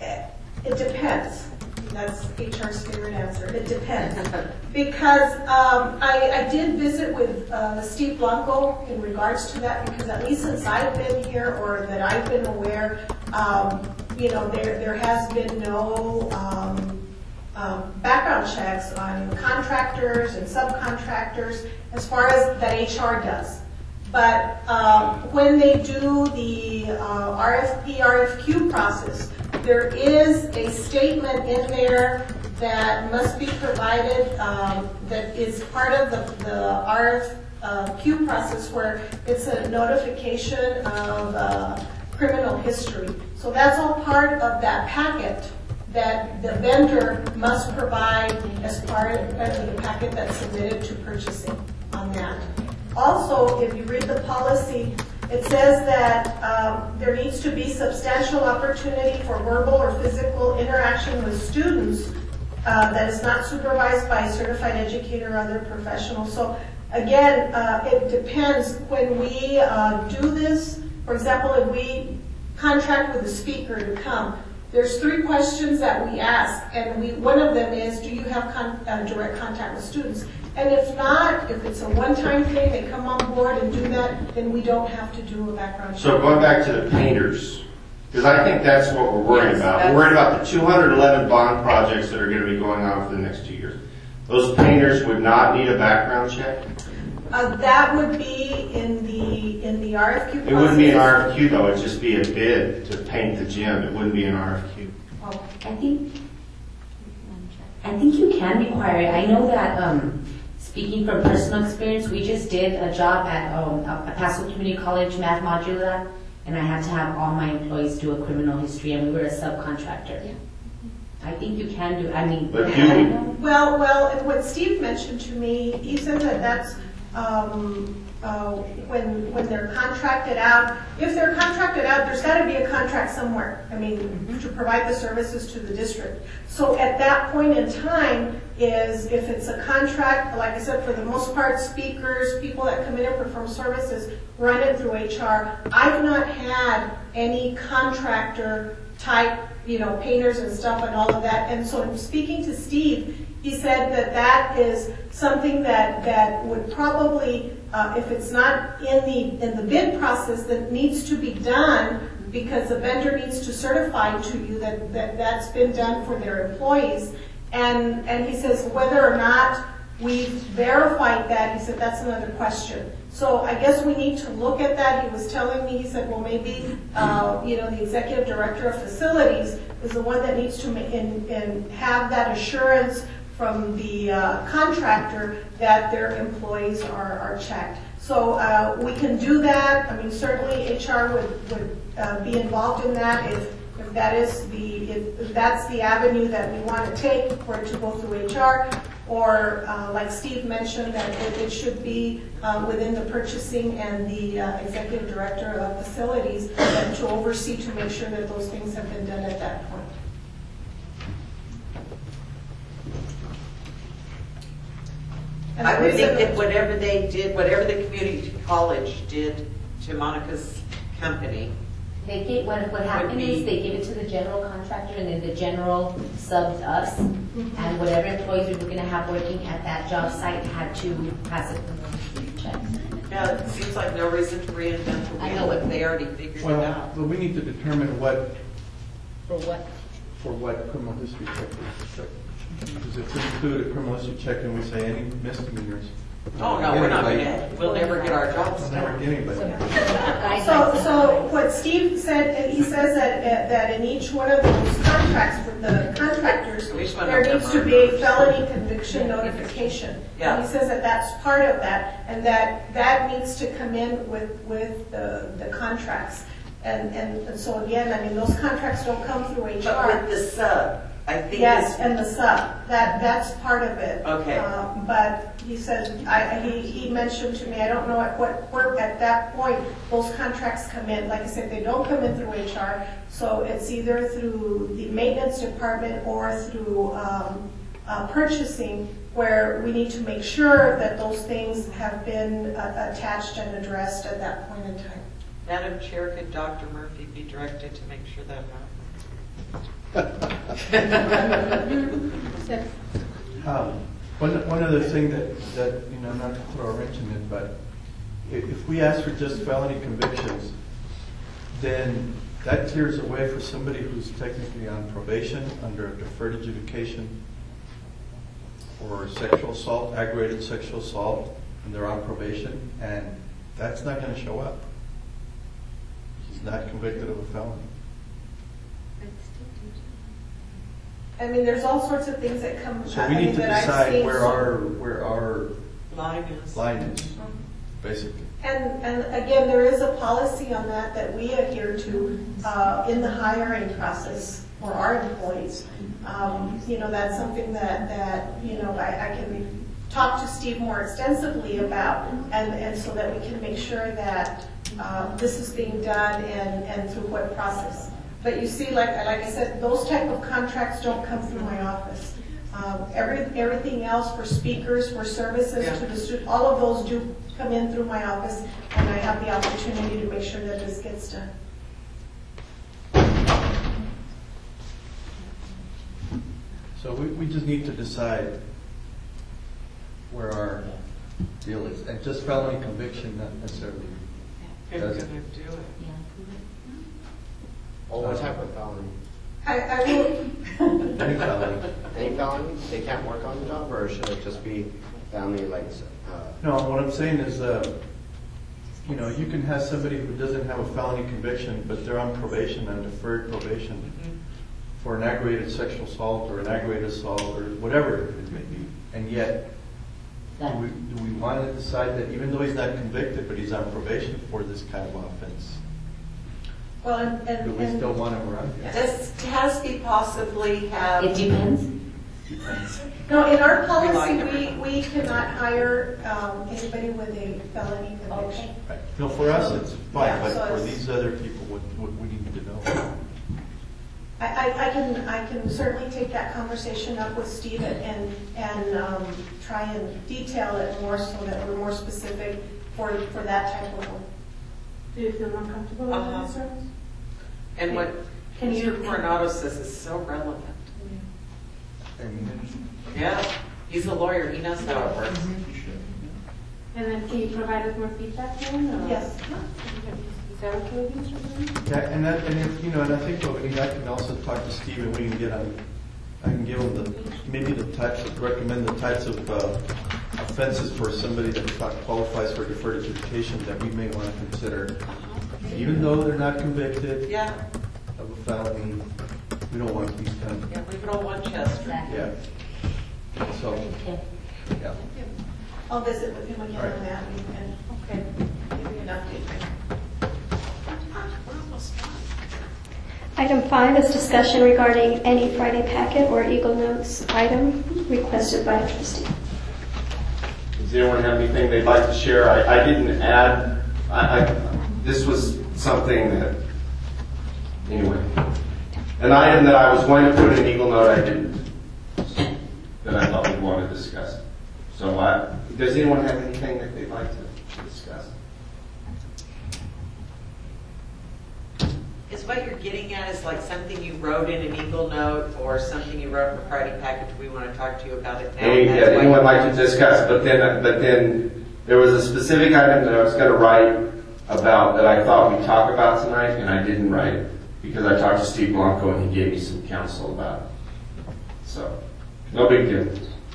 it depends. That's H R's favorite answer. It depends. Because um, I, I did visit with uh, Steve Blanco in regards to that, because at least since I've been here or that I've been aware, um, you know, there, there has been no um, um, background checks on contractors and subcontractors as far as that H R does. But um, when they do the uh, R F P, R F Q process, there is a statement in there that must be provided um, that is part of the, the R F Q process, where it's a notification of uh, criminal history. So that's all part of that packet that the vendor must provide as part of the packet that's submitted to purchasing on that. Also, if you read the policy, it says that um, there needs to be substantial opportunity for verbal or physical interaction with students uh, that is not supervised by a certified educator or other professional. So again, uh, it depends. When we uh, do this, for example, if we contract with a speaker to come, there's three questions that we ask, and we, one of them is, do you have con, uh, direct contact with students? And if not, if it's a one-time thing, they come on board and do that, then we don't have to do a background check. So going back to the painters, because I think that's what we're worried Yes, about. We're worried about the two hundred eleven bond projects that are going to be going on for the next two years. Those painters would not need a background check? Uh, that would be in the, in the R F Q process. It wouldn't be an R F Q though, it'd just be a bid to paint the gym. It wouldn't be an R F Q. Oh. I think, I think you can require it. I know that, um, speaking from personal experience, we just did a job at, um, at Paso Community College Math Module, and I had to have all my employees do a criminal history, and we were a subcontractor. Yeah. I think you can do, I mean. But I do don't we? know. Well, well, and what Steve mentioned to me, he said that that's, um, uh, when, when they're contracted out, if they're contracted out, there's gotta be a contract somewhere. I mean, to provide the services to the district. So at that point in time is, if it's a contract, like I said, for the most part, speakers, people that come in and perform services, run it through H R. I've not had any contractor type, you know, painters and stuff and all of that. And so speaking to Steve, he said that that is something that, that would probably, uh, if it's not in the, in the bid process, that needs to be done because the vendor needs to certify to you that, that that's been done for their employees. And, and he says whether or not we've verified that, he said that's another question. So I guess we need to look at that. He was telling me, he said, well, maybe, uh, you know, the executive director of facilities is the one that needs to ma- in, in have that assurance from the uh, contractor that their employees are, are checked. So uh, we can do that. I mean, certainly H R would, would uh, be involved in that if, if that is the, if, if that's the avenue that we want to take for it to go through H R. Or, uh, like Steve mentioned, that it, it should be uh, within the purchasing and the uh, executive director of facilities that to oversee to make sure that those things have been done at that point. And I the would reason think that whatever they did, whatever the community college did to Monica's company. They gave, what, what happened be- is they gave it to the general contractor and then the general subbed us. And whatever employees we were gonna have working at that job site had to pass it through checks. Yeah, it seems like no reason to reinvent the I know. wheel if they already figured it Well, out. but we need to determine what, For what? for what criminal history check is. Because if we include a criminal history check and we say any misdemeanors. Oh, no, we're not anybody- gonna, we'll never get our jobs We'll never done. get anybody. So, so what Steve said, he says that, that in each one of those contracts with the contractors, Each one there of them needs to are- be a felony conviction notification. Yeah. And he says that that's part of that, and that that needs to come in with, with the, the contracts. And, and, and so again, I mean, those contracts don't come through H R. But with the sub, I think Yes, it's, and the sub, that, that's part of it. Okay. Um, But he said, I, he, he mentioned to me, I don't know at what, where, at that point, those contracts come in. Like I said, they don't come in through H R, so it's either through the maintenance department or through, um, uh, purchasing, where we need to make sure that those things have been uh, attached and addressed at that point in time. Madam Chair, could Doctor Murphy be directed to make sure that happens? Um, One, one other thing that, that, you know, not to throw a wrench in it, but if, if we ask for just felony convictions, then that clears the way for somebody who's technically on probation under a deferred adjudication for sexual assault, aggravated sexual assault, and they're on probation, and that's not going to show up. He's not convicted of a felony. I mean, there's all sorts of things that come, So I we mean, need to that I've decide seen. where So- our, where our Line is. line is, basically. And, and again, there is a policy on that that we adhere to uh, in the hiring process for our employees. Um, You know, that's something that, that, you know, I, I can talk to Steve more extensively about, and, and so that we can make sure that uh, this is being done and, and through what process. But you see, like, like I said, those type of contracts don't come through my office. Um, every, everything else for speakers, for services Yeah. to the student, all of those do come in through my office, and I have the opportunity to make sure that this gets done. So we, we just need to decide where our deal is. And just felony conviction, not necessarily. Who's does gonna it. do it? Well, what type of felony? I, I will, Any felony. Any felony? They can't work on the job, or should it just be felony like, uh, No, what I'm saying is, uh, you know, you can have somebody who doesn't have a felony conviction, but they're on probation, on deferred probation, for an aggravated sexual assault or an aggravated assault or whatever it may be. And yet, do we, do we want to decide that even though he's not convicted, but he's on probation for this kind of offense, well, and, do and. we and- still want him around? Does Tasby possibly have? It depends. No, in our We policy, like we, we cannot hire um, anybody with a felony conviction. Right. No, for us, it's fine, Yeah, but so for it's- these other people, what, what we need to know. I, I, I can, I can certainly take that conversation up with Steve and, and um, try and detail it more so that we're more specific for, for that type of one. Do you feel more comfortable with Uh-huh. that, service? And what Can you- Mister Coronado says is so relevant. I mean, Yeah, he's a lawyer, he knows how it works. And then can you provide us more feedback then? or- Yes. Is that okay with you, Mister yeah, and that, and if, you know, and I think what we need, I can also talk to Steve and we can get on, I can give him the, maybe the types of, recommend the types of uh, offenses for somebody that qualifies for deferred education that we may want to consider. Even though they're not convicted Yeah, of a felony, we don't want these kind of, yeah, leave it on one chest. yeah. So, Okay. yeah. I'll visit with him again All right. on that and, and Okay. give you an update. We're almost done. Item five is discussion regarding any Friday packet or Eagle Notes item requested by a trustee. Does anyone have anything they'd like to share? I, I didn't add, I, I, this was something that, anyway. An item that I was going to put in Eagle Note, I didn't, that I thought we'd want to discuss. So I, does anyone have anything that they'd like to discuss? Is what you're getting at is like something you wrote in an Eagle Note or something you wrote in a Friday package, we want to talk to you about it now? Any, That's yeah, why anyone you- like to discuss, but then, but then there was a specific item that I was going to write about that I thought we'd talk about tonight, and I didn't write it because I talked to Steve Blanco and he gave me some counsel about it. So, no big deal.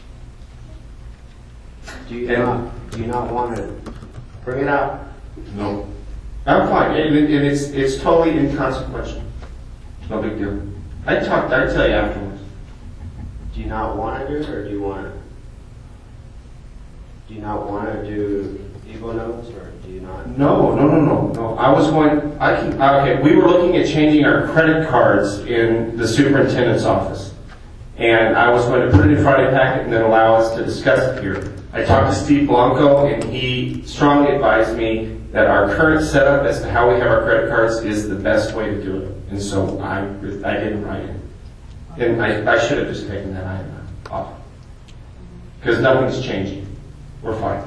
do you And- not, do you not want to bring it up? No. I'm fine, and, it- and it's, it's totally inconsequential. No big deal. I talked, I'd tell you afterwards. Do you not want to do it, or do you want to? Do you not want to do Eagle Notes, or do you not? No, no, no, no, no. I was going, I can, okay, we were looking at changing our credit cards in the superintendent's office. And I was going to put it in Friday packet and then allow us to discuss it here. I talked to Steve Blanco and he strongly advised me that our current setup as to how we have our credit cards is the best way to do it. And so I, I didn't write it. And I, I should have just taken that item off. Because nothing's changing. We're fine.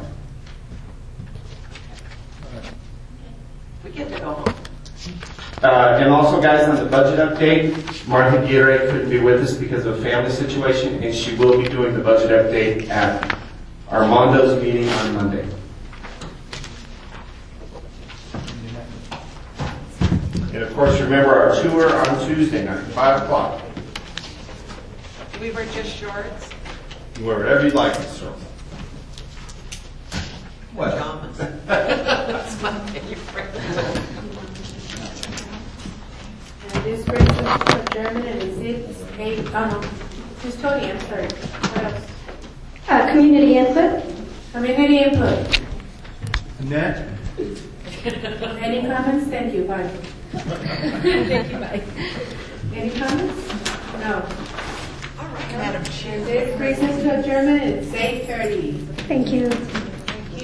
We get to go home. Uh, and also, guys, on the budget update, Martha Gire couldn't be with us because of a family situation, and she will be doing the budget update at Armando's meeting on Monday. And of course, remember our tour on Tuesday night, five o'clock. Do we wear just shorts? Wherever you like, sir. What? Pajamas. That's my favorite. And this brings us to adjournment, and is it eight, oh no, Miz Tony, I'm sorry. What else? Uh, community input. Community input. Annette? Any comments? Thank you, bye. Thank you, bye. Any comments? No. All right, Madam Chair. This brings us to adjournment, it's eight thirty. Thank you.